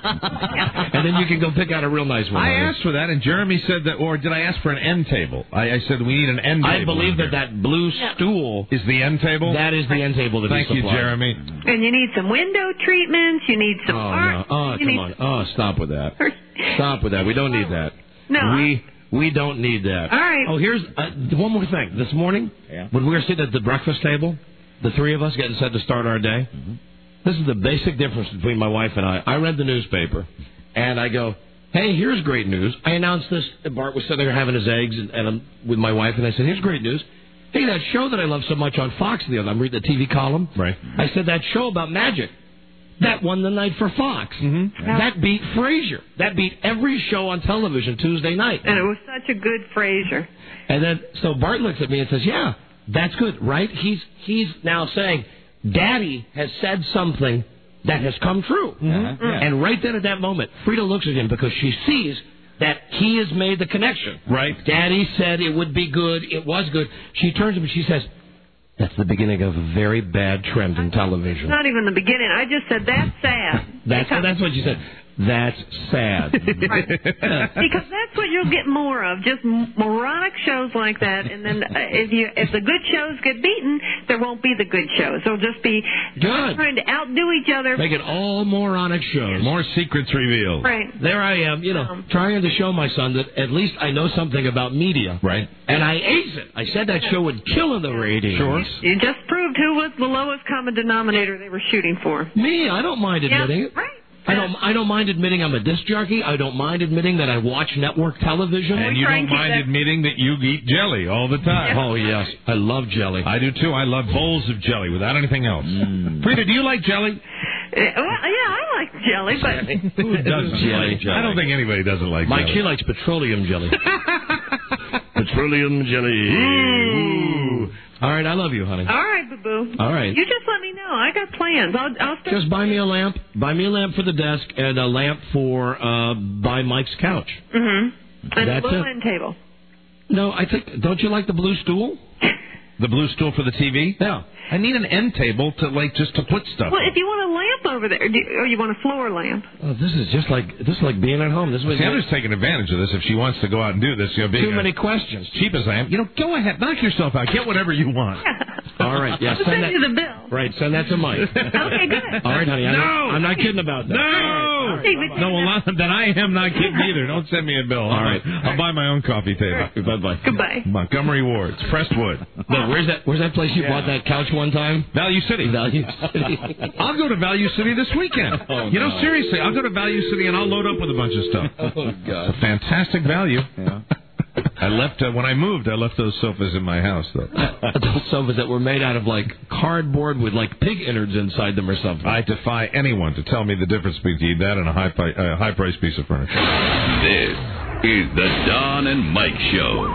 and then you can go pick out a real nice one. I honey. asked for that, and Jeremy said that, or did I ask for an end table? I, I said we need an end table. I believe in that here. that blue stool is the end table. That is the end table that Thank he you, supplied. Jeremy. And you need some window treatments. You need some Oh art. no! Oh, you come need on! Oh, stop with that! Stop with that! We don't need that. No. We we don't need that. All right. Oh, here's uh, one more thing. This morning, Yeah. when we were sitting at the breakfast table, the three of us getting set to start our day. Mm-hmm. This is the basic difference between my wife and I. I read the newspaper, and I go, "Hey, here's great news." I announced this. And Bart was sitting there having his eggs, and, and I'm with my wife, and I said, "Here's great news. Hey, that show that I love so much on Fox the other. I'm reading the T V column. Right. I said that show about magic." That won the night for Fox. Mm-hmm. That beat Frasier. That beat every show on television Tuesday night. And it was such a good Frasier. And then, so Bart looks at me and says, "Yeah, that's good, right?" He's he's now saying, "Daddy has said something that has come true." Mm-hmm. Yeah. And right then at that moment, Frida looks at him because she sees that he has made the connection. Right. Daddy said it would be good. It was good. She turns to him and she says, "That's the beginning of a very bad trend in television." Not even the beginning. I just said that's sad. That's that's what you said. That's sad. Right. Because that's what you'll get more of, just moronic shows like that. And then uh, if you if the good shows get beaten, there won't be the good shows. They'll just be Good. trying to outdo each other. Make it all moronic shows. More secrets revealed. Right. There I am, you know, Um, trying to show my son that at least I know something about media. Right. And I ace it. I said that show would kill in the ratings. Sure. You just proved who was the lowest common denominator they were shooting for. Me, I don't mind admitting Yeah, it. right. I don't. I don't mind admitting I'm a disc jockey. I don't mind admitting that I watch network television. And you don't mind admitting that you eat jelly all the time. Oh yes, I love jelly. I do too. I love bowls of jelly without anything else. Mm. Frida, do you like jelly? Uh, well, yeah, I like jelly, but Who doesn't Jelly. like jelly? I don't think anybody doesn't like Mike, jelly. she likes petroleum jelly. Petroleum jelly. Ooh. All right, I love you, honey. all right, boo-boo. All right. You just let me know. I got plans. I'll, I'll start. Just buy me a lamp. Buy me a lamp for the desk and a lamp for uh, by Mike's couch. Mm-hmm. And That's a little it. end table. No, I think. Don't you like the blue stool? The blue stool for the T V? Yeah. I need an end table to like just to put stuff. Well, on. if you want a lamp over there, do, or you want a floor lamp. Oh, this is just like this is like being at home. This is what Sandra's taking advantage of this if she wants to go out and do this. You know, being too a- many questions. cheap as I am, you know, go ahead, knock yourself out, get whatever you want. All right, yeah, I'll send send that. you the bill. Right, send that to Mike. Okay, good. All right, honey. I'm, No! not, I'm not kidding about that. No, All right, all right, no, well, not, then I am not kidding either. Don't send me a bill. All right. I'll buy my own coffee table. bye bye. Goodbye. Montgomery Wards, Prestwood. No, where's that? Where's that place you Yeah. bought that couch one time? Value City. Value City. I'll go to Value City this weekend. Oh, you know, God. seriously, I'll go to Value City and I'll load up with a bunch of stuff. Oh God. It's a fantastic value. Yeah. I left uh, when I moved. I left those sofas in my house, though. Those sofas that were made out of like cardboard with like pig innards inside them or something. I defy anyone to tell me the difference between that and a high pri- uh, high priced piece of furniture. This is the Don and Mike Show.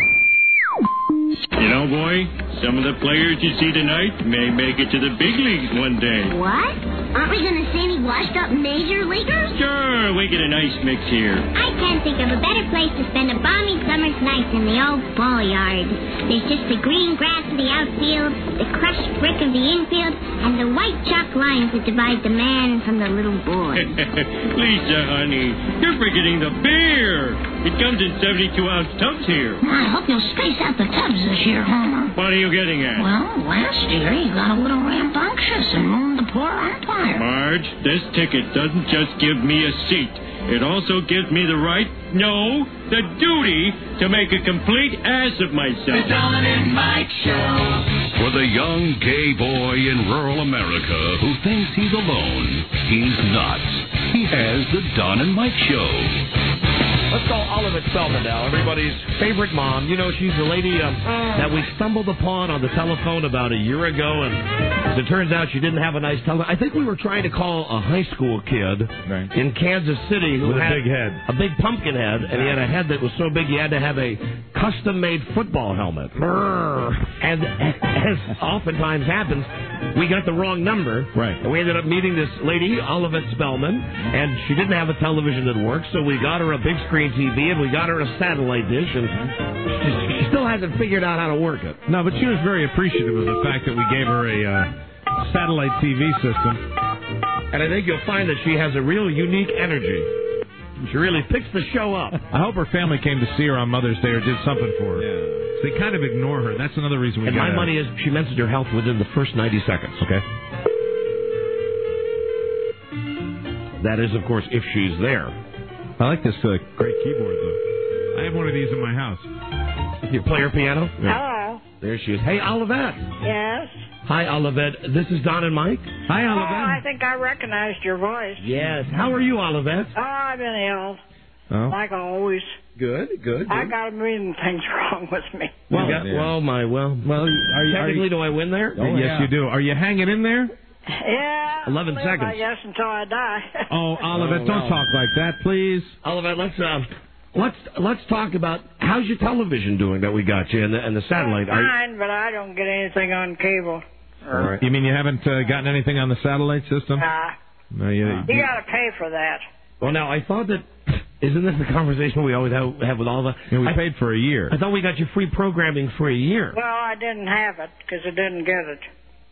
You know, boy, some of the players you see tonight may make it to the big leagues one day. What? Aren't we going to see any washed-up major leaguers? Sure, we get a nice mix here. I can't think of a better place to spend a balmy summer's night than the old ball yard. There's just the green grass of the outfield, the crushed brick of the infield, and the white chalk lines that divide the man from the little boy. Lisa, honey, you're forgetting the beer. It comes in seventy-two ounce tubs here. I hope you'll space out the tubs this year, Homer. What are you getting at? Well, last year you got a little rambunctious and mooned the poor umpire. Marge, this ticket doesn't just give me a seat. It also gives me the right, no, the duty to make a complete ass of myself. The Don and Mike Show. For the young gay boy in rural America who thinks he's alone, he's not. He has the Don and Mike Show. Let's call Olivet Spellman now, everybody's favorite mom. You know, she's the lady um, that we stumbled upon on the telephone about a year ago, and as it turns out, she didn't have a nice telephone. I think we were trying to call a high school kid right. in Kansas City who with a had big head, a big pumpkin head, and he had a head that was so big he had to have a custom-made football helmet. And as oftentimes happens, we got the wrong number. Right. And we ended up meeting this lady, Olivet Spellman, and she didn't have a television that worked, so we got her a big screen T V, and we got her a satellite dish, and she, she still hasn't figured out how to work it. No, but she was very appreciative of the fact that we gave her a uh, satellite T V system. And I think you'll find that she has a real unique energy. She really picks the show up. I hope her family came to see her on Mother's Day or did something for her. Yeah. So they kind of ignore her. That's another reason we And gotta... my money is she mentions her health within the first ninety seconds. Okay. That is, of course, if she's there. I like this uh, great keyboard, though. I have one of these in my house. You play her piano? Hello. There she is. Hey, Olivet. Yes. Hi, Olivet. This is Don and Mike. Hi, Oh, Olivet. I think I recognized your voice. Yes. How are you, Olivet? Oh, I've been ill. Oh. Like always. Good, good. I got a million things wrong with me. Well, got, well, my, well, well. Are you, technically, are you, do I win there? Oh, yes, yeah. you do. Are you hanging in there? Yeah. Eleven live, seconds. I guess until I die. Oh, Olivet, oh, don't well. talk like that, please. Olivet, let's uh, let's let's talk about how's your television doing that we got you and the, and the satellite. Well, fine, but I don't get anything on cable. All right. You mean you haven't uh, gotten anything on the satellite system? Nah. No, you. You you got to pay for that. Well, now I thought that. Isn't this the conversation we always have, have with all the... Yeah, we I, paid for a year. I thought we got you free programming for a year. Well, I didn't have it because I didn't get it.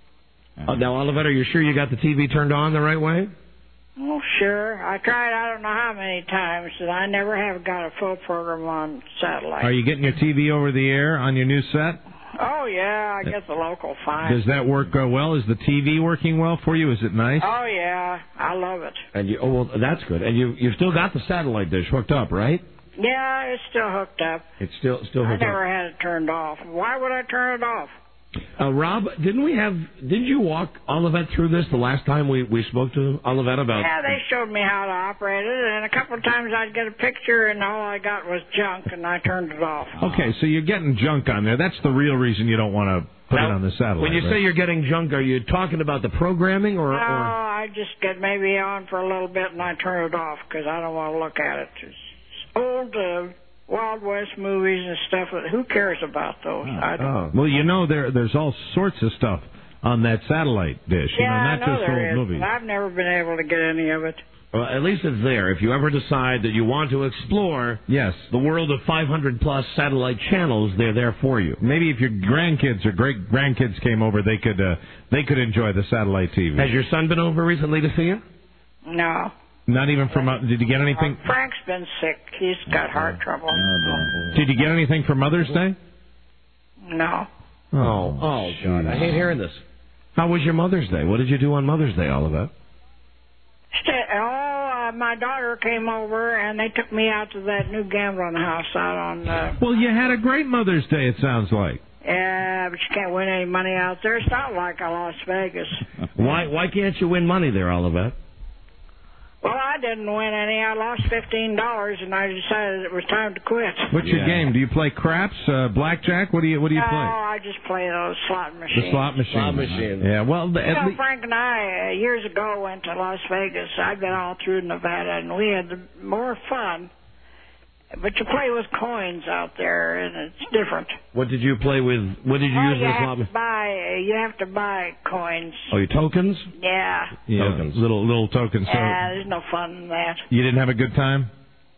Uh, now, Olivet, are you sure you got the T V turned on the right way? Oh, sure. I tried I don't know how many times, and I never have got a full program on satellite. Are you getting your T V over the air on your new set? Oh, yeah, I get the local fine. Does that work uh, well? Is the T V working well for you? Is it nice? Oh, yeah, I love it. And you, oh, well, that's good. And you, you've still got the satellite dish hooked up, right? Yeah, it's still hooked up. It's still still I hooked never up. had it turned off. Why would I turn it off? Uh, Rob, didn't we have? Didn't you walk Olivet through this the last time we, we spoke to Olivet about? Yeah, they showed me how to operate it, and a couple of times I'd get a picture, and all I got was junk, and I turned it off. Okay, so you're getting junk on there. That's the real reason you don't want to put now, it on the satellite. When you right? say you're getting junk, are you talking about the programming or? No, or... I just get maybe on for a little bit, and I turn it off because I don't want to look at it. It's old uh, Wild West movies and stuff. Who cares about those? Oh. I don't. Oh. Well, you know there there's all sorts of stuff on that satellite dish. Yeah, you know, not I know just there old is, movies. but I've never been able to get any of it. Well, at least it's there. If you ever decide that you want to explore yes. the world of five hundred plus satellite channels, they're there for you. Maybe if your grandkids or great grandkids came over, they could uh, they could enjoy the satellite T V. Has your son been over recently to see you? No. Not even from. Uh, did you get anything? Uh, Frank's been sick. He's got heart trouble. Did you get anything for Mother's Day? No. Oh, oh, God! I hate hearing this. How was your Mother's Day? What did you do on Mother's Day, Olivet? Oh, uh, my daughter came over and they took me out to that new gambling house out on. Uh, well, you had a great Mother's Day. It sounds like. Yeah, but you can't win any money out there. It's not like a Las Vegas. Why? Why can't you win money there, Olivet? Well, I didn't win any. I lost fifteen dollars, and I decided it was time to quit. What's your game? Do you play craps, uh, blackjack? What do you What do you no, play? I just play those slot machines. The slot machine. Slot machine. Yeah. Well, the, you know, Frank and I uh, years ago went to Las Vegas. I've been all through Nevada, and we had the more fun. But you play with coins out there, and it's different. What did you play with? What did you oh, use you the have slot to machine? buy. Uh, you have to buy coins. Oh, your tokens? Yeah. Yeah, tokens. little little tokens. So Yeah, there's no fun in that. you didn't have a good time?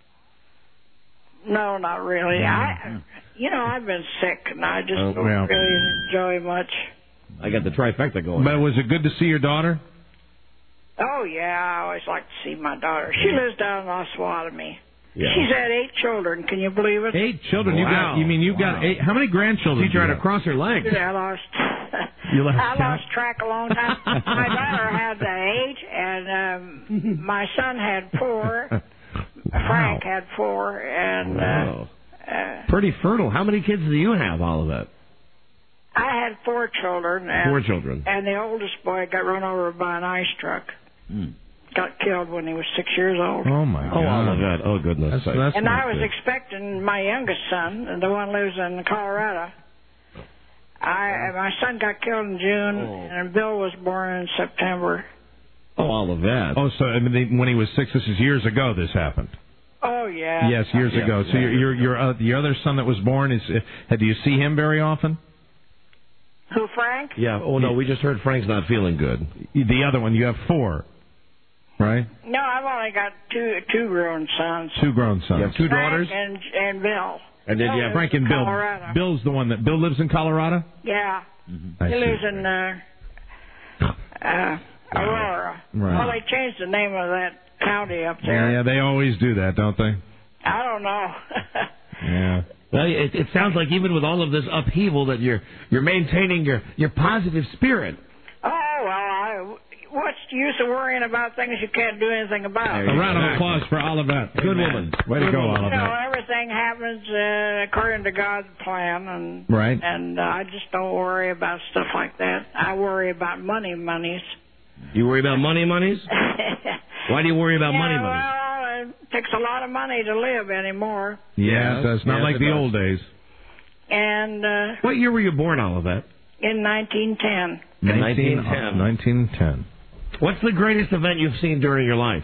No, not really. I, you know, I've been sick, and I just Oh, don't well. really enjoy much. I got the trifecta going. But was it good to see your daughter? Oh yeah, I always like to see my daughter. She lives down in Osawatomie. Yeah. She's had eight children. Can you believe it? Eight children. You Wow. got? You mean you Wow. got eight? How many grandchildren? She tried do you to have? cross her legs. I lost. You lost I count? lost track a long time. My daughter had uh, eight, and um, my son had four. Frank had four, and Wow. uh, uh, Pretty fertile. How many kids do you have, Olivet? I had four children. And, Four children. And the oldest boy got run over by an ice truck. Mm. got killed when he was six years old. Oh, my God. Oh, Olivet. Oh, goodness. That's, that's and not I was good. expecting my youngest son, the one who lives in Colorado. I my son got killed in June, Oh. and Bill was born in September. Oh, Olivet. Oh, so I mean, they, when he was six, this is years ago this happened. Oh yeah. Yes, years Yeah. ago. So your your your, uh, your other son that was born is. Uh, do you see him very often? Who, Frank? Yeah. Oh, no, we just heard Frank's not feeling good. The other one, you have four, right? No, I've only got two two grown sons. Two grown sons. You have two Frank daughters? and and Bill. And then Bill you have lives Frank and in Bill. Colorado. Bill's the one that Bill lives in Colorado. Yeah. I he see. lives in uh, uh, Aurora. Right. Well, they changed the name of that county up there. Yeah, they always do that, don't they? I don't know. Yeah. Well, it, it sounds like even with all of this upheaval that you're you're maintaining your, your positive spirit. Oh, well, I, what's the use of worrying about things you can't do anything about? A round of applause for Olivet. Good woman. Way to Good go, woman. You know, Olivet. everything happens uh, according to God's plan, and Right. and uh, I just don't worry about stuff like that. I worry about money monies. You worry about money monies? Why do you worry about yeah, money monies? well, it takes a lot of money to live anymore. Yeah, it's not Yes, like it the does. old days. And uh, What year were you born, Olivet? in nineteen ten, In nineteen ten. nineteen ten. What's the greatest event you've seen during your life?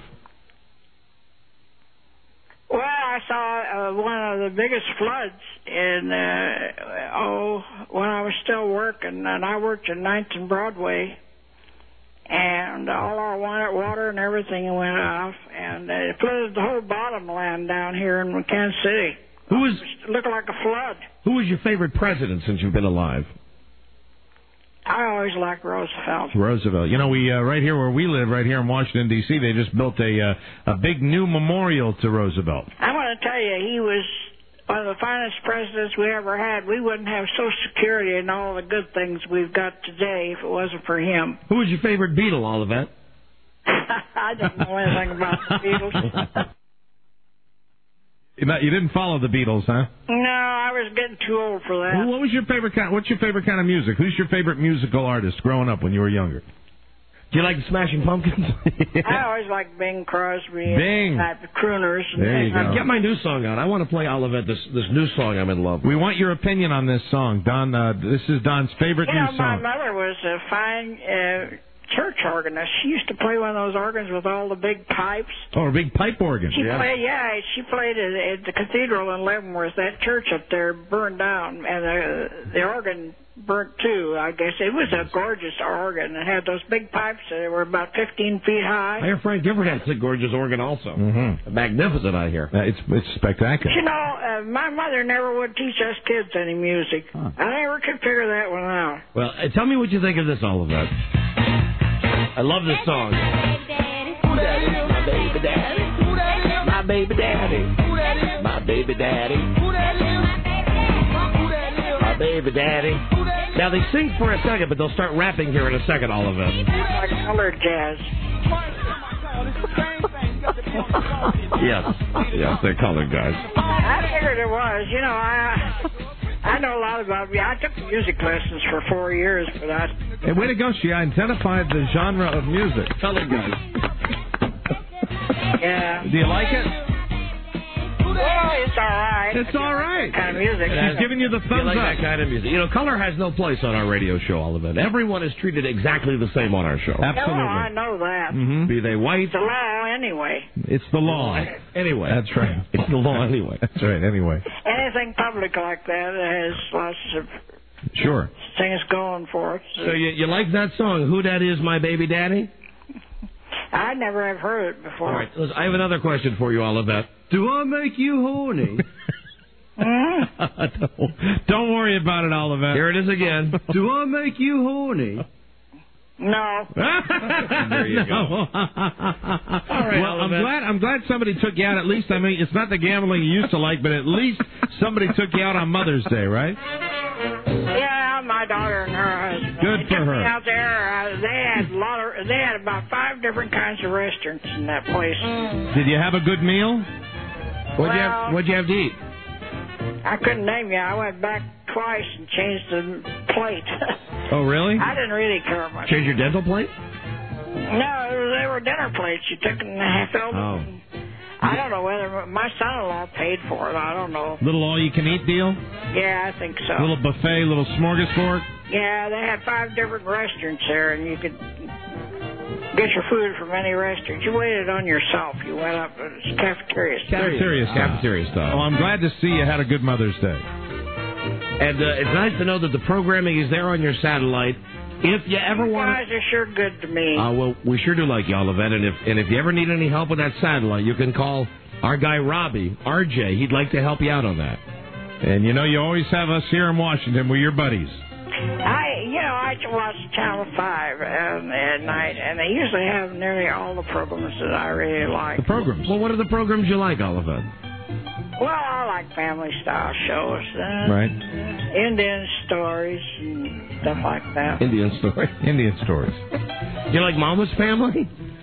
well, I saw uh, one of the biggest floods in uh, oh when I was still working, and I worked in ninth and Broadway. And all our water, water and everything went off, and it flooded the whole bottomland down here in Kansas City. Who was It looked like a flood. who was your favorite president since you've been alive? I always liked Roosevelt. Roosevelt. You know, we uh, right here where we live, right here in Washington D C, they just built a uh, a big new memorial to Roosevelt. I'm going to tell you, he was one of the finest presidents we ever had. We wouldn't have Social Security and all the good things we've got today if it wasn't for him. Who was your favorite Beatle, Olivet? I don't know anything about the Beatles. You not- you didn't follow the Beatles, huh? No, I was getting too old for that. Well, what was your favorite kind? What's your favorite kind of music? Who's your favorite musical artist growing up when you were younger? Do you like the Smashing Pumpkins? I always liked Bing Crosby Bing. and type of crooners. And There you and go. Get my new song out. I want to play Olivet this this new song I'm in love with. We want your opinion on this song, Don. Uh, this is Don's favorite You know, new my song. mother was a fine uh, church organist. She used to play one of those organs with all the big pipes. Oh, a big pipe organ. She played, yeah, she played at, at the cathedral in Leavenworth. That church up there burned down, and the, the organ burnt too, I guess. It was a gorgeous organ. It had those big pipes that were about fifteen feet high. I hear Frank Gifford has a gorgeous organ also. Mm-hmm. Magnificent, I hear. Uh, it's it's spectacular. You know, uh, my mother never would teach us kids any music. I never could figure that one out. Well, uh, tell me what you think of this, Olivet. I love this song. My baby daddy. My baby daddy. My baby daddy. My baby daddy. Now they sing for a second, but they'll start rapping here in a second, Olivet. Like colored jazz. Yes. Yes, they're colored guys. I figured it was. You know, I I know a lot about me. I took music lessons for four years, but I. Hey, way to go! She identified the genre of music. Colored guys. Yeah. Do you like it? Well, it's all right. It's all right. Kind of music. She's giving you the You thumbs like up. that kind of music. You know, color has no place on our radio show, Olivet. Everyone is treated exactly the same on our show. No, I know that. Mm-hmm. Be they white. It's the law anyway. It's the law. Anyway. That's right. It's the law anyway. That's right. Anyway. Anything public like that has lots of Sure. things going for it. So you, you like that song, Who Dat Is My Baby Daddy? I never have heard it before. All right, listen, I have another question for you, Olivet. Do I make you horny? don't, don't worry about it, Olivet. Here it is again. Do I make you horny? No. There you go. All right, well, I'm Olivet. glad I'm glad somebody took you out. At least, I mean, it's not the gambling you used to like, but at least somebody took you out on Mother's Day, right? Yeah, my daughter and her husband. Good they for took her. Me out there, uh, they had a lot of, they had about five different kinds of restaurants in that place. Did you have a good meal? What'd you Well- have? What'd you have to eat? I couldn't name you. I went back twice and changed the plate. Oh, really? I didn't really care much. Change your dental plate? No, they were dinner plates. You took them and filled them. Oh. I don't know whether my son-in-law paid for it. I don't know. Little all-you-can-eat deal? Yeah, I think so. Little buffet, little smorgasbord? Yeah, they had five different restaurants there, and you could get your food from any restaurant. You waited on yourself. You went up. It was cafeteria style. Cafeteria style. Cafeteria style. Well, I'm glad to see you had a good Mother's Day. And uh, it's nice to know that the programming is there on your satellite. If you ever You want guys are sure good to me. Uh, well, we sure do like you, Olivet, and if and if you ever need any help with that satellite, you can call our guy Robbie, R J. He'd like to help you out on that. And you know, you always have us here in Washington. We're your buddies. I, you know, I watch Channel five um, at night, and they usually have nearly all the programs that I really like. The programs. Well, what are the programs you like, Olivet? Well, I like family-style shows. Uh, Right. Indian stories and stuff like that. Indian stories. Indian stories. You like Mama's Family?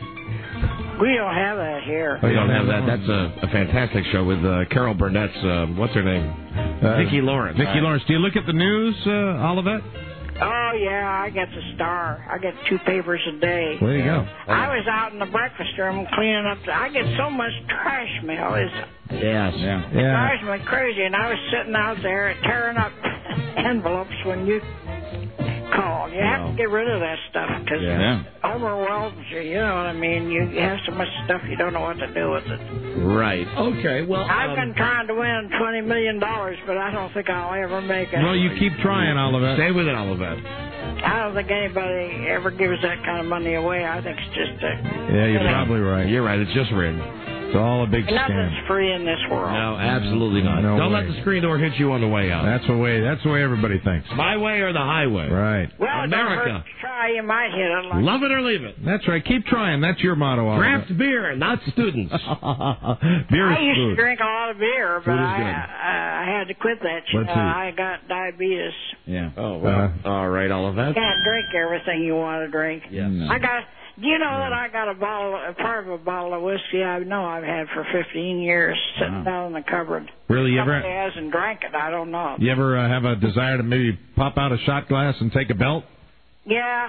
We don't have that here. We don't have that. That's a, a fantastic show with uh, Carol Burnett's, uh, what's her name? Uh, Vicki Lawrence. Vicki Lawrence. Do you look at the news, uh, Olivet? Oh, yeah, I get the Star. I get two papers a day. There you go. I was out in the breakfast room cleaning up. The, I get so much trash mail. It's, Yes. Yeah. it drives me crazy. And I was sitting out there tearing up envelopes when you called. You have to get rid of that stuff because Yeah. it overwhelms you. You know what I mean? You have so much stuff you don't know what to do with it. Right. Okay, well... I've um, been trying to win twenty million dollars, but I don't think I'll ever make it. Well, you keep trying, Olivet. Stay with it, Olivet. I don't think anybody ever gives that kind of money away. I think it's just a... Yeah, you're probably right. You're right. It's just rigged. It's all a big scam. Nothing's free in this world. No, absolutely not. No Don't way. let the screen door hit you on the way out. That's the way. That's the way everybody thinks. My way or the highway. Right. Well, America. don't hurt to try. You might hit it. Like Love it or leave it. That's right. Keep trying. That's your motto, Olivet. Craft beer, not students. Beer is I used food. to drink a lot of beer, but Food is I, good. I I had to quit that. You Let's know, see. I got diabetes. Yeah. Oh, well. Uh, All right, Olivet. You can't drink everything you want to drink. Yes. I got. Do you know that I got a bottle, a part of a bottle of whiskey I know I've had for fifteen years sitting Wow. down in the cupboard. Really, you Somebody ever hasn't drank it. I don't know. you ever uh, have a desire to maybe pop out a shot glass and take a belt? Yeah.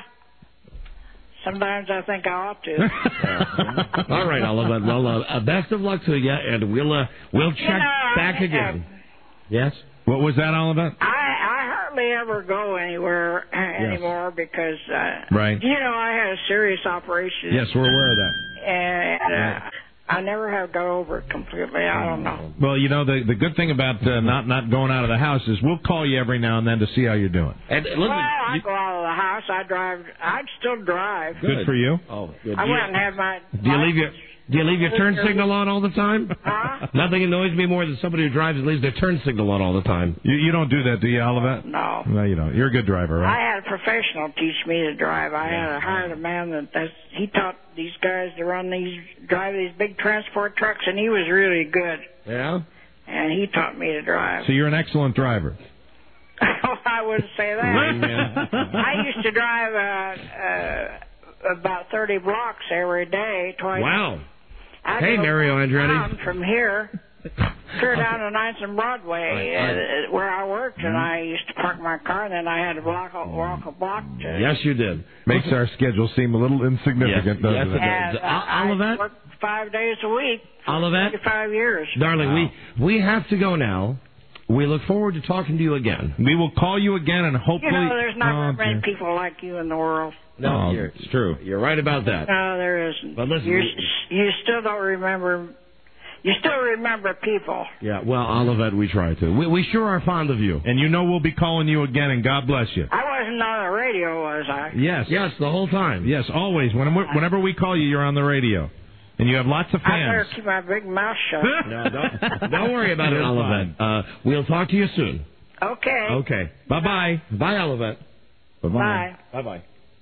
Sometimes I think I ought to. All right, Olivet. Well, uh, uh, best of luck to you, and we'll uh, we'll check You know, I- back again. Yes. What was that, Olivet? I I hardly ever go anywhere anymore because uh, Right. you know I had a serious operation. Yes, we're aware of that. And uh, I never have got over it completely. I don't know. Well, you know, the the good thing about uh, not not going out of the house is we'll call you every now and then to see how you're doing. And uh, Well, listen, I you- go out of the house. I drive. I'd still drive. Good for you. Oh, good. I Do you- went and had my. Do you leave your Do you leave your turn signal on all the time? Huh? Nothing annoys me more than somebody who drives and leaves their turn signal on all the time. You you don't do that, do you, Olivet? No. No, you don't. You're a good driver, right? I had a professional teach me to drive. I had a, hired a man that that's, he taught these guys to run these, drive these big transport trucks, and he was really good. Yeah? And he taught me to drive. So you're an excellent driver. I wouldn't say that. I used to drive uh, uh, about thirty blocks every day, twice. Wow. I'd Hey, go Mario Andretti. down from here, clear down to ninth and Broadway, uh, where I worked, and I used to park my car, and then I had to block a, walk a block to. Yes, you did. Makes our schedule seem a little insignificant, Yes, doesn't yes, it? it And does. uh, I Olivet? worked five days a week. Olivet? Five years. Darling, we, we have to go now. We look forward to talking to you again. We will call you again and You hopefully. know, there's not Oh, very many dear. people like you in the world. No, Oh, you're, it's true. You're right about that. No, there isn't. But listen, You're, we- you still don't remember. You still remember people. Yeah, well, Olivet, we try to. We, we sure are fond of you. And you know we'll be calling you again, and God bless you. I wasn't on the radio, was I? Yes. Yes, the whole time. Yes, always. When, whenever we call you, you're on the radio. And you have lots of I better fans. keep my big mouth shut. No, don't, don't worry about it, It's Olivet. Uh, we'll talk to you soon. Okay. Okay. Bye-bye. Bye, Olivet. Bye. Bye-bye.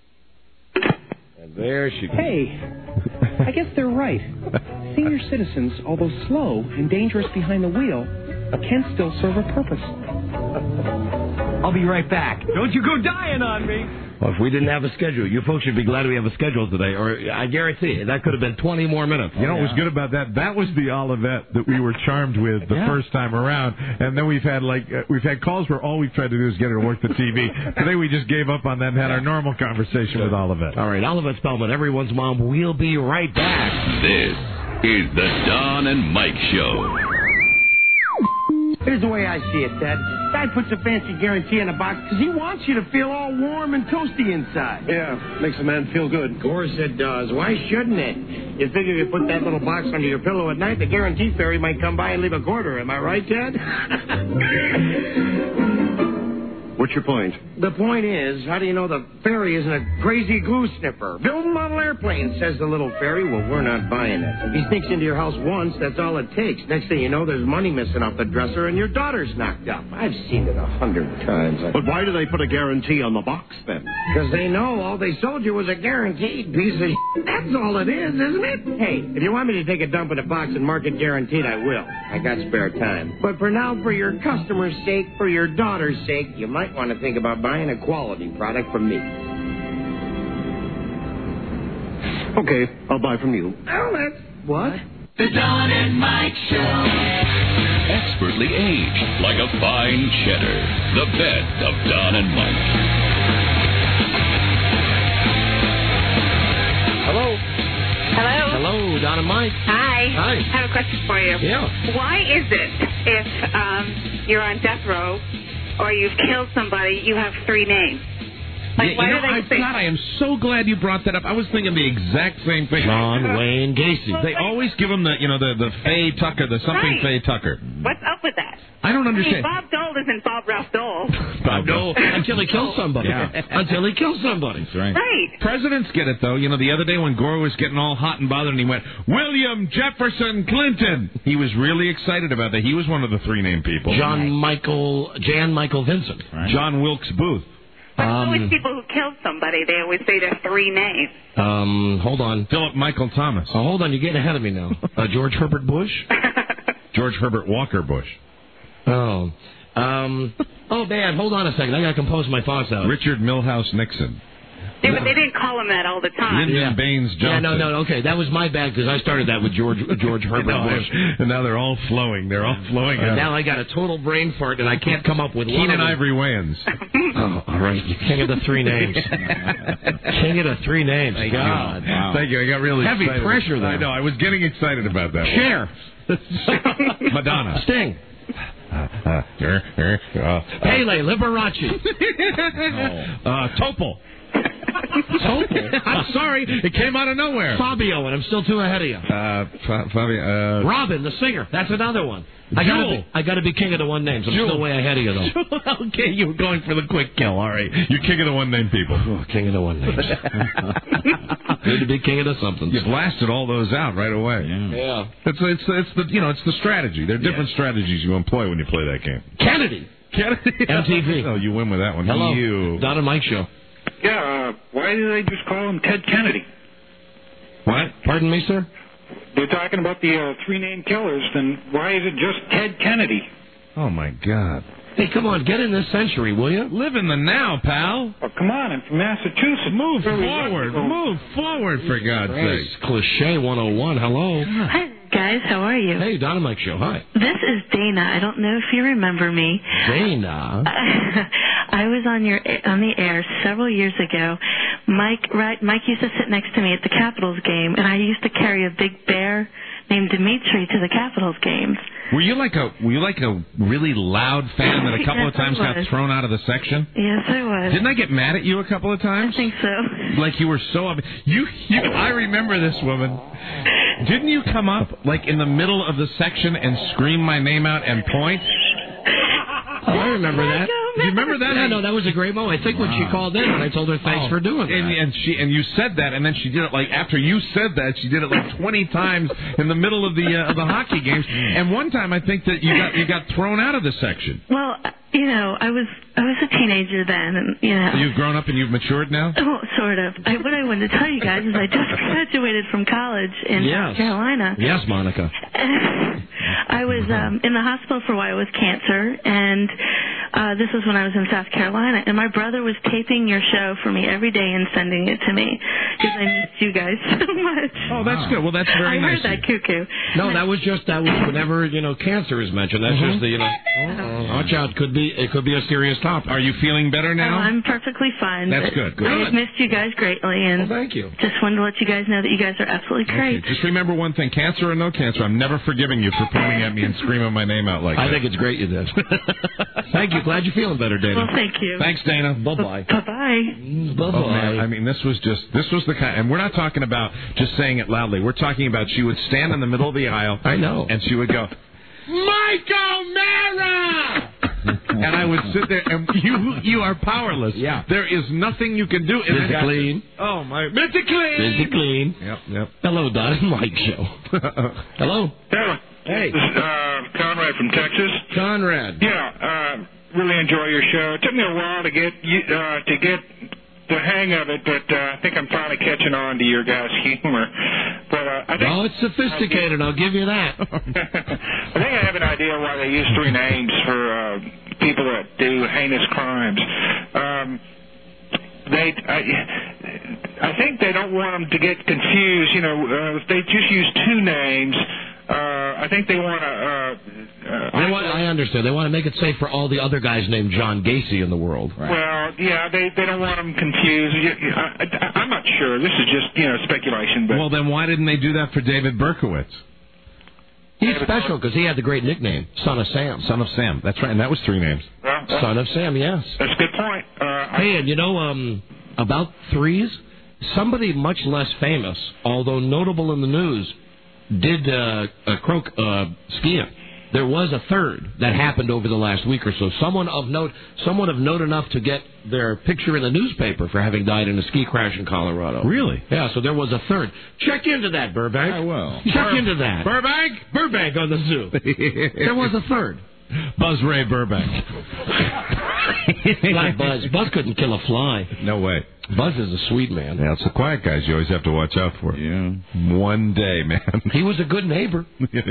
And there she goes. Hey, I guess they're right. Senior citizens, although slow and dangerous behind the wheel, can still serve a purpose. I'll be right back. Don't you go dying on me. Well, if we didn't have a schedule, you folks should be glad we have a schedule today, or I guarantee you, that could have been twenty more minutes. You know what was good about that? That was the Olivet that we were charmed with the Yeah. first time around, and then we've had like uh, we've had calls where all we've tried to do is get her to work the T V. Today we just gave up on that and had our normal conversation with Olivet. All right, Olivet Spellman, everyone's mom. We'll be right back. This is the Don and Mike Show. Here's the way I see it, Ted. Guy puts a fancy guarantee in a box because he wants you to feel all warm and toasty inside. Yeah, makes a man feel good. Course it does. Why shouldn't it? You figure you put that little box under your pillow at night, the guarantee fairy might come by and leave a quarter. Am I right, Ted? What's your point? The point is, how do you know the fairy isn't a crazy glue sniffer? Build a model airplane, says the little fairy. Well, we're not buying it. If he sneaks into your house once, that's all it takes. Next thing you know, there's money missing off the dresser and your daughter's knocked up. I've seen it a hundred times. But why do they put a guarantee on the box, then? Because they know all they sold you was a guaranteed piece of shit. That's all it is, isn't it? Hey, if you want me to take a dump in a box and mark it guaranteed, I will. I got spare time. But for now, for your customer's sake, for your daughter's sake, you might want to think about buying a quality product from me. Okay, I'll buy from you. Oh, that's... What? The Don and Mike Show. Expertly aged like a fine cheddar. The best of Don and Mike. Hello. Hello. Hello, Don and Mike. Hi. Hi. I have a question for you. Yeah. Why is it if um, you're on death row or you've killed somebody, you have three names? Like, Yeah, why you know, do they I, think? God, I am so glad you brought that up. I was thinking the exact same thing. John Wayne Gacy. They always give him the, you know, the the Faye Tucker, the something Right. Faye Tucker. What's up with that? I don't I mean, understand. Bob Dole isn't Bob Ralph Dole. Bob No, until he kills somebody. Yeah. Until he kills somebody. That's right. Right. Presidents get it, though. You know, the other day when Gore was getting all hot and bothered and he went, William Jefferson Clinton. He was really excited about that. He was one of the three named people. John Michael, Jan Michael Vincent. John Wilkes Booth. But Um, always people who killed somebody, they always say their three names. Um, hold on. Philip Michael Thomas. Oh, hold on, you're getting ahead of me now. Uh, George Herbert Bush? George Herbert Walker Bush. Oh. Um, oh, man, hold on a second. I got to compose my thoughts out. Richard Milhouse Nixon. Yeah, but they didn't call him that all the time. Lyndon Yeah. Baines Johnson. Yeah, no, no, okay. That was my bad because I started that with George George Herbert No, Bush. and now they're all flowing. They're all flowing And out. now I got a total brain fart and I can't come up with one. Keenan of them. Ivory Wayans. Oh, all right. King of the three names. King of the three names. Thank God. you. Thank you. I got really Heavy excited. pressure there. I know. I was getting excited about that. Cher. Madonna. Sting. Uh, uh, uh, uh, Pele. Liberace. uh, Topol. Topol? I'm sorry. It came out of nowhere. Fabio, and I'm still two ahead of you. Uh, Fa- Fabio. Uh, Robin, the singer. That's another one. I gotta, Jewel. be, I gotta be king of the one names. I'm Jewel. still way ahead of you, though. Okay, you were going for the quick kill. All right. You're king of the one name people. Oh, king of the one names. Good to be king of the something. You blasted all those out right away. Yeah. It's it's it's the you know it's the strategy. There are different strategies you employ when you play that game. Kennedy. Kennedy. M T V. Oh, you win with that one. Hello. You. Don and Mike Show. Yeah, uh, why do they just call him Ted Kennedy? What? Pardon me, sir? They're talking about the uh, three-name killers, then why is it just Ted Kennedy? Oh my God. Hey, come on, get in this century, will you? Live in the now, pal. Oh, come on, I'm from Massachusetts. Move Very forward. logical. Move forward, for God's Christ. sake. Cliche one oh one. Hello. Hi, guys. How are you? Hey, Don and Mike Show. Hi. This is Dana. I don't know if you remember me. Dana. I was on your on the air several years ago. Mike, right? Mike used to sit next to me at the Capitals game, and I used to carry a big bear named Dimitri to the Capitals games. Were you like a were you like a really loud fan that a couple Yes, of times I got was. thrown out of the section? Yes, I was. Didn't I get mad at you a couple of times? I think so. Like you were so up. You, you, I remember this woman. Didn't you come up like in the middle of the section and scream my name out and point? Oh, I remember that. You remember that? Yeah, no, that was a great moment. I think when she called in, and I told her thanks Oh. for doing that. And, and she and you said that, and then she did it like after you said that, she did it like twenty times in the middle of the uh, of the hockey games. And one time, I think that you got you got thrown out of the section. Well, you know, I was I was a teenager then, and you know. You've grown up and you've matured now. Oh, sort of. I, what I wanted to tell you guys is I just graduated from college in Yes. South Carolina. Yes, Monica. I was um, in the hospital for a while with cancer, and Uh, this was when I was in South Carolina, and my brother was taping your show for me every day and sending it to me because I missed you guys so much. Oh, that's good. Well, that's very I nice. heard that cuckoo. No, that was just that was whenever you know cancer is mentioned. That's Mhm. just the you know. Oh, watch out! Could be it could be a serious topic. Are you feeling better now? Oh, I'm perfectly fine. That's but good. Good. I have missed you guys greatly, and Well, thank you. just wanted to let you guys know that you guys are absolutely great. Okay, just remember one thing: cancer or no cancer, I'm never forgiving you for pointing at me and screaming my name out like I that. think it's great you did. Thank you. Glad you're feeling better, Dana. Well, thank you. Thanks, Dana. Bye bye. Bye bye. Bye Oh, man. I mean, this was just this was the kind, and we're not talking about just saying it loudly. We're talking about she would stand in the middle of the aisle. I know. And she would go, Mike O'Mara! And I would sit there, and you you are powerless. Yeah. There is nothing you can do. Mister Clean. Oh, my. Mister Clean! Mister Clean. Yep, yep. Hello, Don and Mike Show. Hello. Yeah. Hey. This is uh, Conrad from Texas. Conrad. Yeah, uh, really enjoy your show. It took me a while to get you, uh, to get the hang of it, but uh, I think I'm finally catching on to your guys' humor. But uh, I think Well, it's sophisticated. I'll give you that. I think I have an idea why they use three names for uh, people that do heinous crimes. Um, they, I, I think they don't want them to get confused. You know, uh, if they just use two names, uh, I think they want to. Uh, uh, They want, I understand. They want to make it safe for all the other guys named John Gacy in the world. Well, yeah, they they don't want them confused. You- you- I, I, I'm not sure. This is just you know speculation, but Well, then why didn't they do that for David Berkowitz? He's special because he had the great nickname, Son of Sam. Son of Sam. That's right, and that was three names. well, Son of Sam, yes. that's a good point. Uh, I, Hey, and you know, um, about threes, somebody much less famous, although notable in the news, did uh, a croak uh, skiing. There was a third that happened over the last week or so. Someone of note, someone of note enough to get their picture in the newspaper for having died in a ski crash in Colorado. Really? Yeah, so there was a third. Check into that, Burbank. I will. Check Bur- into that. Burbank? Burbank on the zoo. There was a third. Buzz Ray Burbank. Like Buzz. Buzz couldn't kill a fly. No way. Buzz is a sweet man. Yeah, it's the quiet guys you always have to watch out for. Yeah. One day, man. He was a good neighbor.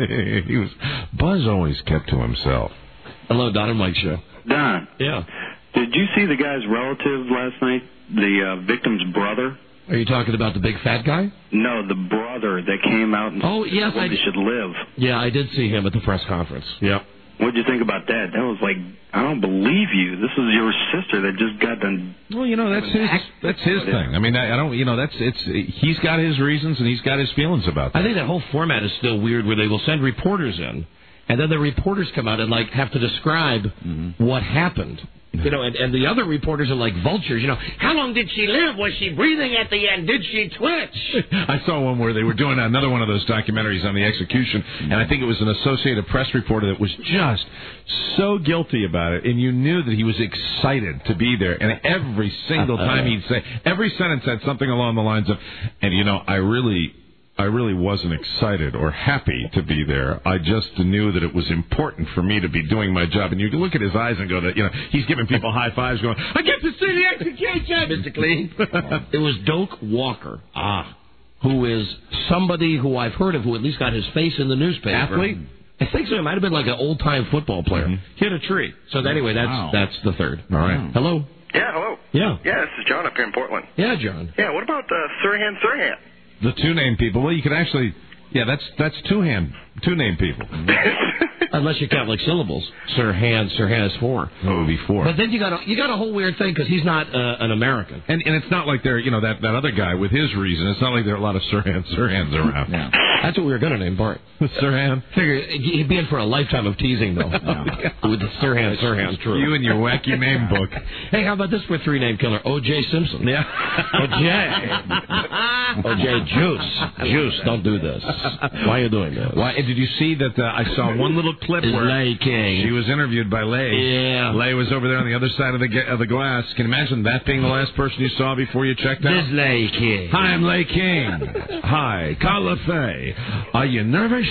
he was. Buzz always kept to himself. Hello, Don and Mike Show. Don, Yeah. did you see the guy's relative last night? The uh, victim's brother? Are you talking about the big fat guy? No, the brother that came out and Oh, yes, said I they did. should live. Yeah, I did see him at the press conference. Yep. What'd you think about that? That was like, I don't believe you. This is your sister that just got done. Well, you know that's his that's his thing. I mean, I, I don't. You know, that's it's. He's got his reasons and he's got his feelings about that. I think that whole format is still weird where they will send reporters in, and then the reporters come out and, like, have to describe Mm-hmm. what happened. You know, and, and the other reporters are like vultures. You know, how long did she live? Was she breathing at the end? Did she twitch? I saw one where they were doing another one of those documentaries on the execution, and I think it was an Associated Press reporter that was just so guilty about it, and you knew that he was excited to be there, and every single time he'd say, every sentence had something along the lines of, and you know, I really... I really wasn't excited or happy to be there. I just knew that it was important for me to be doing my job. And you look at his eyes and go, that you know, he's giving people high fives going, I get to see the execution, Mister Clean. It was Doak Walker. Ah. Who is somebody who I've heard of who at least got his face in the newspaper. Athlete? I think so. It might have been like an old-time football player. Mm-hmm. Hit a tree. So anyway, that's Wow. that's the third. All right. Hello? Yeah, hello. Yeah. Yeah, this is John up here in Portland. Yeah, John. Yeah, what about uh, Sirhan Sirhan? The two name people. Well, you could actually, yeah, that's that's two hand, two name people. Unless you count like syllables. Sirhan, Sirhan is four. That would be four. But then you got a, you got a whole weird thing because he's not uh, an American. And and it's not like they're, you know, that, that other guy with his reason. It's not like there are a lot of Sirhan Sirhans around. Yeah. That's what we were going to name Bart. Sirhan. Figure he'd be in for a lifetime of teasing though. With the Sirhan, Sirhan. True. You and your wacky name book. Hey, how about this for a three name killer? O J Simpson. Yeah. O J. O J Juice. Juice, don't do this. Why are you doing this? Why? Did you see that? Uh, I saw one little clip Is where Lay King. she was interviewed by Lay. Yeah. Lay was over there on the other side of the ga- of the glass. Can you imagine that being the last person you saw before you checked out? This Lay King. Hi, I'm Lay King. Hi, Carla Faye. Are you nervous?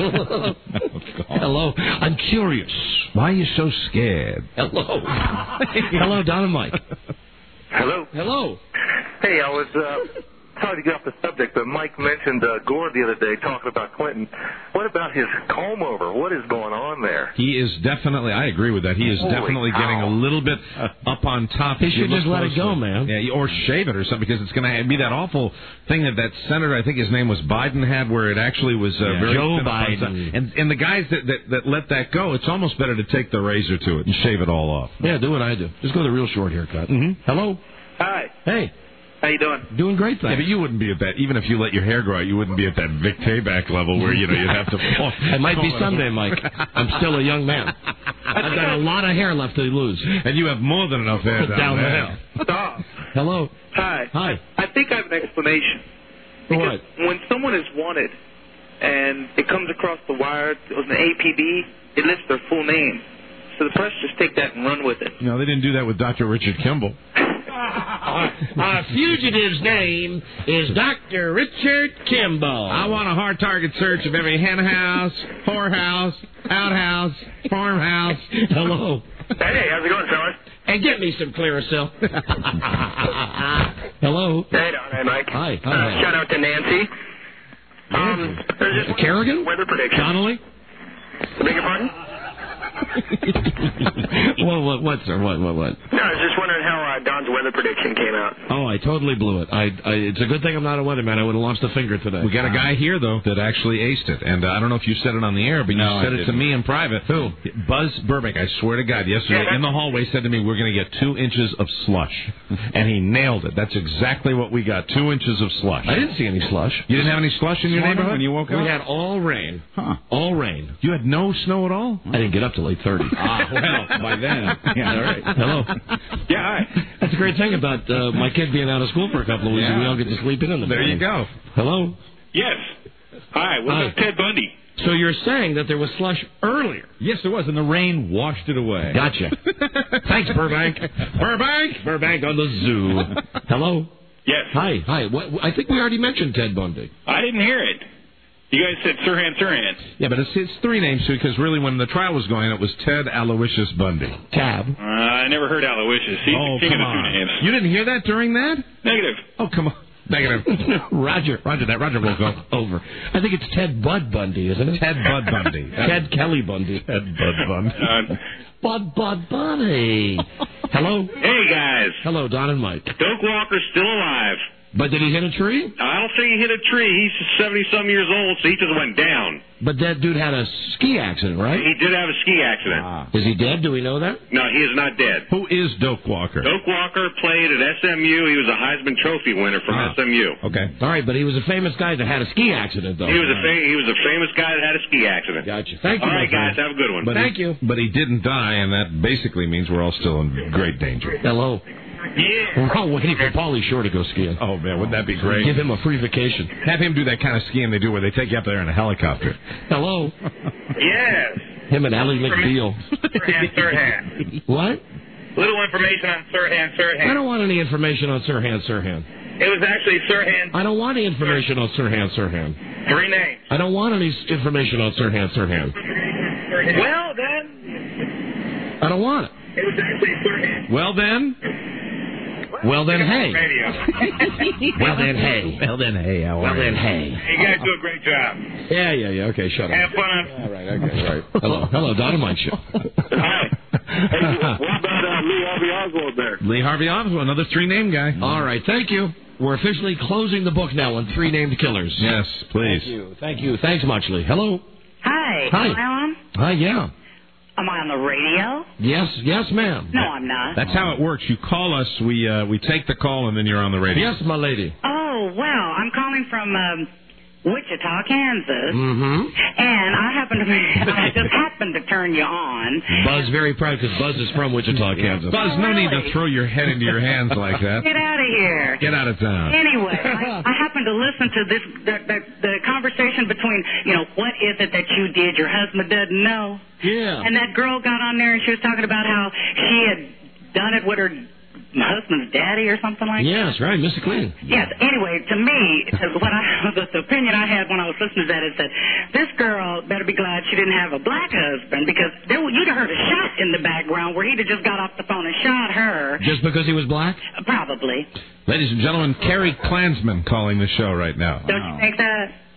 Hello. I'm curious. Why are you so scared? Hello. Hello, Don and Mike. Hello. Hello. Hey, I was uh, sorry to get off the subject, but Mike mentioned uh, Gore the other day talking about Clinton. What about his comb over? What is going on there? He is definitely, I agree with that. He is Holy definitely cow. getting a little bit up on top. He if you should look just let it go, closely. man. Yeah, or shave it or something, because it's going to be that awful thing that that senator, I think his name was Biden, had, where it actually was uh, Yeah. very Joe thin up on top. Biden. And and the guys that, that that let that go, it's almost better to take the razor to it and shave it all off. Yeah, do what I do. Just go the real short haircut. Mm-hmm. Hello. Hi. Hey. How you doing? Doing great, Yeah, thanks. but you wouldn't be at that, even if you let your hair grow out, you wouldn't be at that Vic Tayback level where, you know, you'd have to pull. It might be someday, Mike. I'm still a young man. I've got a lot of hair left to lose. And you have more than enough hair down, Down the there. hill. Stop. Hello. Hi. Hi. I think I have an explanation. For Because what? when someone is wanted and it comes across the wire on the A P B, it lists their full name. So the press just take that and run with it. No, they didn't do that with Doctor Richard Kimball. Our fugitive's name is Doctor Richard Kimball. I want a hard target search of every hen house, whorehouse, outhouse, farmhouse. Hello. Hey, how's it going, fellas? And get me some Clearasil. Hello. Hey, Don. Hey, Mike. Hi. Uh, Hi. shout out to Nancy. Um, there's just Kerrigan? weather prediction. Donnelly? I beg your pardon? what, what, what, sir? What, what, what? No, I was just wondering how uh, Don's weather prediction came out. Oh, I totally blew it. I, I, it's a good thing I'm not a weatherman. I would have lost a finger today. We got a guy here, though, that actually aced it. And uh, I don't know if you said it on the air, but No, you said I it to didn't. me in private. Who? Buzz Burbank, I swear to God, yesterday Yeah, in the hallway said to me, we're going to get two inches of slush. And he nailed it. That's exactly what we got, two inches of slush. I didn't see any slush. You didn't have any slush in your Morning neighborhood? when you woke We had all rain. Huh. All rain. You had no snow at all? I didn't get up till eight thirty. Ah, well, by then. Yeah, all right. Hello. Yeah, hi. That's a great thing about uh, my kid being out of school for a couple of weeks, Yeah. and we all get to sleep in in the There morning. you go. Hello. Yes. Hi, what Hi. about Ted Bundy? So you're saying that there was slush earlier? Yes, there was, and the rain washed it away. Gotcha. Thanks, Burbank. Burbank. Burbank on the zoo. Hello. Yes. Hi. Hi. What, I think we already mentioned Ted Bundy. I didn't hear it. You guys said Sirhan Sirhan. Yeah, but it's, it's three names, because really when the trial was going, it was Ted Aloysius Bundy. Tab. Uh, I never heard Aloysius. He's Oh, the king come of the two on. names. You didn't hear that during that? Negative. Oh, come on. Negative. Roger. Roger that. Roger will go. Over. I think it's Ted Bud Bundy, isn't it? Ted Bud Bundy. Ted Kelly Bundy. Ted Bud Bundy. Uh, Bud Bud Bundy. Hello. hey, guys. Hello, Don and Mike. Doak Walker's still alive. But did he hit a tree? I don't think he hit a tree. He's seventy-some years old, so he just went down. But that dude had a ski accident, right? He did have a ski accident. Ah. Is he dead? Do we know that? No, he is not dead. Who is Doak Walker? Doak Walker played at S M U. He was a Heisman Trophy winner from Ah. S M U. Okay. All right, but he was a famous guy that had a ski accident, though. He was a fa- he was a famous guy that had a ski accident. Gotcha. Thank you, All my right, guys, friend. have a good one. But Thank he, you. But he didn't die, and that basically means we're all still in great danger. Hello. Yeah. We're all waiting for Pauly Shore to go skiing. Oh, man, wouldn't that be great? Give him a free vacation. Have him do that kind of skiing they do where they take you up there in a helicopter. Hello. Yes. Him and Ally McBeal. Sirhan Sirhan. What? Little information on Sirhan Sirhan. I don't want any information on Sirhan Sirhan. It was actually Sirhan. I don't want any information on Sirhan Sirhan. Three names. I don't want any s- information on Sirhan Sirhan. Well, then, I don't want it. it was actually Sirhan. Well, then. Well, then, hey. Radio. Well, then, hey. Well, then, hey, how Well, are then, you? hey. You guys do a great job. Yeah, yeah, yeah. Okay, shut up. Have fun. All right, okay, all right. Hello, hello, Dynamite Show. Hi. What about uh, Lee Harvey Oswald there? Lee Harvey Oswald, another three-name guy. All right, thank you. We're officially closing the book now on three named killers. Yes, please. Thank you. Thank you. Thanks much, Lee. Hello. Hi. Hi. Am I on? Hi, yeah. Am I on the radio? Yes, yes, ma'am. No, I'm not. That's how it works. You call us, we uh, we take the call, and then you're on the radio. Yes, my lady. Oh, well, I'm calling from um, Wichita, Kansas. Mm-hmm. And I happen to be, I just happened to turn you on. Buzz very proud because Buzz is from Wichita, Kansas. Buzz, no need to throw your head into your hands like that. Get out of here. Get out of town. Anyway, I, I happened to listen to this, the, the, the conversation between, you know, what is it that you did your husband doesn't know? Yeah. And that girl got on there and she was talking about how she had done it with her husband's daddy or something like that. Yes, right, Mister Clean. Yes. Anyway, to me, to what I, the, the opinion I had when I was listening to that is that this girl better be glad she didn't have a black husband because there, you'd have heard a shot in the background where he'd have just got off the phone and shot her. Just because he was black? Probably. Ladies and gentlemen, Kerry Klansman calling the show right now. Don't you think that?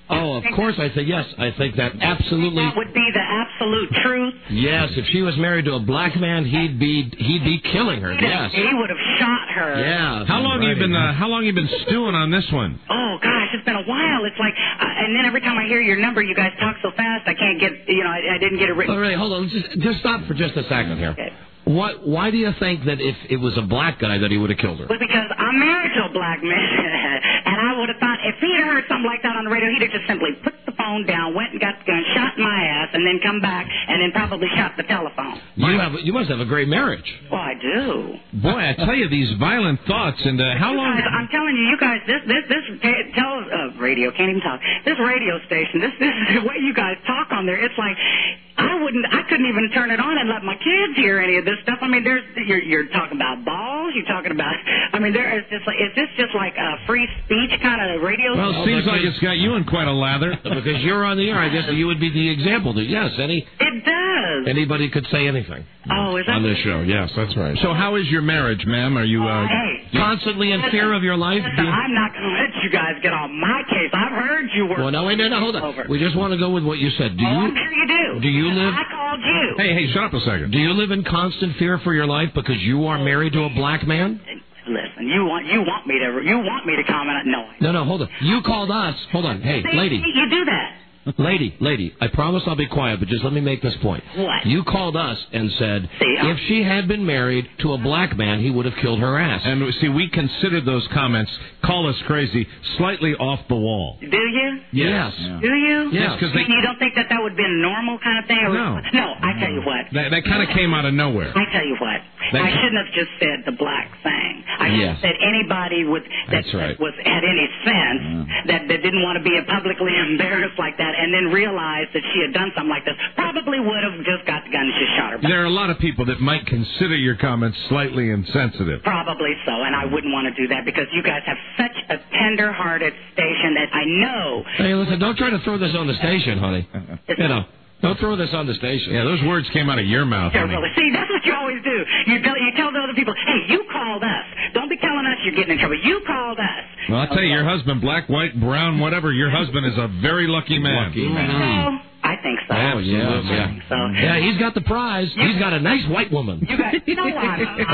Oh, of course I think yes. I think that absolutely That would be the absolute truth. yes. If she was married to a black man, he'd be he'd be killing her. Yes. He would have shot her. Yeah. How long right. you been? Uh, how long you been stewing on this one? Oh gosh, it's been a while. It's like, uh, and then every time I hear your number, you guys talk so fast, I can't get, you know, I, I didn't get it written. All right, hold on. Just just stop for just a second here. Okay. What? Why do you think that if it was a black guy that he would have killed her? Well, because I'm married to a black man, and I would have thought if he'd heard something like that on the radio, he'd have just simply put the phone down, went and got the gun, shot my ass, and then come back, and then probably shot the telephone. You have you must have a great marriage. Well, I do. Boy, I tell you, these violent thoughts. And uh, how You long? guys, I'm telling you, you guys, this this this ta- tell uh, radio can't even talk. This radio station, this this is the way you guys talk on there. It's like I wouldn't, I couldn't even turn it on and let my kids hear any of this stuff. I mean, there's you're you're talking about balls. You're talking about. I mean, there is just like is this just like a free speech kind of radio? Well, it seems like it's got you in quite a lather. Because you're on the air, I guess you would be the example. That yes, any It does. anybody could say anything. Oh, is that on this show? Yes, that's right. So, how is your marriage, ma'am? Are you uh, Hey, constantly in fear of your life? listen, I'm not going to let you guys get on my case. I've heard you work. Well, no, wait, no, no, hold on. Over. We just want to go with what you said. Do Oh, you? I'm sure you do. Do you live? I called you. Hey, hey, shut up a second. Do you live in constant fear for your life because you are married to a black man? Listen, you want you want me to you want me to comment? No. I No, no, hold on. You called us. Hold on. Hey, See, lady. You do that. Lady, lady, I promise I'll be quiet, but just let me make this point. What? You called us and said See, I- if she had been married to a black man, he would have killed her ass. And see, we considered those comments, call us crazy, slightly off the wall. Do you? Yes. Do you? Yes, 'cause they- You don't think that that would have been a normal kind of thing? Or, No. No, I tell you what. That, that kind of came out of nowhere. I tell you what. That- I shouldn't have just said the black thing. I should Yes. have said anybody with that That's right. was had any sense that, that didn't want to be publicly embarrassed like that, and then realized that she had done something like this, probably would have just got the gun and just shot her. There are a lot of people that might consider your comments slightly insensitive. Probably so, and I wouldn't want to do that because you guys have such a tender-hearted station that I know. Hey, listen, don't try to throw this on the station, honey. You know, don't throw this on the station. Yeah, those words came out of your mouth, Yeah, honey. really. See, that's what you always do. You tell, you tell the other people, hey, you called us. Don't be telling us you're getting in trouble. You called us. Well, I'll tell you, your husband, black, white, brown, whatever, your husband is a very lucky man. Lucky man. So, I think so. Oh, yeah, yeah. So, Yeah, he's got the prize. He's got a nice white woman. You guys, you know what?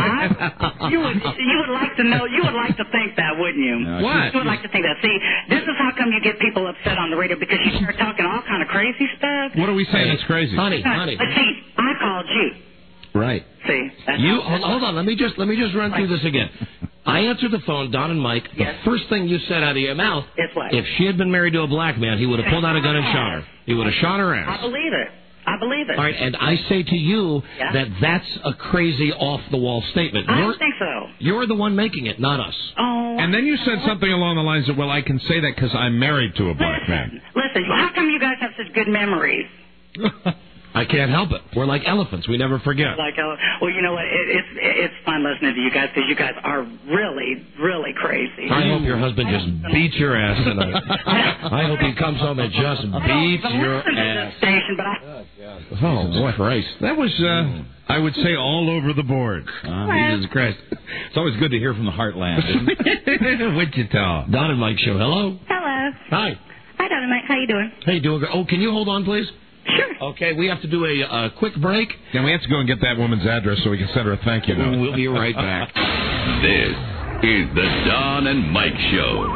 I, you would, you would like to know. You would like to think that, wouldn't you? No, What? You would like to think that. See, this is how come you get people upset on the radio because you start talking all kind of crazy stuff. What are we saying that's crazy? Honey, honey. But see, I called you. Right. See, that's You how- hold, hold on. Let me just let me just run through this again. I answered the phone, Don and Mike. Yes. The first thing you said out of your mouth, Is what? if she had been married to a black man, he would have pulled out a gun and shot her. He would have shot her I ass. believe it. I believe it. All right, and I say to you Yeah. that that's a crazy off-the-wall statement. I You're, don't think so. you're the one making it, not us. Oh. And then you said something along the lines of, well, I can say that because I'm married to a black man. Listen, how come you guys have such good memories? I can't help it. We're like elephants. We never forget. Like, uh, well, you know what? It, it's it's fun listening to you guys because you guys are really, really crazy. I hope your husband just beats your ass tonight. I hope he comes home and just beats your ass. Station, but I, Oh, boy. Christ. That was, uh, I would say, all over the board. Uh, Jesus Christ. It's always good to hear from the heartland, isn't it? Wichita. Don and Mike show. Hello. Hello. Hi. Hi, Donna Mike. How you doing? Hey, doing good. Oh, can you hold on, please? Sure. Okay, we have to do a, a quick break. And we have to go and get that woman's address so we can send her a thank you note. We'll be right back. This is the Don and Mike Show.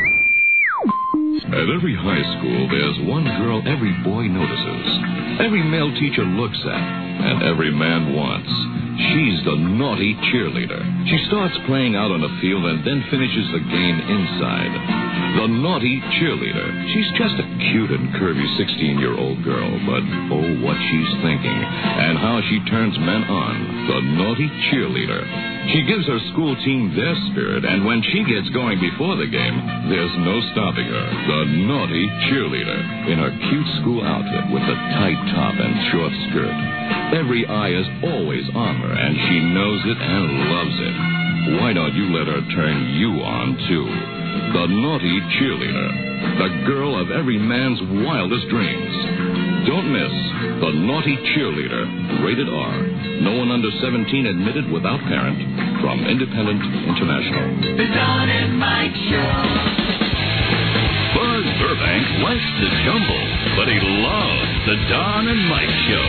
At every high school, there's one girl every boy notices, every male teacher looks at, and every man wants. She's the naughty cheerleader. She starts playing out on the field and then finishes the game inside. The naughty cheerleader. She's just a cute and curvy sixteen-year-old girl, but oh, what she's thinking and how she turns men on. The naughty cheerleader. She gives her school team their spirit, and when she gets going before the game, there's no stopping her. The naughty cheerleader in her cute school outfit with the tight top and short skirt. Every eye is always on her, and she knows it and loves it. Why don't you let her turn you on, too? The naughty cheerleader. The girl of every man's wildest dreams. Don't miss The Naughty Cheerleader, rated R. No one under seventeen admitted without parent. From Independent International. The Don and Mike Show. Buzz Burbank likes the jumble, but he loves the Don and Mike Show.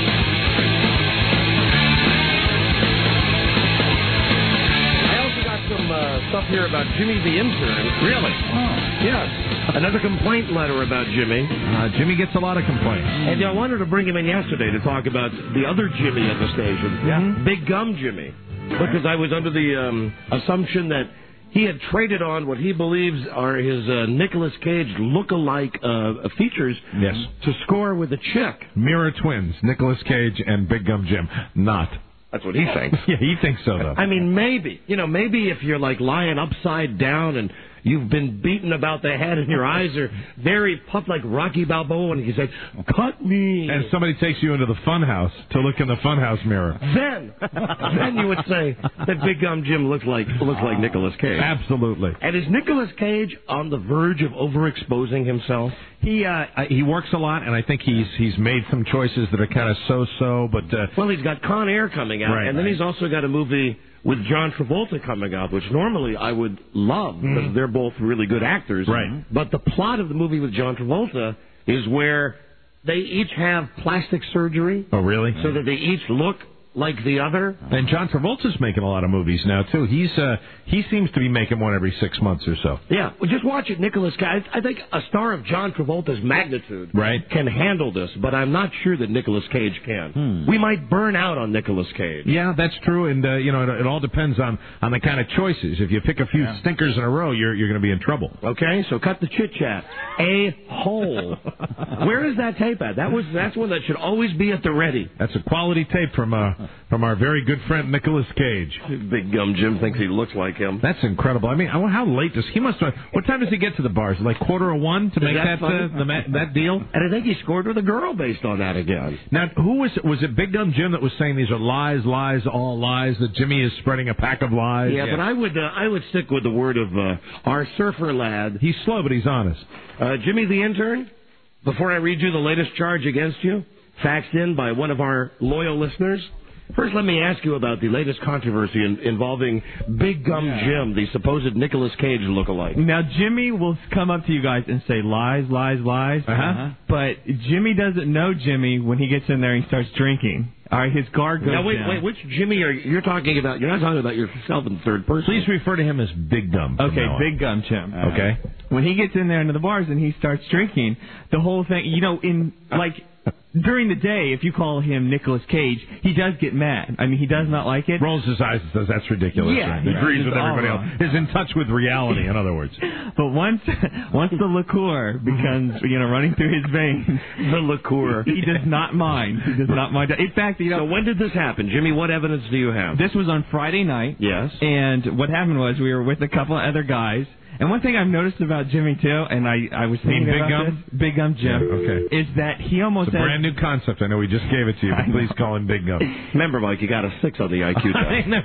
I also got some uh, stuff here about Jimmy the intern. Really? Oh. Yes. Another complaint letter about Jimmy. Uh, Jimmy gets a lot of complaints. And I wanted to bring him in yesterday to talk about the other Jimmy at the station. Yeah. Big Gum Jimmy. Because I was under the um, assumption that he had traded on what he believes are his uh, Nicolas Cage look-alike uh, features yes. to score with a chick. Mirror twins, Nicolas Cage and Big Gum Jim. Not. That's what he thinks. Yeah, he thinks so, though. I mean, maybe. You know, maybe if you're, like, lying upside down and you've been beaten about the head and your eyes are very puffed like Rocky Balboa and you say, cut me. And somebody takes you into the funhouse to look in the funhouse mirror. Then, then you would say that Big Gum Jim looks like looks like Nicolas Cage. Absolutely. And is Nicolas Cage on the verge of overexposing himself? He uh, he works a lot, and I think he's he's made some choices that are kind of so-so. But uh, well, he's got Con Air coming out, right, and then right. he's also got a movie with John Travolta coming up, which normally I would love because Mm. they're both really good actors. Right. But the plot of the movie with John Travolta is where they each have plastic surgery. Oh, really? So that they each look like the other. And John Travolta's making a lot of movies now, too. He's uh, he seems to be making one every six months or so. Yeah, well, just watch it, Nicolas Cage. I think a star of John Travolta's magnitude right. can handle this, but I'm not sure that Nicolas Cage can. Hmm. We might burn out on Nicolas Cage. Yeah, that's true, and uh, you know, it, it all depends on, on the kind of choices. If you pick a few Yeah. stinkers in a row, you're you're going to be in trouble. Okay, so cut the chit chat. A hole. Where is that tape at? That was that's one that should always be at the ready. That's a quality tape from uh, from our very good friend Nicolas Cage. Big Gum Jim thinks he looks like him. That's incredible. I mean, I wonder how late does he must have? What time does he get to the bars? Like quarter of one to Is make that that uh, the, ma- that deal? And I think he scored with a girl based on that again. Now, who was it? Was it Big Gum Jim that was saying these are lies, lies, all lies? That Jimmy is spreading a pack of lies? Yeah, but I would uh, I would stick with the word of uh, our surfer lad. He's slow, but he's honest. Uh, Jimmy the intern. Before I read you the latest charge against you, faxed in by one of our loyal listeners. First, let me ask you about the latest controversy in, involving Big Gum Yeah. Jim, the supposed Nicolas Cage lookalike. Now, Jimmy will come up to you guys and say lies, lies, lies. Uh-huh. But Jimmy doesn't know Jimmy when he gets in there and he starts drinking. All right, his guard goes Now, wait, down. wait, which Jimmy are you, you're talking about? You're not talking about yourself in third person. Please refer to him as Big Gum. from Okay, now on. Big Gum Jim. Okay. When he gets in there into the bars and he starts drinking, the whole thing, you know, in like during the day, if you call him Nicolas Cage, he does get mad. I mean, he does not like it. Rolls his eyes and says that's ridiculous. Yeah, right? he agrees is with all everybody wrong. else. Is in touch with reality, in other words. But once once the liqueur becomes, you know, running through his veins, the liqueur, he does not mind. He does not mind. In fact, you know. So when did this happen, Jimmy? What evidence do you have? This was on Friday night. Yes. And what happened was we were with a couple of other guys. And one thing I've noticed about Jimmy, too, and I, I was thinking Big about Gum? this, Big Gum Jim, Yeah, okay. is that he almost It's a has- brand new concept. I know we just gave it to you, but please call him Big Gum. Remember, Mike, you got a six on the I Q I test.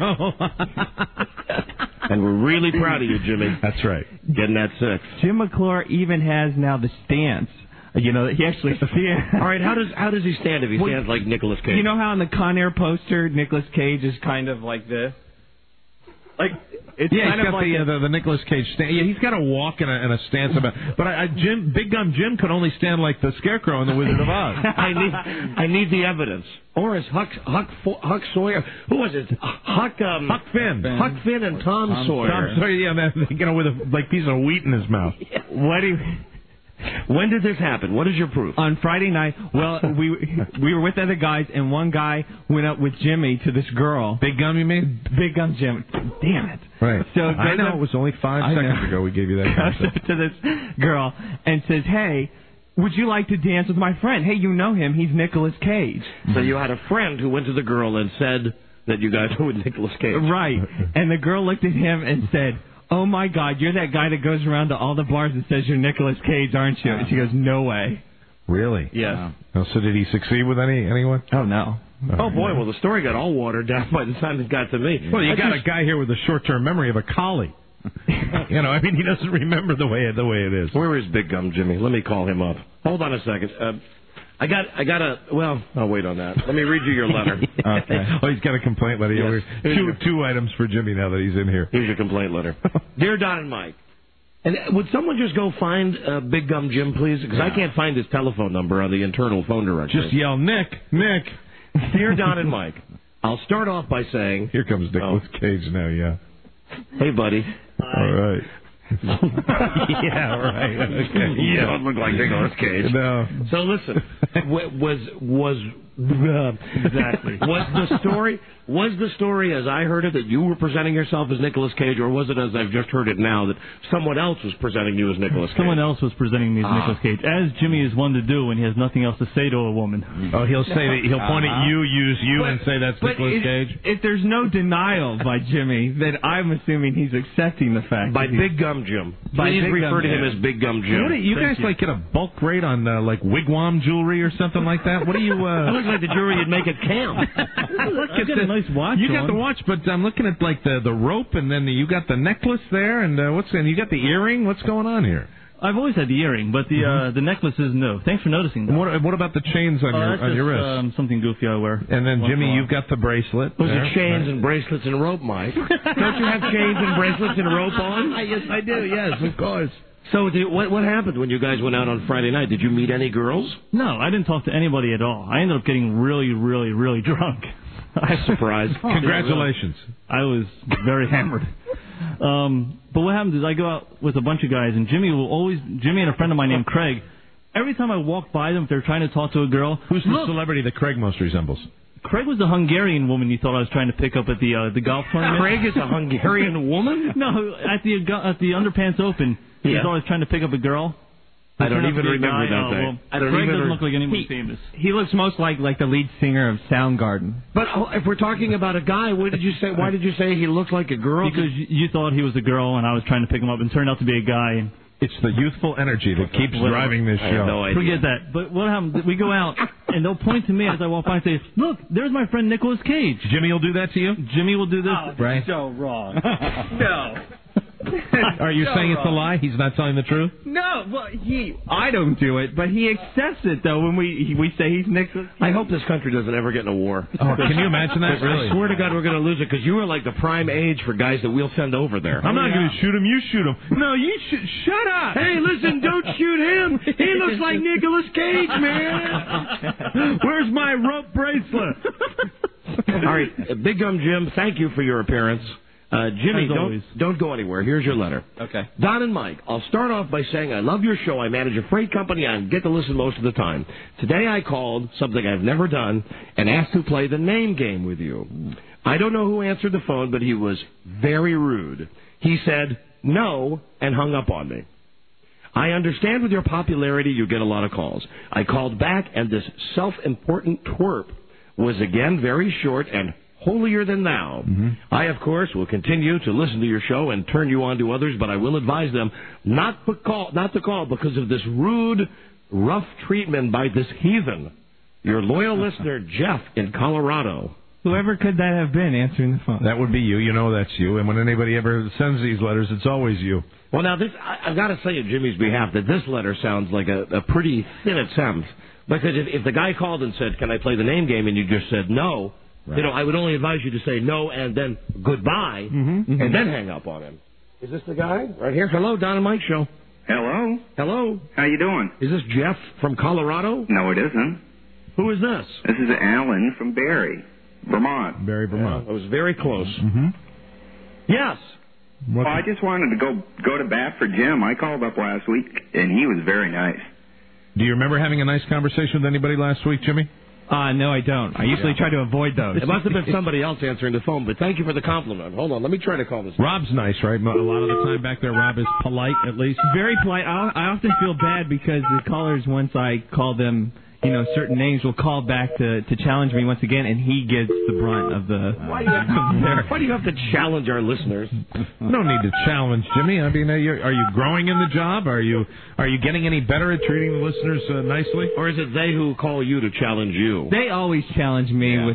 know. And we're really proud of you, Jimmy. That's right. Getting that six. Jim McClure even has now the stance. You know, he actually stands. All right, how does how does he stand if he Well, stands like Nicolas Cage? You know how on the Con Air poster, Nicolas Cage is kind of like this? Like, it's yeah, kind he's of got like the, a- uh, the the Nicolas Cage stand. Yeah, he's got a walk and a, and a stance about. But I, I, Jim, Big Gum Jim could only stand like the Scarecrow in the Wizard of Oz. I need I need the evidence. Or is Huck Huck Fo- Huck Sawyer? Who was it? Huck um, Huck Finn. Huck Finn and Tom, Tom Sawyer. Tom Sawyer, yeah, man, you know, with a like piece of wheat in his mouth. What do you... When did this happen? What is your proof? On Friday night, well, we we were with other guys, and one guy went up with Jimmy to this girl. Big Gum, you mean? Big Gum Jim. Damn it. Right. So I goes know, up- it was only five I seconds know. ago we gave you that Goes concept. up to this girl and says, hey, would you like to dance with my friend? Hey, you know him. He's Nicolas Cage. So you had a friend who went to the girl and said that you guys were with Nicolas Cage. Right. And the girl looked at him and said, oh, my God, you're that guy that goes around to all the bars and says you're Nicolas Cage, aren't you? And she goes, no way. Really? Yes. Oh, so did he succeed with any anyone? Oh, no. Oh, boy, well, the story got all watered down by the time it got to me. Well, you I got just- a guy here with a short-term memory of a collie. You know, I mean, he doesn't remember the way the way it is. Where is Big Gum Jimmy? Let me call him up. Hold on a second. Uh, I got, I got a. Well, I'll wait on that. Let me read you your letter. Okay. Oh, he's got a complaint letter. Yeah, Yes. we're- Here's Two your- two items for Jimmy now that he's in here. Here's your complaint letter. Dear Don and Mike, And would someone just go find uh, Big Gum Jim, please? Because I can't find his telephone number on the internal phone directory. Just yell, Nick, Nick. Dear Don and Mike, I'll start off by saying... Here comes Nicolas oh. Cage now, yeah. Hey, buddy. All right. yeah, right. Okay. You don't look like Nicolas Cage. No. So listen, w- was was uh, exactly was the story was the story as I heard it that you were presenting yourself as Nicolas Cage, or was it as I've just heard it now that someone else was presenting you as Nicolas Cage? Someone else was presenting me as ah. Nicolas Cage, as Jimmy is one to do when he has nothing else to say to a woman. Oh, he'll say that he'll point uh-huh. at you, use you, but, and say that's but Nicolas if, Cage. If there's no denial by Jimmy, then I'm assuming he's accepting the fact. By that Big Gum Jim. By Please Big refer Gum to him Jim. as Big Gum Jim. What do you Thank guys like get a bulk rate on uh, like wigwam jewelry or something like that? What do you? Uh... It looks like the jewelry you'd make at camp. Look at got a nice watch. You on. got the watch, but I'm looking at like the the rope, and then the, you got the necklace there, and uh, what's and you got the earring. What's going on here? I've always had the earring, but the mm-hmm. uh, the necklace is no. Thanks for noticing that. And what what about the chains on oh, your that's on just, your wrist? Um, something goofy I wear. And then Jimmy, you've got the bracelet. Those there, are chains right? and bracelets and rope, Mike. Don't you have chains and bracelets and rope on? Yes, I do. Yes, of course. So did, what what happened when you guys went out on Friday night? Did you meet any girls? No, I didn't talk to anybody at all. I ended up getting really, really, really drunk. I'm surprised. Congratulations. I was very hammered. Um, but what happens is I go out with a bunch of guys, and Jimmy will always, Jimmy and a friend of mine named Craig, every time I walk by them, if they're trying to talk to a girl. Who's the look, celebrity that Craig most resembles? Craig was the Hungarian woman you thought I was trying to pick up at the uh, the golf tournament. Craig is a Hungarian woman? No, at the at the Underpants Open, yeah. you thought I was trying to pick up a girl. I don't even remember that oh, day. Well, I don't Craig even doesn't re- look like anyone he, famous. He looks most like like the lead singer of Soundgarden. But oh, if we're talking about a guy, what did you say? Why did you say he looked like a girl? Because you, you thought he was a girl, and I was trying to pick him up, and turned out to be a guy. And it's the youthful energy that keeps Whatever. driving this show. I have no idea. Forget that. But what happens? We go out, and they'll point to me as I walk by and say, "Look, there's my friend Nicolas Cage." Jimmy will do that to you? Jimmy will do this. Oh, right? so wrong. No. Are you so saying wrong. it's a lie? He's not telling the truth? No, well, he. I don't do it, but he accepts it though when we we say he's Nicolas. I hope this country doesn't ever get in a war. Oh, can you imagine that? Really? I swear to God, we're going to lose it because you are like the prime age for guys that we'll send over there. I'm not going to shoot him. You shoot him. No, you shoot. Shut up. Hey, listen, don't shoot him. He looks like Nicolas Cage, man. Where's my rope bracelet? All right, uh, Big Gum Jim, thank you for your appearance. Uh, Jimmy, don't, don't go anywhere. Here's your letter. Okay. Don and Mike, I'll start off by saying I love your show. I manage a freight company. I get to listen most of the time. Today I called, something I've never done, and asked to play the name game with you. I don't know who answered the phone, but he was very rude. He said no and hung up on me. I understand with your popularity you get a lot of calls. I called back, and this self-important twerp was again very short and holier than thou. Mm-hmm. I, of course, will continue to listen to your show and turn you on to others, but I will advise them not to call, not to call because of this rude, rough treatment by this heathen. Your loyal listener, Jeff, in Colorado. Whoever could that have been answering the phone? That would be you. You know that's you. And when anybody ever sends these letters, it's always you. Well, now, this I, I've got to say on Jimmy's behalf that this letter sounds like a, a pretty thin attempt. Because if, if the guy called and said, can I play the name game, and you just said no, right. You know, I would only advise you to say no and then goodbye, mm-hmm, mm-hmm. and then hang up on him. Is this the guy? Right here. Hello, Don and Mike Show. Hello. Hello. How you doing? Is this Jeff from Colorado? No, it isn't. Who is this? This is Alan from Barry, Vermont. Barry, Vermont. Yeah, I was very close. Mm-hmm. Yes. Well, I just wanted to go go to bat for Jim. I called up last week, and he was very nice. Do you remember having a nice conversation with anybody last week, Jimmy? Uh, no, I don't. I usually try to avoid those. It must have been somebody else answering the phone, but thank you for the compliment. Hold on, let me try to call this. Rob's nice, right? A lot of the time back there, Rob is polite, at least. Very polite. I, I often feel bad because the callers, once I call them, you know, certain names, will call back to, to challenge me once again, and he gets the brunt of the... Why do you have to, why do you have to challenge our listeners? No need to challenge, Jimmy. I mean, are you, are you growing in the job? Are you are you getting any better at treating the listeners uh, nicely? Or is it they who call you to challenge you? They always challenge me yeah. with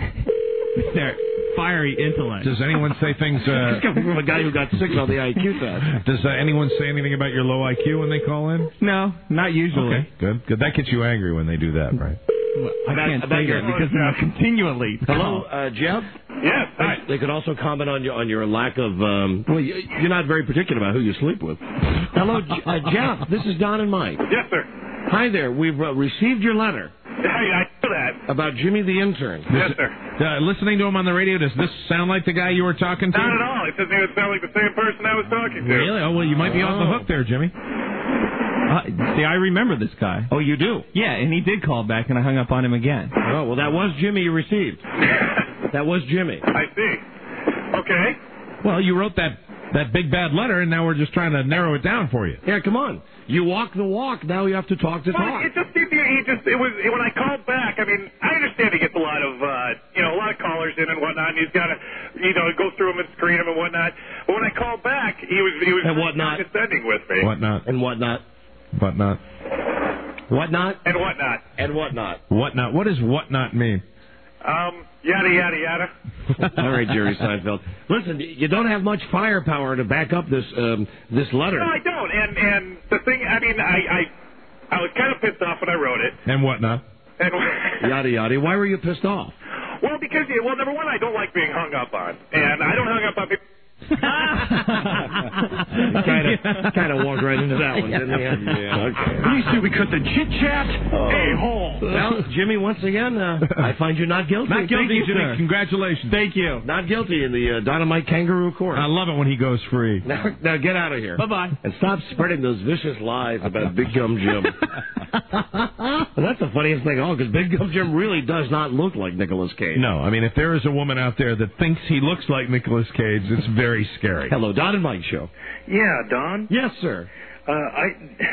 their fiery intellect. Does anyone say things... Uh, It's coming from a guy who got six on the I Q test. Does uh, anyone say anything about your low I Q when they call in? No, not usually. Okay, good. Good. That gets you angry when they do that, right? Well, I can't say that because I'm continually... Hello, uh, Jeff? Yes. Hi. They could also comment on your on your lack of. Um, well, you- you're not very particular about who you sleep with. Hello, J- uh, Jeff. This is Don and Mike. Yes, sir. Hi there. We've uh, received your letter I, I know that. about Jimmy the intern. Yes, sir. Uh, listening to him on the radio, does this sound like the guy you were talking to? Not at all. It doesn't even sound like the same person I was talking to. Really? Oh, well, you might be off the Oh. hook there, Jimmy. Uh, see, I remember this guy. Oh, you do? Yeah, and he did call back, and I hung up on him again. Oh, well, that was Jimmy you received. That was Jimmy. I see. Okay. Well, you wrote that, that big bad letter, and now we're just trying to narrow it down for you. Yeah, come on. You walk the walk. Now you have to talk the Well, talk. it just seemed to, he just it was when I called back. I mean, I understand he gets a lot of uh, you know a lot of callers in and whatnot. And he's got to you know go through them and screen them and whatnot. But when I called back, he was he was And whatnot. condescending with me. Whatnot. And whatnot. Whatnot. Whatnot. And whatnot. And whatnot. Whatnot. What does whatnot mean? Um, yada yada yada. All right, Jerry Seinfeld. Listen, you don't have much firepower to back up this um, this letter. No, I don't. And and the thing, I mean, I I, I was kind of pissed off when I wrote it. And whatnot. And Yada yada. Why were you pissed off? well, because well, number one, I don't like being hung up on, and I don't hung up on people. kind of kind of walked right into that one, didn't he? Yeah. Okay. These two, we cut the chit chat. Hey, hole. Well, Jimmy, once again, uh, I find you not guilty. Not guilty, Thank you, Jimmy. sir. Congratulations. Thank you. Not guilty in the uh, Dynamite Kangaroo Court. I love it when he goes free. Now, now get out of here. Bye-bye. And stop spreading those vicious lies about Big Gum Jim. Well, that's the funniest thing of all, because Big Gum Jim really does not look like Nicolas Cage. No, I mean, if there is a woman out there that thinks he looks like Nicolas Cage, it's very scary. Hello, Don and Mike Show. Yeah, Don. Yes, sir. Uh, I.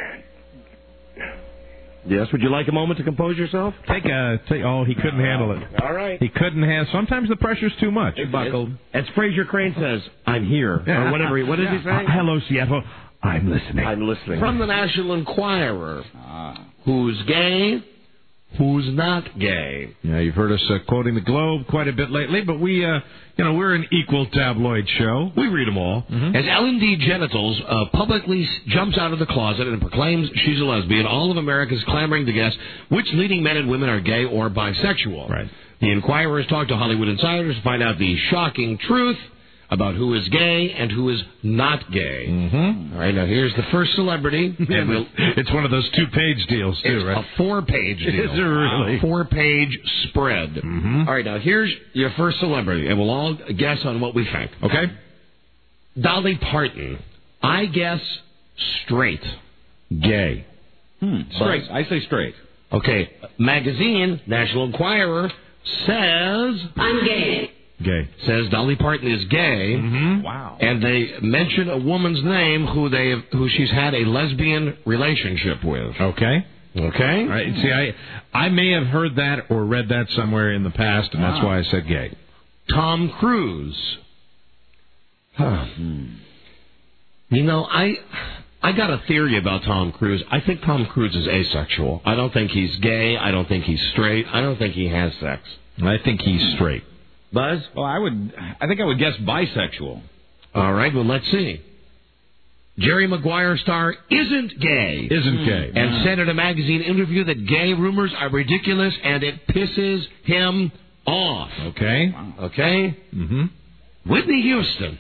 Yes, would you like a moment to compose yourself? Take a, take, oh, he couldn't handle it. All right. He couldn't have, sometimes the pressure's too much. He buckled. As Fraser Crane says, I'm here. Or whatever. He, what does he say? Uh, hello, Seattle. I'm listening. I'm listening. From the National Enquirer. Who's gay? Who's not gay? Yeah, you've heard us uh, quoting the Globe quite a bit lately, but we, uh, you know, we're an equal tabloid show. We read them all. Mm-hmm. As Ellen D. Genitals uh, publicly s- jumps out of the closet and proclaims she's a lesbian, all of America is clamoring to guess which leading men and women are gay or bisexual. Right. The Enquirer has talked to Hollywood insiders to find out the shocking truth about who is gay and who is not gay. Mm-hmm. All right, now here's the first celebrity. And we'll, it's one of those two-page deals, too, it's right? a four-page deal. Is it really? Wow. Four-page spread. Mm-hmm. All right, now here's your first celebrity, and we'll all guess on what we think. Okay. Dolly Parton. I guess straight. Gay. Hmm, straight. I say straight. Okay. Magazine, National Enquirer, says... I'm gay. Gay. Says Dolly Parton is gay. Mm-hmm. Wow. And they mention a woman's name who they who she's had a lesbian relationship with. Okay. Okay? All right. See, I I may have heard that or read that somewhere in the past, and that's Ah. why I said gay. Tom Cruise. Huh. You know, I I got a theory about Tom Cruise. I think Tom Cruise is asexual. I don't think he's gay. I don't think he's straight. I don't think he has sex. I think he's straight. Buzz? Well, I would. I think I would guess bisexual. All right, well, let's see. Jerry Maguire star isn't gay. Isn't gay. And said in a magazine interview that gay rumors are ridiculous and it pisses him off. Okay. Okay? Mm-hmm. Whitney Houston.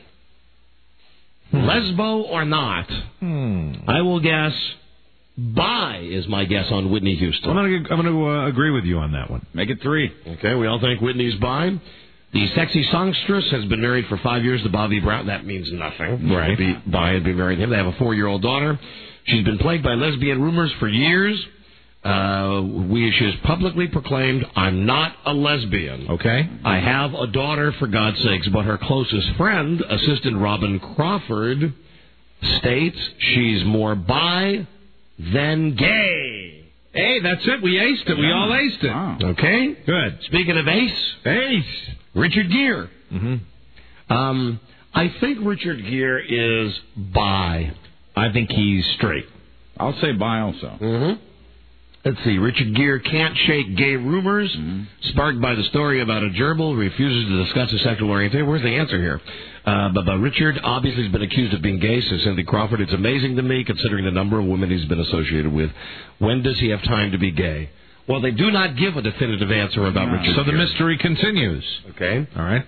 Lesbo or not? Hmm. I will guess bi is my guess on Whitney Houston. I'm going to I'm going to uh, agree with you on that one. Make it three. Okay, we all think Whitney's bi. The sexy songstress has been married for five years to Bobby Brown. That means nothing. Right. Be bi and be married to him. They have a four-year-old daughter. She's been plagued by lesbian rumors for years. Uh, we, she has publicly proclaimed, I'm not a lesbian. Okay. I have a daughter, for God's sakes, but her closest friend, assistant Robin Crawford, states she's more bi than gay. Hey, that's it. We aced it. We all aced it. Wow. Okay? Good. Speaking of ace, Ace. Richard Gere. Mm-hmm. Um, I think Richard Gere is bi. I think he's straight. I'll say bi also. Mm-hmm. Let's see. Richard Gere can't shake gay rumors, mm-hmm. sparked by the story about a gerbil who refuses to discuss his sexual orientation. Where's the answer here? Uh, but, but Richard obviously has been accused of being gay, says Cindy Crawford. It's amazing to me, considering the number of women he's been associated with. When does he have time to be gay? Well, they do not give a definitive answer about no. Richard So the Gere. mystery continues. Okay. All right.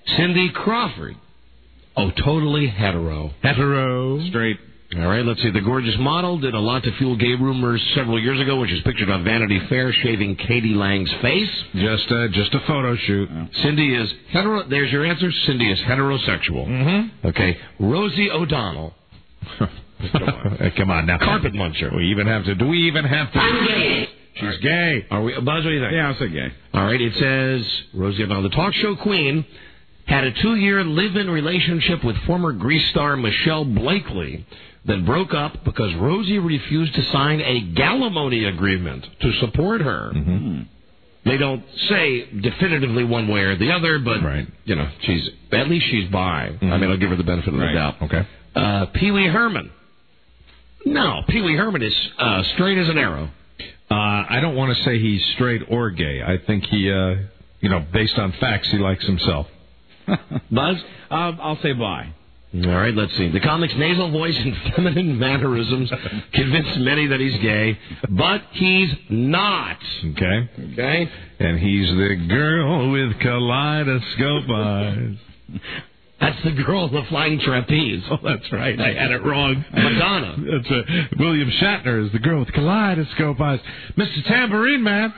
Cindy Crawford. Oh, totally hetero. Hetero. Straight. All right, let's see. The gorgeous model did a lot to fuel gay rumors several years ago, which is pictured on Vanity Fair shaving Katie Lang's face. Just a, just a photo shoot. Cindy is hetero. There's your answer. Cindy is heterosexual. Mm-hmm. Okay. Rosie O'Donnell. Come on. Come on now. Carpet muncher. We even have to. Do we even have to? I'm gay. She's gay. Are we? Buzz, what do you think? Yeah, I'll say gay. All right. It says Rosie O'Donnell, the talk show queen, had a two-year live-in relationship with former Grease star Michelle Blakely that broke up because Rosie refused to sign a Gallimony agreement to support her. Mm-hmm. They don't say definitively one way or the other, but, right. you know, she's at least she's bi. Mm-hmm. I mean, I'll give her the benefit of right. the doubt. Okay. Uh, Pee Wee Herman. No, Pee Wee Herman is uh, straight as an arrow. Uh, I don't want to say he's straight or gay. I think he, uh, you know, based on facts, he likes himself. Buzz? Uh, I'll say bi. All right, let's see. The comic's nasal voice and feminine mannerisms convince many that he's gay, but he's not. Okay. Okay. And he's the girl with kaleidoscope eyes. That's the girl in the flying trapeze. Oh, that's right. I had it wrong. Madonna. That's a, William Shatner is the girl with kaleidoscope eyes. Mister Tambourine Man.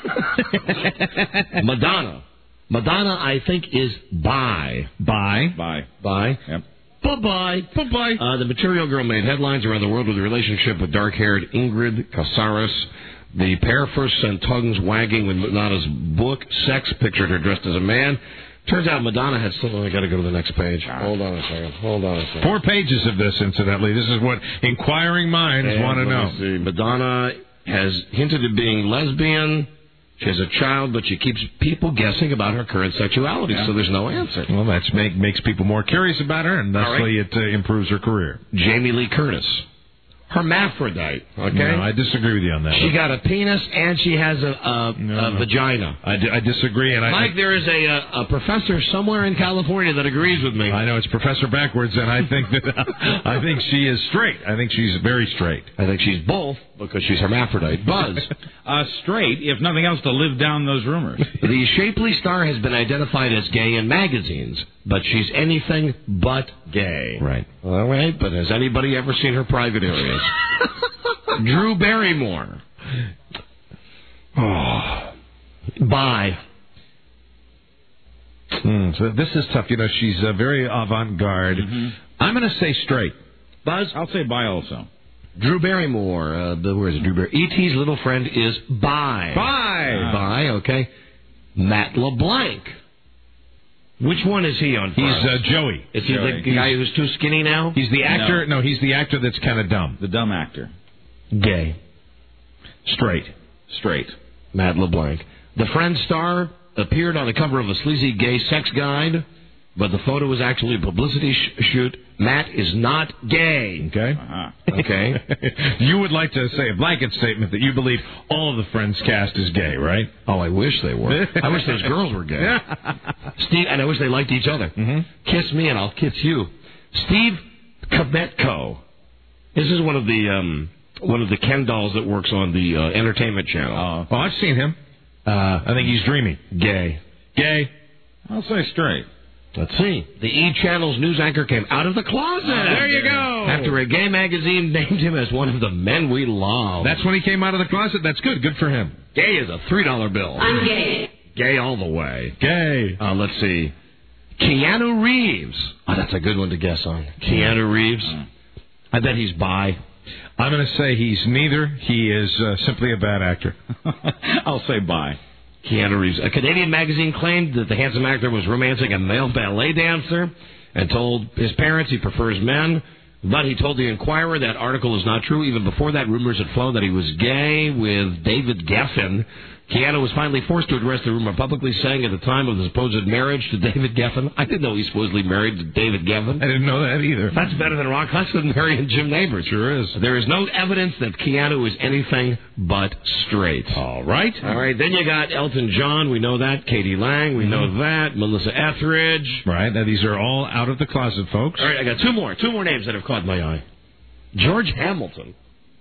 Madonna. Madonna, I think, is bi. Bi. Bi. Bi. Yep. Bye-bye. Bye-bye. Uh, the Material Girl made headlines around the world with a relationship with dark-haired Ingrid Casares. The pair first sent tongues wagging when Madonna's book, Sex, pictured her dressed as a man. Turns out Madonna had something. I got to go to the next page. Hold on a second. Hold on a second. Four pages of this, incidentally. This is what inquiring minds and want to know. See. Madonna has hinted at being lesbian. She has a child, but she keeps people guessing about her current sexuality, yeah. so there's no answer. Well, that make, makes people more curious about her, and thusly right. it uh, improves her career. Jamie Lee Curtis. Hermaphrodite, okay? No, I disagree with you on that. She got a penis and she has a, a, no, a no. vagina. I, d- I disagree. And Mike, I, there is a, a, a professor somewhere in California that agrees with me. I know, it's Professor Backwards, and I think that I think she is straight. I think she's very straight. I think she's both because she's hermaphrodite. Buzz. uh, straight, if nothing else, to live down those rumors. The shapely star has been identified as gay in magazines, but she's anything but gay. Right. All right, but has anybody ever seen her private areas? Drew Barrymore. Oh. Bye. Mm, so this is tough. You know, she's uh, very avant-garde. Mm-hmm. I'm going to say straight. Buzz? I'll say bi also. Drew Barrymore. Uh, the, where is it? Drew Barrymore. E T's little friend is bi. Bi. Bi, okay. Matt LeBlanc. Which one is he on? He's uh, Joey. Is he Joey. the guy who's too skinny now? He's the actor. No, no he's the actor that's kind of dumb. The dumb actor. Gay. Straight. Straight. Matt LeBlanc. The Friends star appeared on the cover of a sleazy gay sex guide, but the photo was actually a publicity sh- shoot. Matt is not gay. Okay. Uh-huh. Okay. You would like to say a blanket statement that you believe all of the Friends cast is gay, right? Oh, I wish they were. I wish those girls were gay. Steve, and I wish they liked each other. Mm-hmm. Kiss me and I'll kiss you. Steve Kometko. This is one of the um, one of the Ken dolls that works on the uh, entertainment channel. Uh, oh, I've seen him. Uh, I think he's dreamy. Gay. Gay. I'll say straight. Let's see. The E! Channel's news anchor came out of the closet. Oh, there you go. After a gay magazine named him as one of the men we love. That's when he came out of the closet? That's good. Good for him. Gay is a three dollar bill. I'm gay. Gay all the way. Gay. Uh, let's see. Keanu Reeves. Oh, that's a good one to guess on. Keanu Reeves. I bet he's bi. I'm going to say he's neither. He is uh, simply a bad actor. I'll say bi. Keanu Reeves. A Canadian magazine claimed that the handsome actor was romancing a male ballet dancer and told his parents he prefers men. But he told the Inquirer that article is not true. Even before that, rumors had flown that he was gay with David Geffen. Keanu was finally forced to address the rumor publicly, saying at the time of the supposed marriage to David Geffen. I didn't know he's supposedly married to David Geffen. I didn't know that either. That's better than Rock Hudson marrying Jim Nabors. Sure is. There is no evidence that Keanu is anything but straight. All right. All right. Then you got Elton John. We know that. Katie Lang. We know that. Melissa Etheridge. Right. Now, these are all out of the closet, folks. All right. I got two more. Two more names that have caught my eye. George Hamilton.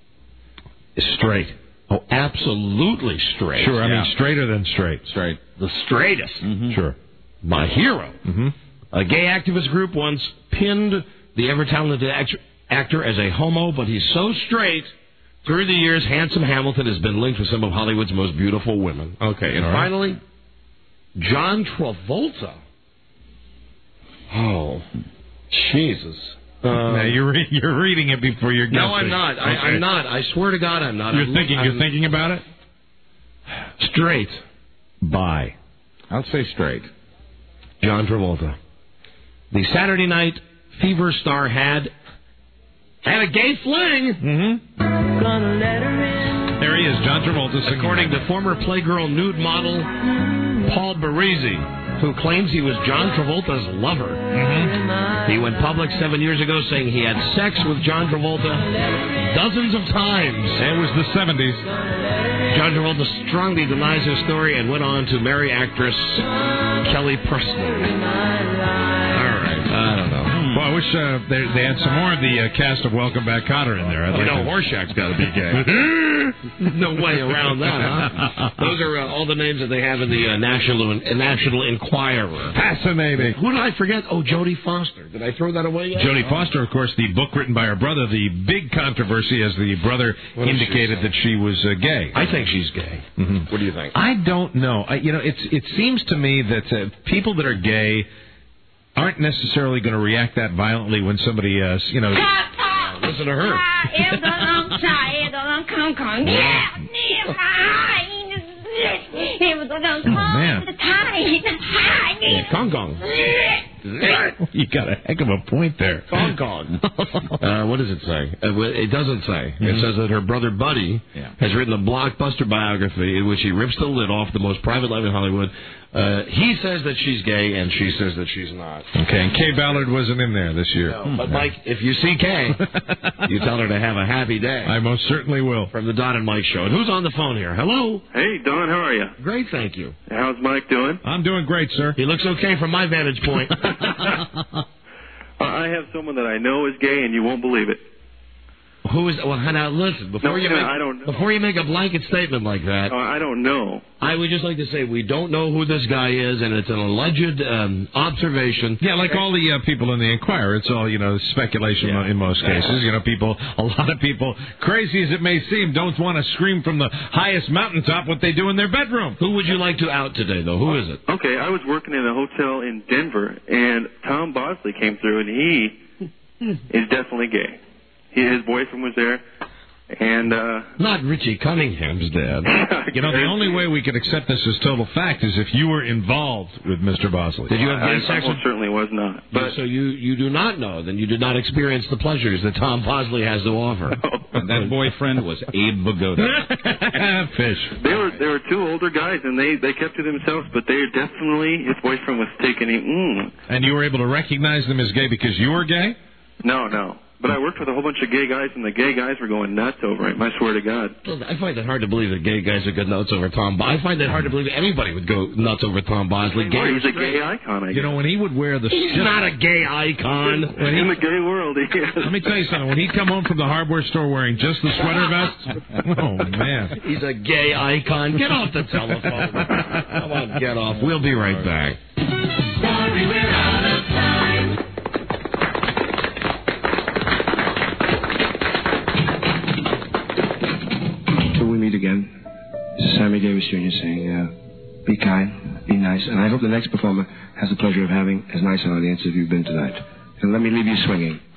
Is straight. Oh, absolutely straight. Sure, I yeah. mean straighter than straight. Straight. The straightest. Mm-hmm. Sure. My hero. Mm-hmm. A gay activist group once pinned the ever-talented act- actor as a homo, but he's so straight. Through the years, handsome Hamilton has been linked with some of Hollywood's most beautiful women. Okay, and All right. finally, John Travolta. Oh, Jesus. Uh, now you're re- you're reading it before you're guessing. No, I'm not. I, Okay. I'm not. I swear to God, I'm not. You're I'm, thinking. I'm, You're thinking about it. Straight. Bye. I'll say straight. John Travolta. The Saturday Night Fever star had had a gay fling. Mm-hmm. Gonna let her in. There he is, John Travolta. Singing. According to former Playgirl nude model Paul Baresi, who claims he was John Travolta's lover. Mm-hmm. He went public seven years ago saying he had sex with John Travolta dozens of times. It was the seventies. John Travolta strongly denies his story and went on to marry actress Kelly Preston. All right, I don't know. Well, I wish uh, they, they had some more of the uh, cast of Welcome Back, Kotter in there. I'd You like know, to... Horseshack's got to be gay. No way around that, huh? Those are uh, all the names that they have in the uh, National uh, National Enquirer. Fascinating. Who did I forget? Oh, Jodie Foster. Did I throw that away yet? Jodie Foster, of course, the book written by her brother. The big controversy as the brother What does she indicated say? that she was uh, gay. I think she's gay. Mm-hmm. What do you think? I don't know. I, you know, it's it seems to me that uh, people that are gay aren't necessarily going to react that violently when somebody, uh, you know. Listen to her. Oh, man. Yeah, Kong Kong. You got a heck of a point there. Kong Kong. uh, what does it say? Uh, well, it doesn't say. It says that her brother Buddy Yeah. has written a blockbuster biography in which he rips the lid off the most private life in Hollywood. Uh, he says that she's gay, and she says that she's not. Okay, and Kay Ballard wasn't in there this year. No, but Mike, if you see Kay, you tell her to have a happy day. I most certainly will. From the Don and Mike Show. And who's on the phone here? Hello? Hey, Don, how are you? Great, thank you. How's Mike doing? I'm doing great, sir. He looks okay from my vantage point. Uh, I have someone that I know is gay, and you won't believe it. Who is? Well, now listen. Before No, you no, make, I don't know. before you make a blanket statement like that, Uh, I don't know. I would just like to say we don't know who this guy is, and it's an alleged um, observation. Yeah, like all the uh, people in the Enquirer, it's all, you know, speculation Yeah. in most cases. You know, people, a lot of people, crazy as it may seem, don't want to scream from the highest mountaintop what they do in their bedroom. Who would you like to out today, though? Who is it? Okay, I was working in a hotel in Denver, and Tom Bosley came through, and he is definitely gay. He, his boyfriend was there, and uh, Not Richie Cunningham's dad. You know, the only way we could accept this as total fact is if you were involved with Mister Bosley. Did you have I, gay I sex? most certainly was not. But So you, you do not know, then you did not experience the pleasures that Tom Bosley has to offer. And that boyfriend was Abe Vigoda. Fish. they were they were two older guys, and they they kept to themselves. But they definitely, his boyfriend was taking him. Mm. And you were able to recognize them as gay because you were gay? No, no. But I worked with a whole bunch of gay guys, and the gay guys were going nuts over him. I swear to God. I find it hard to believe that gay guys would go nuts over Tom. Bo- I find it hard to believe that anybody would go nuts over Tom Bosley. Gay Well, or he's a straight. gay icon, I guess. You know, when he would wear the... He's not a gay icon. When he- in the gay world, he is. Let me tell you something. When he'd come home from the hardware store wearing just the sweater vest, oh, man. He's a gay icon. Get off the telephone. Come on, get off. We'll be right back. Sorry, we're out of time. Till we meet again, this is Sammy Davis Junior saying, uh, be kind, be nice, and I hope the next performer has the pleasure of having as nice an audience as you've been tonight. And let me leave you swinging.